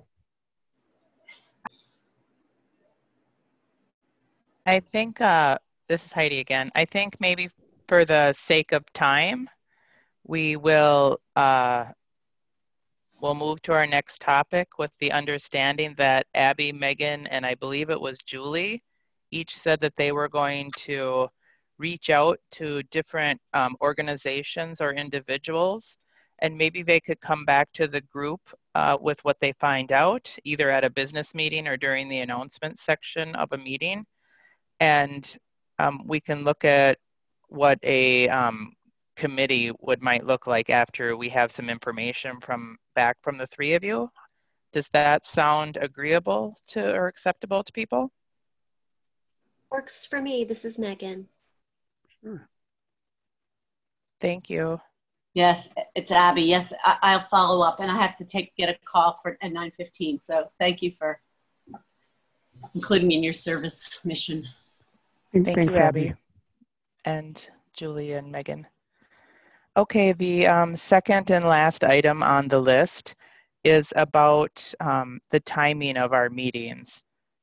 I think, this is Heidi again. I think maybe for the sake of time, we will we'll move to our next topic with the understanding that Abby, Megan, and I believe it was Julie, each said that they were going to reach out to different organizations or individuals, and maybe they could come back to the group with what they find out, either at a business meeting or during the announcement section of a meeting. And we can look at what a committee might look like after we have some information back from the 3 of you. Does that sound agreeable to or acceptable to people? Works for me. This is Megan. Sure. Thank you. Yes, it's Abby. Yes, I'll follow up, and I have to get a call at 9:15. So thank you for including me in your service mission. Thank you, Abby. And Julie and Megan. Okay, the second and last item on the list is about the timing of our meetings.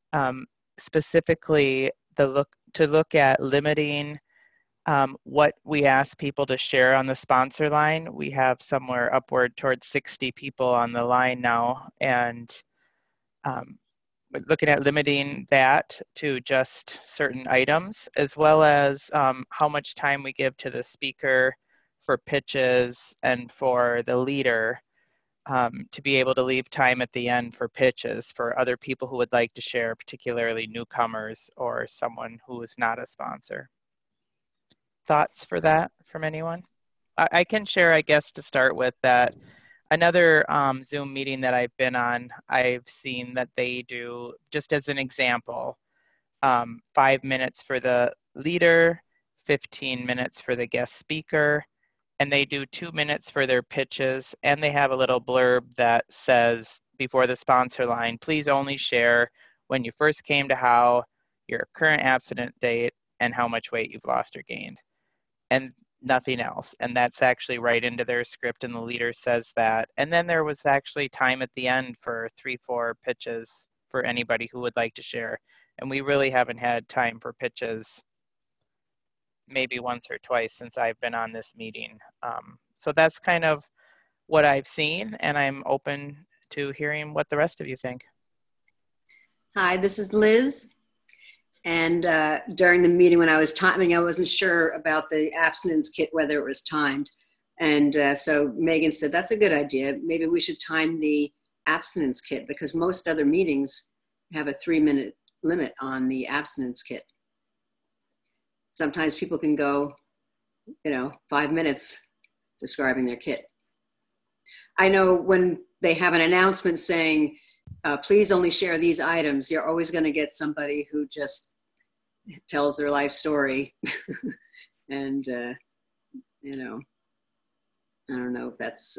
Specifically, to look at limiting what we ask people to share on the sponsor line. We have somewhere upward towards 60 people on the line now, and looking at limiting that to just certain items, as well as how much time we give to the speaker for pitches and for the leader to be able to leave time at the end for pitches for other people who would like to share, particularly newcomers or someone who is not a sponsor. Thoughts for that from anyone? I can share, I guess, to start with that. Another Zoom meeting that I've been on, I've seen that they do, just as an example, 5 minutes for the leader, 15 minutes for the guest speaker, and they do 2 minutes for their pitches, and they have a little blurb that says before the sponsor line, please only share when you first came to HOW, your current abstinence date, and how much weight you've lost or gained, and nothing else. And that's actually right into their script, and the leader says that. And then there was actually time at the end for 3-4 pitches for anybody who would like to share. And we really haven't had time for pitches maybe once or twice since I've been on this meeting. So that's kind of what I've seen, and I'm open to hearing what the rest of you think. Hi, this is Liz. And during the meeting when I was timing, I wasn't sure about the abstinence kit, whether it was timed. And so Megan said, that's a good idea. Maybe we should time the abstinence kit, because most other meetings have a 3-minute limit on the abstinence kit. Sometimes people can go, 5 minutes describing their kit. I know when they have an announcement saying, please only share these items, you're always going to get somebody who just tells their life story. And, I don't know if that's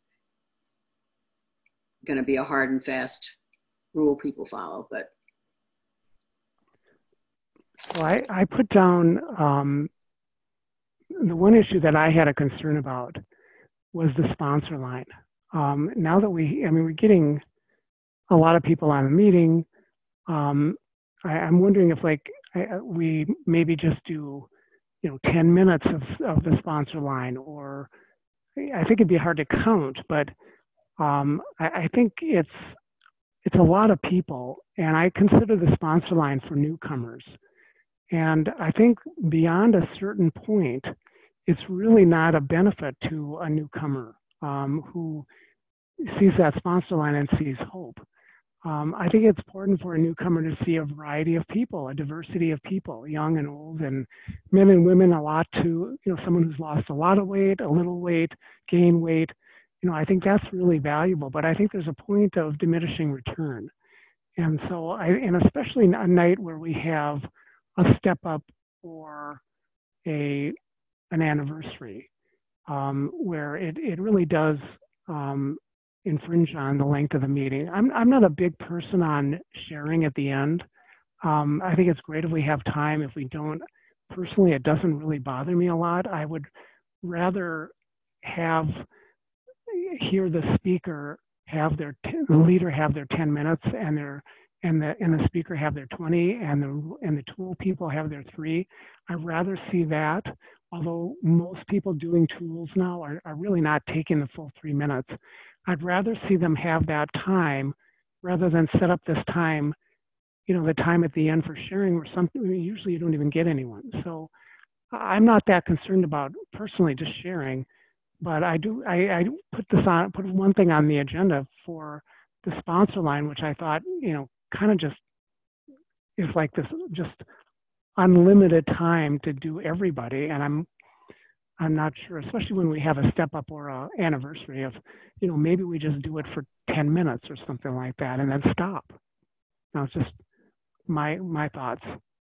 going to be a hard and fast rule people follow, but. So I put down the one issue that I had a concern about was the sponsor line. Now that we're getting a lot of people on the meeting, I'm wondering if we maybe just do 10 minutes of the sponsor line, or I think it'd be hard to count, but I think it's a lot of people, and I consider the sponsor line for newcomers. And I think beyond a certain point, it's really not a benefit to a newcomer who sees that sponsor line and sees hope. I think it's important for a newcomer to see a variety of people, a diversity of people, young and old, and men and women, a lot too, someone who's lost a lot of weight, a little weight, gained weight. I think that's really valuable, but I think there's a point of diminishing return. And so, and especially a night where we have a step up or an anniversary, where it really does infringe on the length of the meeting. I'm not a big person on sharing at the end. I think it's great if we have time. If we don't, personally, it doesn't really bother me a lot. I would rather hear the speaker have the leader have their 10 minutes and the speaker have their 20 and the tool people have their 3. I'd rather see that, although most people doing tools now are really not taking the full 3 minutes. I'd rather see them have that time rather than set up this time, the time at the end for sharing or something. Usually you don't even get anyone. So I'm not that concerned about personally just sharing, but I put one thing on the agenda for the sponsor line, which I thought, kind of just is like this just unlimited time to do everybody. And I'm not sure, especially when we have a step up or an anniversary of, maybe we just do it for 10 minutes or something like that and then stop. Now it's just my thoughts.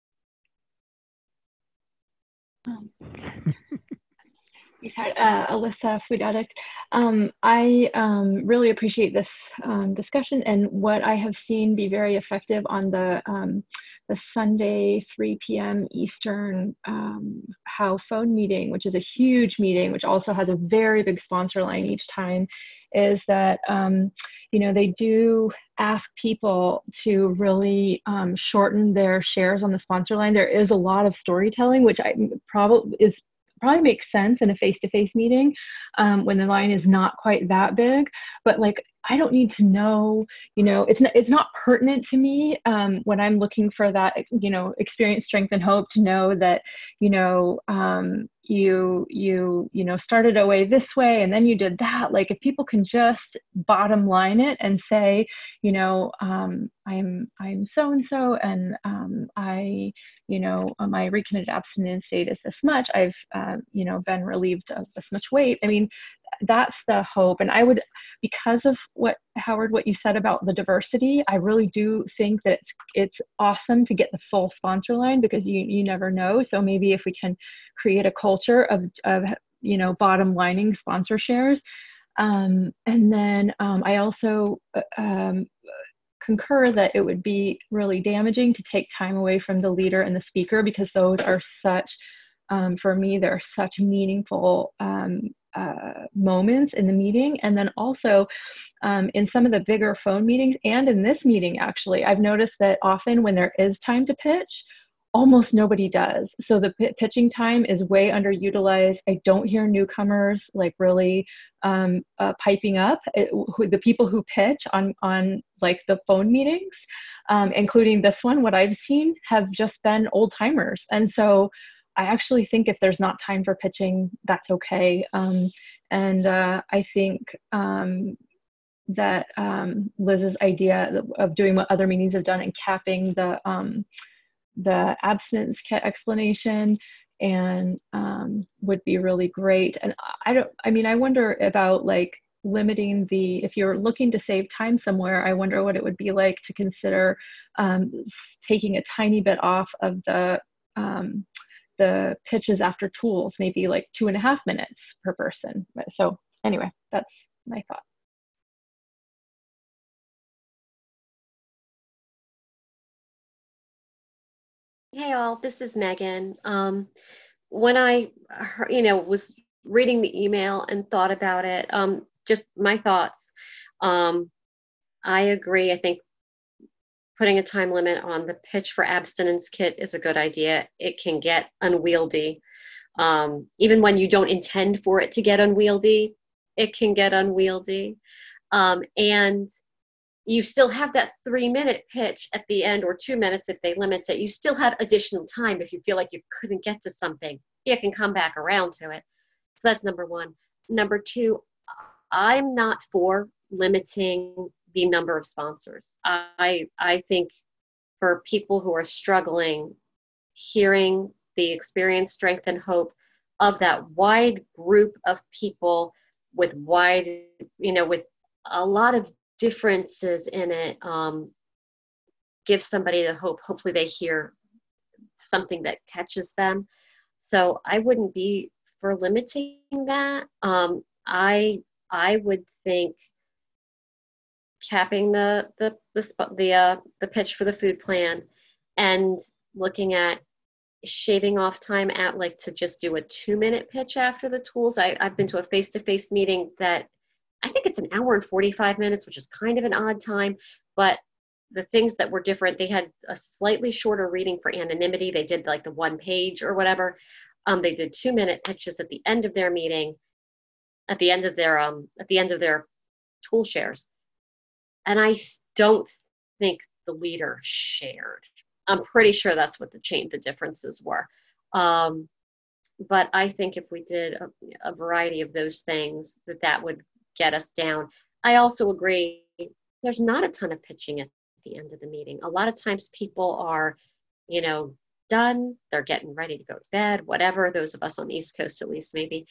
We've had Alyssa, Food Addict. I really appreciate this discussion and what I have seen be very effective on the the Sunday 3 p.m. Eastern HOW phone meeting, which is a huge meeting, which also has a very big sponsor line each time, is that, you know, they do ask people to really shorten their shares on the sponsor line. There is a lot of storytelling, which probably makes sense in a face-to-face meeting when the line is not quite that big. But like, I don't need to know, you know, it's not pertinent to me when I'm looking for that, you know, experience, strength, and hope, to know that, you know, you know, started OA this way and then you did that. Like, if people can just bottom line it and say, you know, I'm so-and-so, and I, you know, my recommitted abstinence state is this much. I've, you know, been relieved of this much weight. I mean, that's the hope. And I would, because of what, Howard, what you said about the diversity, I really do think that it's awesome to get the full sponsor line, because you never know. So maybe if we can create a culture of you know, bottom lining sponsor shares. And then I also concur that it would be really damaging to take time away from the leader and the speaker, because those are such, for me, they're such meaningful moments in the meeting. And then also in some of the bigger phone meetings, and in this meeting, actually, I've noticed that often when there is time to pitch, almost nobody does. So the pitching time is way underutilized. I don't hear newcomers like really piping up. The people who pitch on like the phone meetings, including this one, what I've seen have just been old timers. And so I actually think if there's not time for pitching, that's okay. And I think that Liz's idea of doing what other meetings have done and capping the abstinence explanation and would be really great. And I wonder about like limiting if you're looking to save time somewhere, I wonder what it would be like to consider taking a tiny bit off of the pitches after tools, maybe like 2.5 minutes per person. So anyway, that's my thought. Hey all, this is Megan. When I was reading the email and thought about it, just my thoughts, I agree. I think putting a time limit on the pitch for abstinence kit is a good idea. It can get unwieldy. Even when you don't intend for it to get unwieldy, it can get unwieldy. And you still have that 3-minute pitch at the end, or 2 minutes if they limit it. You still have additional time if you feel like you couldn't get to something. You can come back around to it. So that's number one. Number two, I'm not for limiting the number of sponsors. I think for people who are struggling, hearing the experience, strength, and hope of that wide group of people with with a lot of differences in it, give somebody the hope. Hopefully they hear something that catches them. So I wouldn't be for limiting that. I would think capping the pitch for the food plan and looking at shaving off time at like to just do a 2-minute pitch after the tools. I've been to a face-to-face meeting that I think it's 1 hour and 45 minutes, which is kind of an odd time, but the things that were different, they had a slightly shorter reading for anonymity. They did like the 1 page or whatever. They did 2-minute pitches at the end of their meeting, at the end of their tool shares. And I don't think the leader shared. I'm pretty sure that's what the differences were. But I think if we did a variety of those things, that would get us down. I also agree, there's not a ton of pitching at the end of the meeting. A lot of times people are, done, they're getting ready to go to bed, whatever, those of us on the East Coast at least maybe.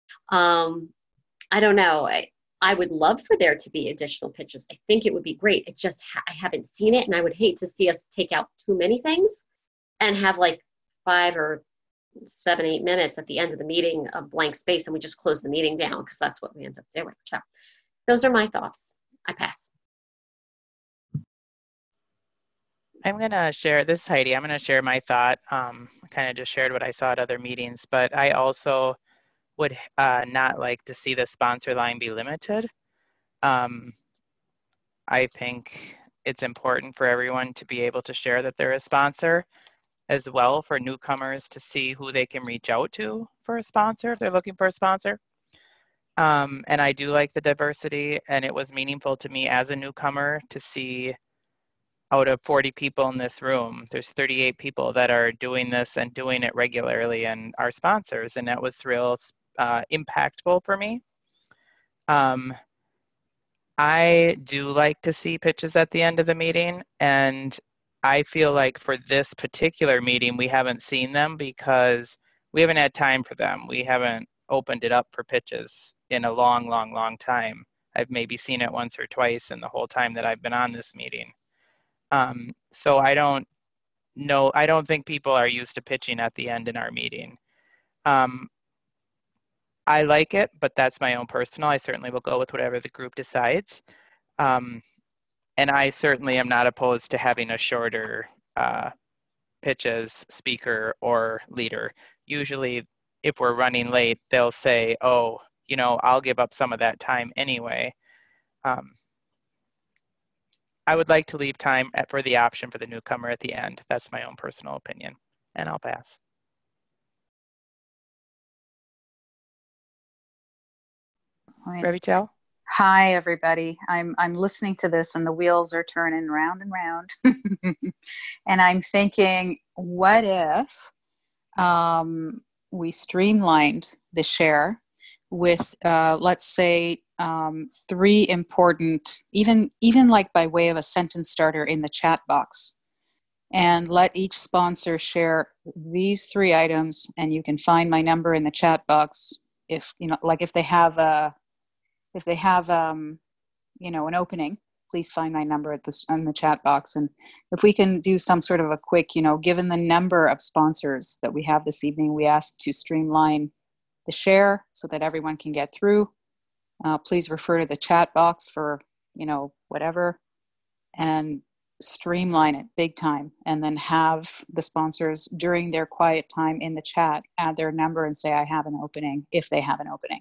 I don't know. I would love for there to be additional pitches. I think it would be great. It just, I haven't seen it, and I would hate to see us take out too many things and have like 5 or 7, 8 minutes at the end of the meeting of blank space, and we just close the meeting down, because that's what we end up doing. So those are my thoughts. I pass. I'm going to share, this is Heidi, I'm going to share my thought. I kind of just shared what I saw at other meetings, but I also would not like to see the sponsor line be limited. I think it's important for everyone to be able to share that they're a sponsor, as well for newcomers to see who they can reach out to for a sponsor if they're looking for a sponsor. And I do like the diversity, and it was meaningful to me as a newcomer to see out of 40 people in this room, there's 38 people that are doing this and doing it regularly and are sponsors, and that was real impactful for me. I do like to see pitches at the end of the meeting, and I feel like for this particular meeting, we haven't seen them because we haven't had time for them. We haven't opened it up for pitches in a long, long, long time. I've maybe seen it once or twice in the whole time that I've been on this meeting. So I don't know, I don't think people are used to pitching at the end in our meeting. I like it, but that's my own personal. I certainly will go with whatever the group decides. And I certainly am not opposed to having a shorter pitch as speaker or leader. Usually, if we're running late, they'll say, oh, you know, I'll give up some of that time anyway. I would like to leave time for the option for the newcomer at the end. That's my own personal opinion, and I'll pass. Revitel? Hi, everybody. I'm listening to this and the wheels are turning round and round. And I'm thinking, what if we streamlined the share with, let's say, 3 important, even like by way of a sentence starter in the chat box, and let each sponsor share these 3 items, and you can find my number in the chat box if, you know, like if they have you know, an opening, please find my number at in the chat box. And if we can do some sort of a quick, you know, given the number of sponsors that we have this evening, we ask to streamline the share so that everyone can get through. Please refer to the chat box for, you know, whatever, and streamline it big time. And then have the sponsors during their quiet time in the chat add their number and say, I have an opening, if they have an opening.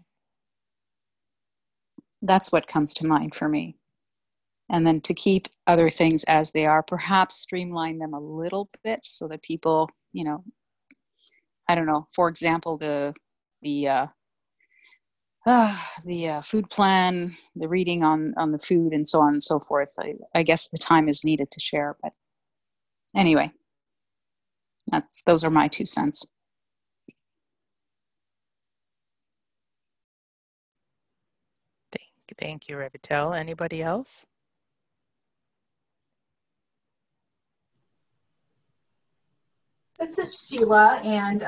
That's what comes to mind for me. And then to keep other things as they are, perhaps streamline them a little bit so that people, you know, I don't know, for example, the food plan, the reading on the food, and so on and so forth. I guess the time is needed to share, but anyway, those are my 2 cents. Thank you, Revitel. Anybody else? This is Sheila, and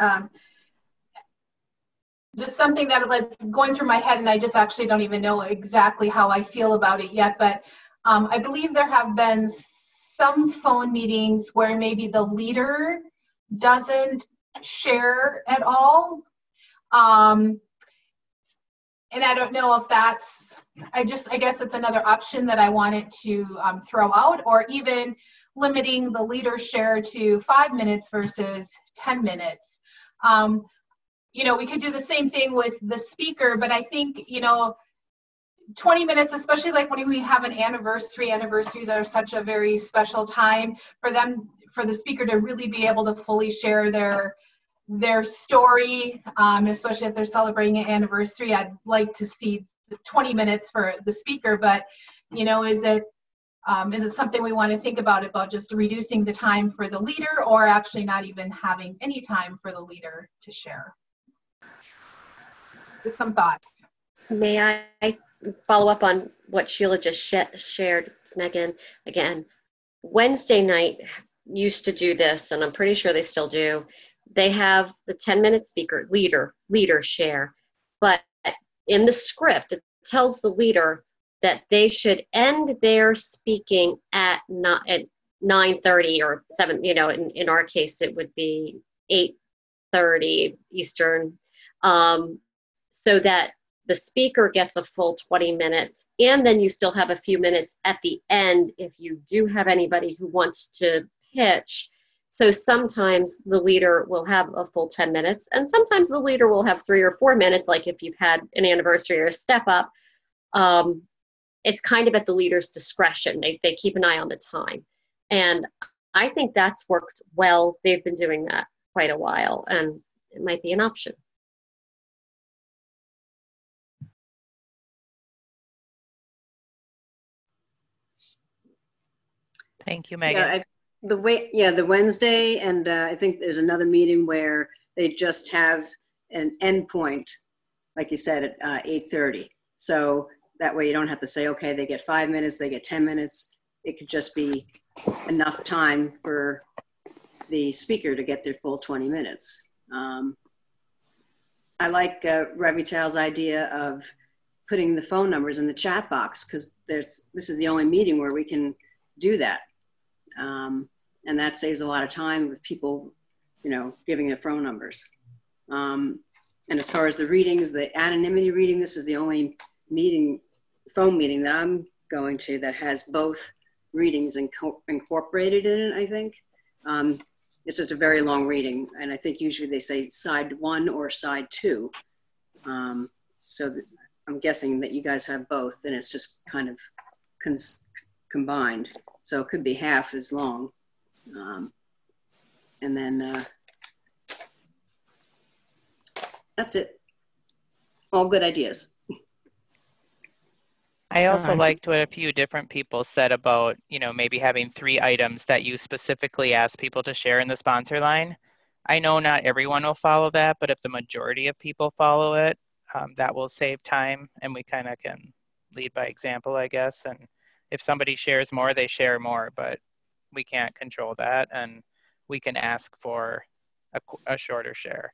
just something that's going through my head, and I just actually don't even know exactly how I feel about it yet, but I believe there have been some phone meetings where maybe the leader doesn't share at all. And I don't know if that's, I guess it's another option that I wanted to throw out, or even limiting the leader share to 5 minutes versus 10 minutes. You know, we could do the same thing with the speaker, but I think, you know, 20 minutes, especially like when we have an anniversary, anniversaries are such a very special time for them, for the speaker to really be able to fully share their story, especially if they're celebrating an anniversary. I'd like to see 20 minutes for the speaker, but, you know, is it something we want to think about just reducing the time for the leader, or actually not even having any time for the leader to share? Just some thoughts. May I follow up on what Sheila just shared? It's Megan again. Wednesday night used to do this, and I'm pretty sure they still do. They have the 10-minute speaker leader share, but in the script it tells the leader that they should end their speaking at 9:30 or 7. You know, in our case it would be 8:30 Eastern, so that the speaker gets a full 20 minutes, and then you still have a few minutes at the end if you do have anybody who wants to pitch. So sometimes the leader will have a full 10 minutes, and sometimes the leader will have 3 or 4 minutes, like if you've had an anniversary or a step up. It's kind of at the leader's discretion. They keep an eye on the time. And I think that's worked well. They've been doing that quite a while, and it might be an option. Thank you, Megan. Yeah, the Wednesday, and I think there's another meeting where they just have an endpoint, like you said, at 8:30. So that way you don't have to say, okay, they get 5 minutes, they get 10 minutes. It could just be enough time for the speaker to get their full 20 minutes. I like Ravi Chow's idea of putting the phone numbers in the chat box, because this is the only meeting where we can do that. And that saves a lot of time with people, giving their phone numbers. And as far as the readings, the anonymity reading, this is the only phone meeting that I'm going to that has both readings incorporated in it, I think. It's just a very long reading. And I think usually they say side 1 or side 2. So I'm guessing that you guys have both, and it's just kind of combined. So it could be half as long. And then that's it. All good ideas. I also liked what a few different people said about, maybe having 3 items that you specifically ask people to share in the sponsor line. I know not everyone will follow that, but if the majority of people follow it, that will save time, and we kind of can lead by example, I guess. And if somebody shares more, they share more, but we can't control that, and we can ask for a shorter share.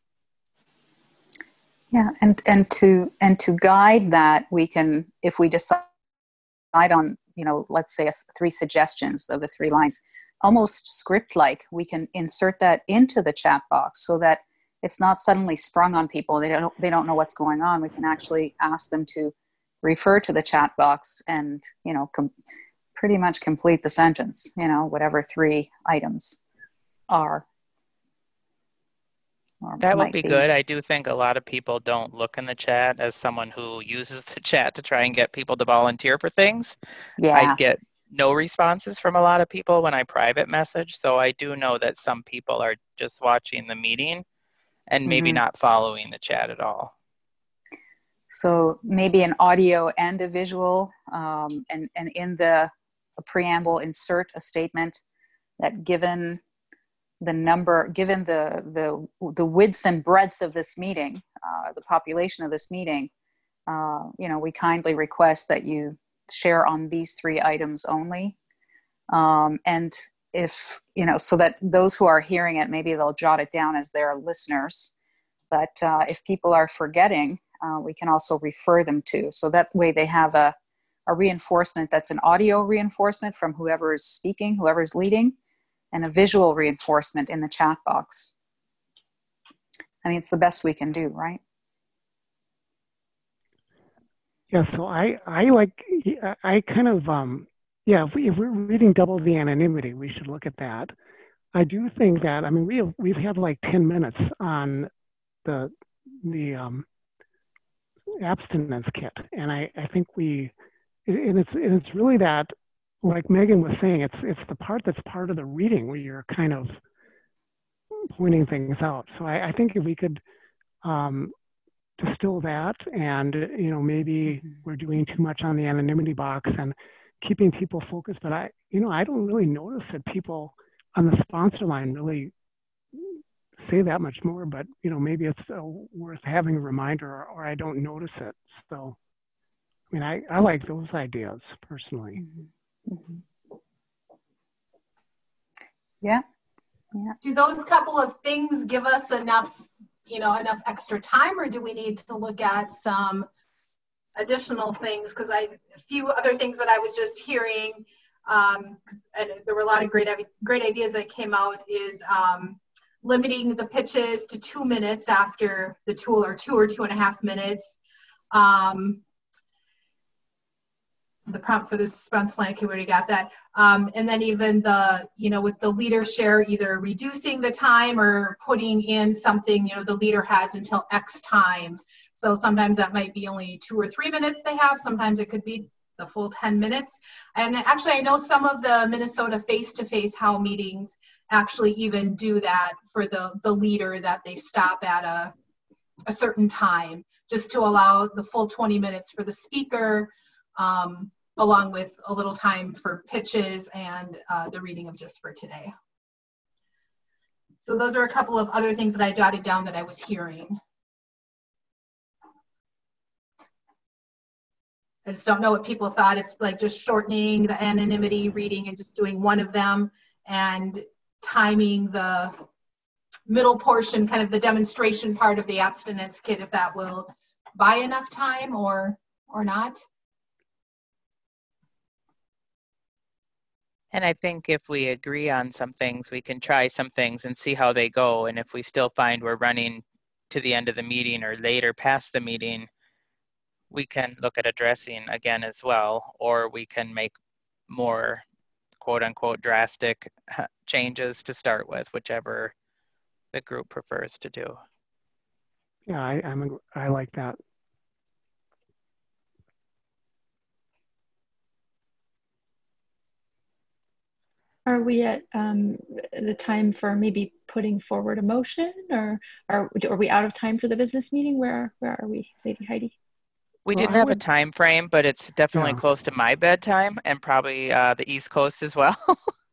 Yeah, and to guide that, we can, if we decide on, let's say 3 suggestions of the 3 lines, almost script-like, we can insert that into the chat box so that it's not suddenly sprung on people. They don't know what's going on. We can actually ask them to refer to the chat box and, pretty much complete the sentence, whatever 3 items are. That would be good. I do think a lot of people don't look in the chat. As someone who uses the chat to try and get people to volunteer for things, yeah. I get no responses from a lot of people when I private message. So I do know that some people are just watching the meeting and maybe not following the chat at all. So maybe an audio and a visual, and in the preamble, insert a statement that given the width and breadth of this meeting, the population of this meeting, we kindly request that you share on these 3 items only. And if, so that those who are hearing it, maybe they'll jot it down as their listeners. But if people are forgetting, we can also refer them to. So that way they have a reinforcement that's an audio reinforcement from whoever is speaking, whoever is leading, and a visual reinforcement in the chat box. I mean, it's the best we can do, right? Yeah, so I kind of, if we're reading double the anonymity, we should look at that. I do think that, I mean, we've had like 10 minutes on the abstinence kit, and I think it's really that, like Megan was saying, it's the part that's part of the reading where you're kind of pointing things out. So I think if we could distill that, and maybe we're doing too much on the anonymity box and keeping people focused. But I don't really notice that people on the sponsor line really say that much more. But maybe it's worth having a reminder, or I don't notice it. So I mean, I like those ideas personally. Yeah. Do those couple of things give us enough extra time, or do we need to look at some additional things? Because a few other things that I was just hearing, and there were a lot of great ideas that came out, is limiting the pitches to 2 minutes after the tool, or 2 or 2.5 minutes. the prompt for the suspense line, okay, we already got that. And then even the, with the leader share, either reducing the time or putting in something, the leader has until X time. So sometimes that might be only 2 or 3 minutes they have. Sometimes it could be the full 10 minutes. And actually, I know some of the Minnesota face-to-face HOW meetings actually even do that for the leader, that they stop at a certain time just to allow the full 20 minutes for the speaker, along with a little time for pitches and the reading of Just for Today. So those are a couple of other things that I jotted down that I was hearing. I just don't know what people thought, if like just shortening the anonymity reading and just doing one of them and timing the middle portion, kind of the demonstration part of the abstinence kit, if that will buy enough time or not. And I think if we agree on some things, we can try some things and see how they go. And if we still find we're running to the end of the meeting or later past the meeting, we can look at addressing again as well, or we can make more quote unquote drastic changes to start with, whichever the group prefers to do. Yeah, I like that. Are we at the time for maybe putting forward a motion, or are we out of time for the business meeting? Where are we, Lady Heidi? We didn't have a time frame, but it's definitely close to my bedtime and probably the East Coast as well.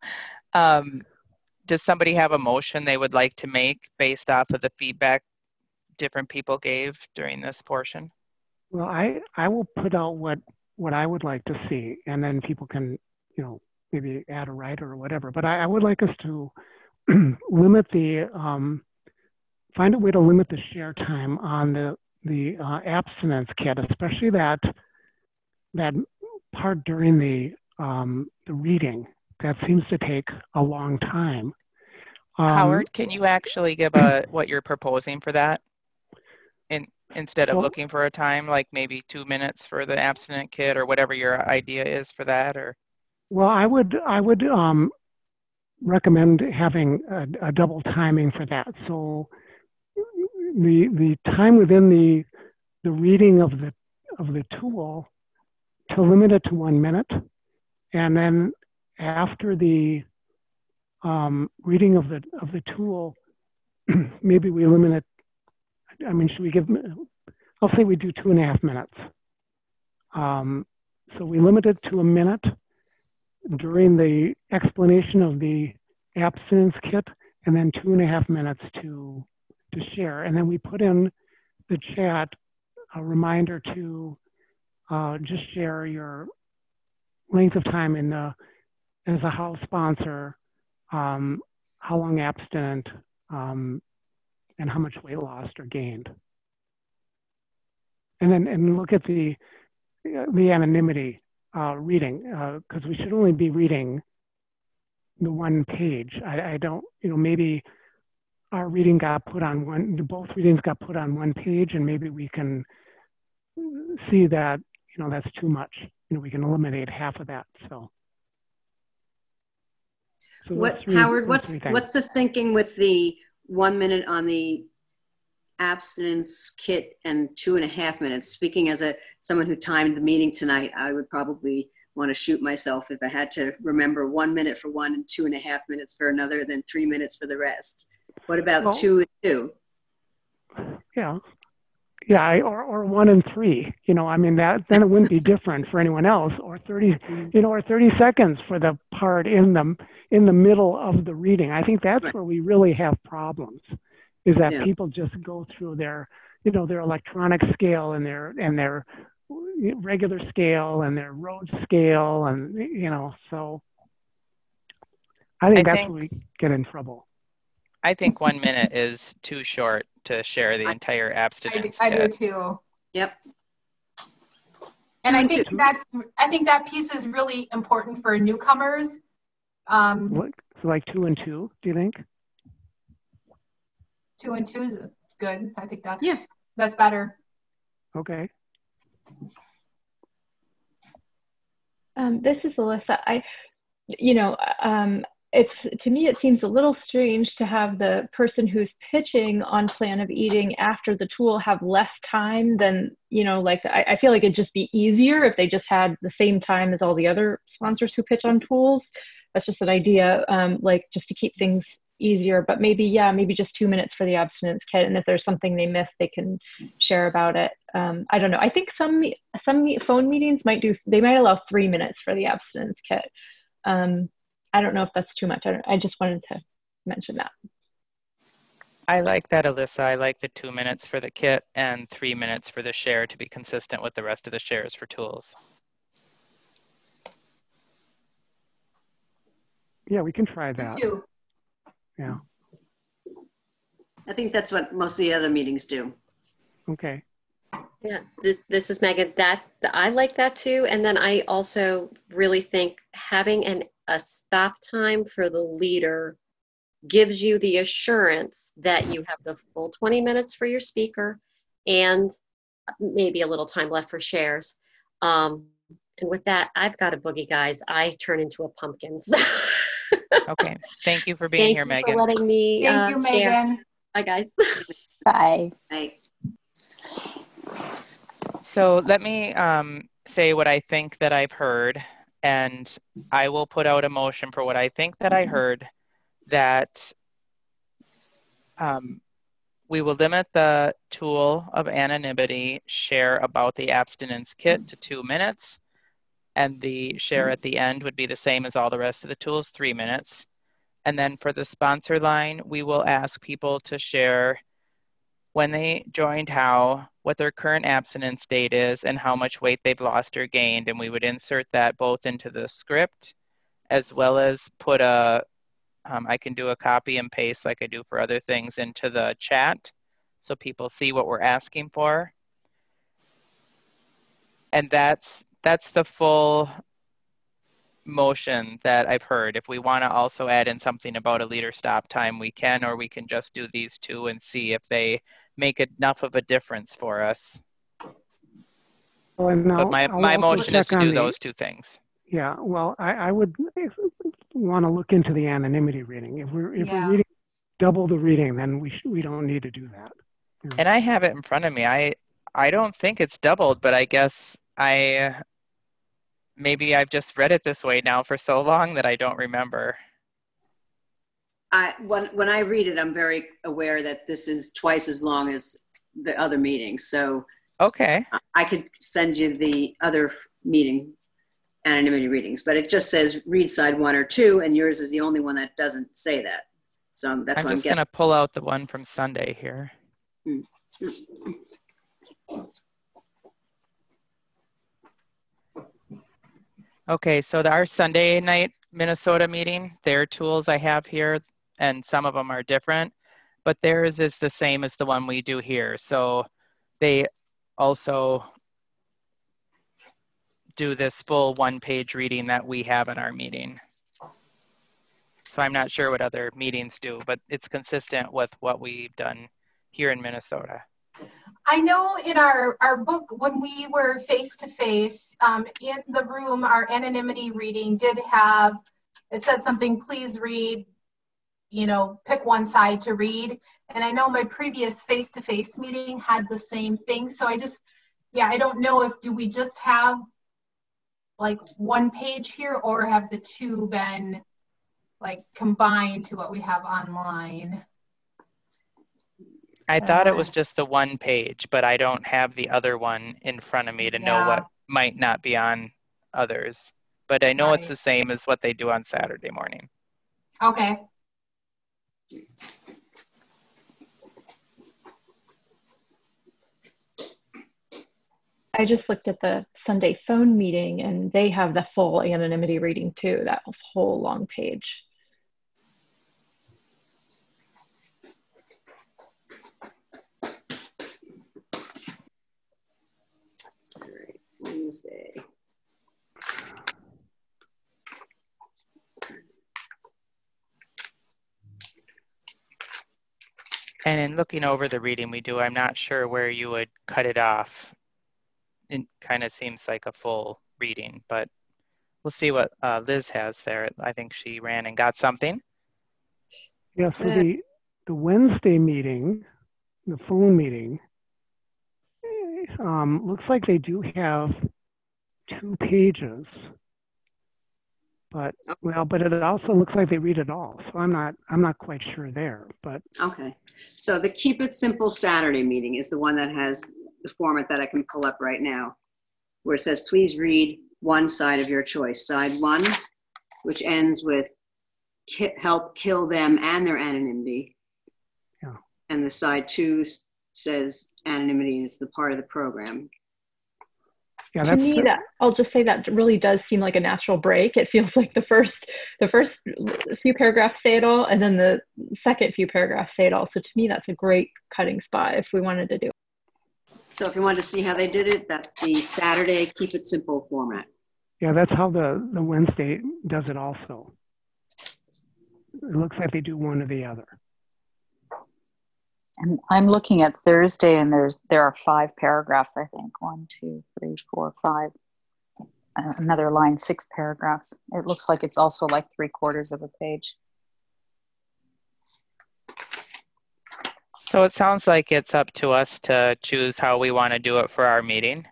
Does somebody have a motion they would like to make based off of the feedback different people gave during this portion? Well, I will put out what I would like to see, and then people can, maybe add a writer or whatever. But I would like us to limit find a way to limit the share time on the abstinence kit, especially that part during the reading. That seems to take a long time. Howard, can you actually give what you're proposing for that? Instead of looking for a time, like maybe 2 minutes for the abstinent kit, or whatever your idea is for that, or? Well, I would recommend having a double timing for that. So the time within the reading of the tool, to limit it to 1 minute, and then after the reading of the tool, maybe we limit it. I mean, should we give? I'll say we do 2.5 minutes. So we limit it to 1 minute during the explanation of the abstinence kit, and then 2.5 minutes to share. And then we put in the chat a reminder to just share your length of time as a house sponsor, how long abstinent, and how much weight lost or gained. And look at the anonymity reading, because we should only be reading the one page. I don't, maybe our reading got put on both readings got put on one page, and maybe we can see that, that's too much. We can eliminate half of that. So Howard, what's the thinking with the 1 minute on the abstinence kit and 2.5 minutes? Speaking as someone who timed the meeting tonight, I would probably want to shoot myself if I had to remember 1 minute for one and 2.5 minutes for another, then 3 minutes for the rest. What about 2 and 2? Yeah, or 1 and 3. I mean, then it wouldn't be different for anyone else. Or 30, or 30 seconds for the part in the middle of the reading. I think that's where we really have problems. Is that people just go through their electronic scale and their regular scale and their road scale, and so I think that's where we get in trouble. I think 1 minute is too short to share the entire abstinence kit. I do too. Yep. And I think that piece is really important for newcomers. Like 2 and 2, do you think? 2 and 2 is good. I think that's better. Okay. This is Alyssa. It's, to me, it seems a little strange to have the person who's pitching on plan of eating after the tool have less time than, I feel like it'd just be easier if they just had the same time as all the other sponsors who pitch on tools. That's just an idea, just to keep things easier, but maybe just 2 minutes for the abstinence kit. And if there's something they missed, they can share about it. I don't know. I think some phone meetings might allow 3 minutes for the abstinence kit. I don't know if that's too much. I just wanted to mention that. I like that, Alyssa. I like the 2 minutes for the kit and 3 minutes for the share to be consistent with the rest of the shares for tools. Yeah, we can try that. Me too. Yeah. I think that's what most of the other meetings do. Okay. Yeah, this is Megan. I like that too. And then I also really think having a stop time for the leader gives you the assurance that you have the full 20 minutes for your speaker and maybe a little time left for shares. And with that, I've got a boogie, guys. I turn into a pumpkin. So. Okay. Thank you for being here, Megan. Thank you for letting me Thank you, share. Megan. Bye, guys. Bye. Bye. So let me say what I think that I've heard, and I will put out a motion for what I think that I heard, that we will limit the tool of anonymity share about the abstinence kit to 2 minutes, and the share at the end would be the same as all the rest of the tools, 3 minutes. And then for the sponsor line, we will ask people to share when they joined HOW, what their current abstinence date is, and how much weight they've lost or gained. And we would insert that both into the script, as well as put I can do a copy and paste like I do for other things into the chat, so people see what we're asking for. And that's the full motion that I've heard. If we want to also add in something about a leader stop time, we can, or we can just do these two and see if they make enough of a difference for us. Well, but my motion is to do those two things. Yeah, well, I would want to look into the anonymity reading. If we're reading double the reading, then we don't need to do that. Yeah. And I have it in front of me. I don't think it's doubled, but I guess maybe I've just read it this way now for so long that I don't remember. When I read it, I'm very aware that this is twice as long as the other meetings. So okay, I could send you the other meeting anonymity readings, but it just says read side 1 or 2, and yours is the only one that doesn't say that. So that's what I'm just going to pull out the one from Sunday here. Okay, so our Sunday night Minnesota meeting, their tools I have here, and some of them are different, but theirs is the same as the one we do here. So they also do this full 1-page reading that we have in our meeting. So I'm not sure what other meetings do, but it's consistent with what we've done here in Minnesota. I know in our book, when we were face-to-face in the room, our anonymity reading did have, it said something, please read, pick one side to read. And I know my previous face-to-face meeting had the same thing. So I don't know do we just have like 1 page here, or have the two been like combined to what we have online? I thought it was just the 1 page, but I don't have the other one in front of me to know what might not be on others. But I know it's the same as what they do on Saturday morning. Okay. I just looked at the Sunday phone meeting, and they have the full anonymity reading too, that whole long page. Wednesday. And in looking over the reading we do, I'm not sure where you would cut it off. It kind of seems like a full reading, but we'll see what Liz has there. I think she ran and got something. Yeah, so the Wednesday meeting, the phone meeting, looks like they do have 2 pages, but it also looks like they read it all. So I'm not quite sure there, but. Okay, so the Keep It Simple Saturday meeting is the one that has the format that I can pull up right now, where it says, please read one side of your choice. Side 1, which ends with help kill them and their anonymity. Yeah. And the side 2 says anonymity is the part of the program. Yeah, to me, that I'll just say that really does seem like a natural break. It feels like the first few paragraphs say it all, and then the second few paragraphs say it all. So to me, that's a great cutting spot if we wanted to do it. So if you wanted to see how they did it, that's the Saturday Keep It Simple format. Yeah, that's how the Wednesday does it also. It looks like they do one or the other. And I'm looking at Thursday, and there are 5 paragraphs, I think. 1, 2, 3, 4, 5. Another line, 6 paragraphs. It looks like it's also like 3/4 of a page. So it sounds like it's up to us to choose how we want to do it for our meeting.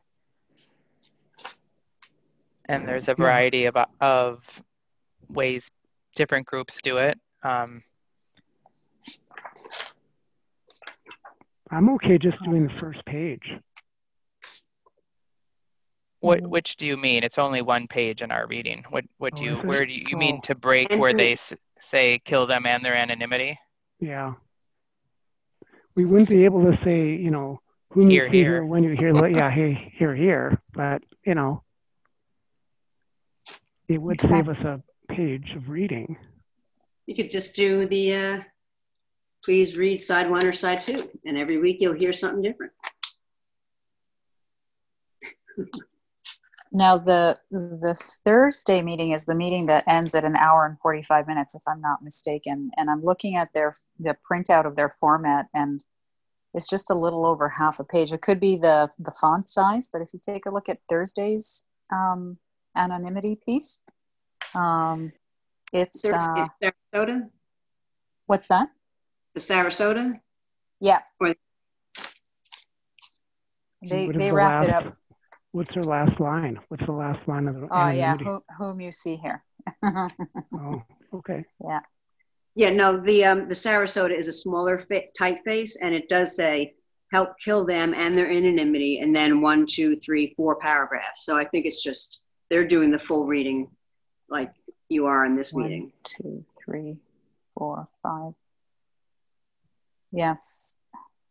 And there's a variety of ways different groups do it. I'm okay just doing the first page. Which do you mean? It's only 1 page in our reading. Where do you mean to break where they say kill them and their anonymity? Yeah. We wouldn't be able to say, who you hear when you hear, yeah, hey, here, but, it would save us a page of reading. You could just do the please read side 1 or side 2, and every week you'll hear something different. Now, the Thursday meeting is the meeting that ends at 1 hour and 45 minutes, if I'm not mistaken. And I'm looking at the printout of their format, and it's just a little over half a page. It could be the font size, but if you take a look at Thursday's anonymity piece, it's Sarasota. What's that? The Sarasota. Yeah. Or they wrap it up. What's their last line? What's the last line of the anonymity? Oh, yeah, whom you see here. Oh, okay. Yeah. Yeah, no, the Sarasota is a smaller typeface, and it does say help kill them and their anonymity, and then 1, 2, 3, 4 paragraphs. So I think it's just they're doing the full reading like you are in this meeting. 1, 2, 3, 4, 5. Yes.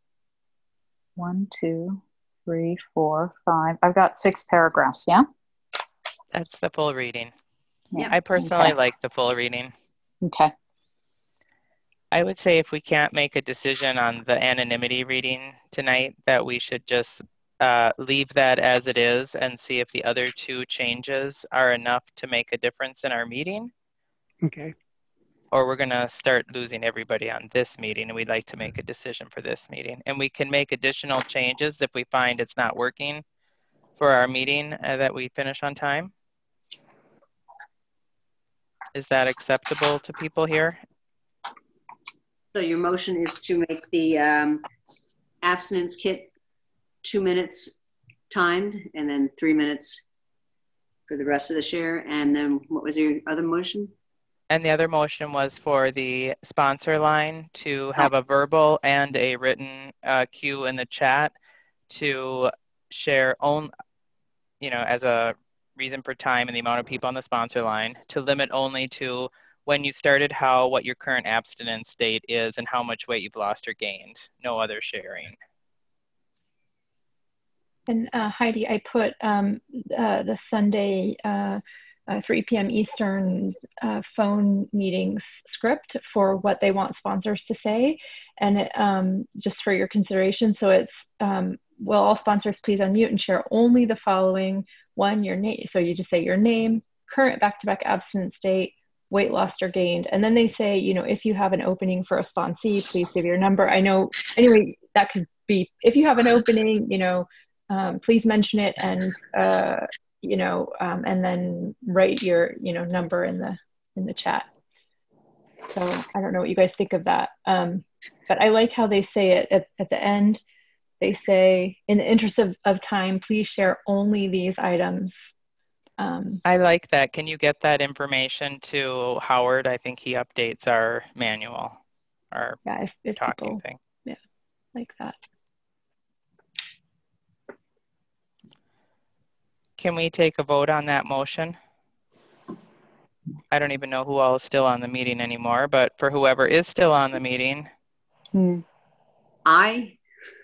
1, 2, 3, 4, 5. I've got 6 paragraphs, yeah? That's the full reading. Yeah. I personally like the full reading. Okay. I would say if we can't make a decision on the anonymity reading tonight, that we should just leave that as it is and see if the other 2 changes are enough to make a difference in our meeting. Okay. Or we're going to start losing everybody on this meeting, and we'd like to make a decision for this meeting. And we can make additional changes if we find it's not working for our meeting that we finish on time. Is that acceptable to people here? So your motion is to make the abstinence kit 2 minutes timed, and then 3 minutes for the rest of the share. And then what was your other motion? And the other motion was for the sponsor line to have a verbal and a written cue in the chat to share as a reason for time and the amount of people on the sponsor line, to limit only to when you started, what your current abstinence state is, and how much weight you've lost or gained. No other sharing. And Heidi, I put the Sunday 3 p.m. Eastern phone meetings script for what they want sponsors to say, and it, just for your consideration. So it's, will all sponsors please unmute and share only the following: 1, your name. So you just say your name, current back-to-back abstinence date, weight lost or gained. And then they say, if you have an opening for a sponsee, please give your number. I know, anyway, that could be, if you have an opening, please mention it, and and then write your, number in the chat. So I don't know what you guys think of that. But I like how they say it at the end. They say, in the interest of time, please share only these items. I like that. Can you get that information to Howard? I think he updates our manual, our if talking people, thing. Yeah, like that. Can we take a vote on that motion? I don't even know who all is still on the meeting anymore, but for whoever is still on the meeting. I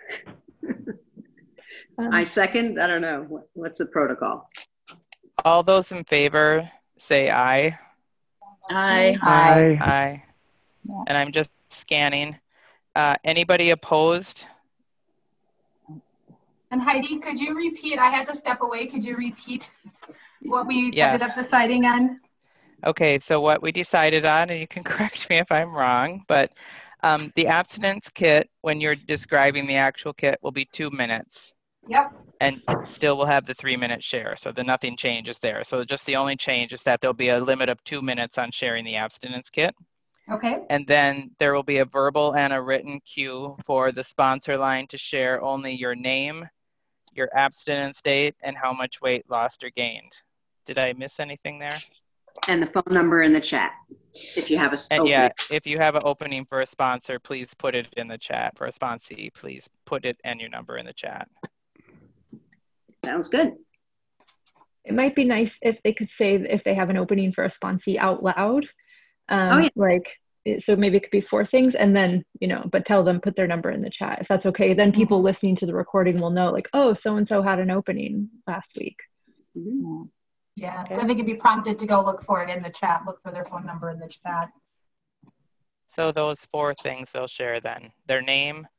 second. I don't know. What's the protocol? All those in favor say aye. Aye. Aye. Aye. And I'm just scanning. Anybody opposed? And Heidi, could you repeat? I had to step away. Could you repeat what we ended up deciding on? Okay, so what we decided on, and you can correct me if I'm wrong, but the abstinence kit, when you're describing the actual kit, will be 2 minutes. Yep. And it still will have the 3-minute share, so nothing changes there. So just the only change is that there'll be a limit of 2 minutes on sharing the abstinence kit. Okay. And then there will be a verbal and a written cue for the sponsor line to share only your name, your abstinence date, and how much weight lost or gained. Did I miss anything there? And the phone number in the chat, if you have a opening. Yeah, if you have an opening for a sponsor, please put it in the chat. For a sponsee, please put it and your number in the chat. Sounds good. It might be nice if they could say if they have an opening for a sponsee out loud. So maybe it could be 4 things, and then, but tell them, put their number in the chat. If that's okay, then people listening to the recording will know, like, oh, so-and-so had an opening last week. Yeah, okay. I think it'd be prompted to go look for it in the chat, look for their phone number in the chat. So those 4 things they'll share then: their name,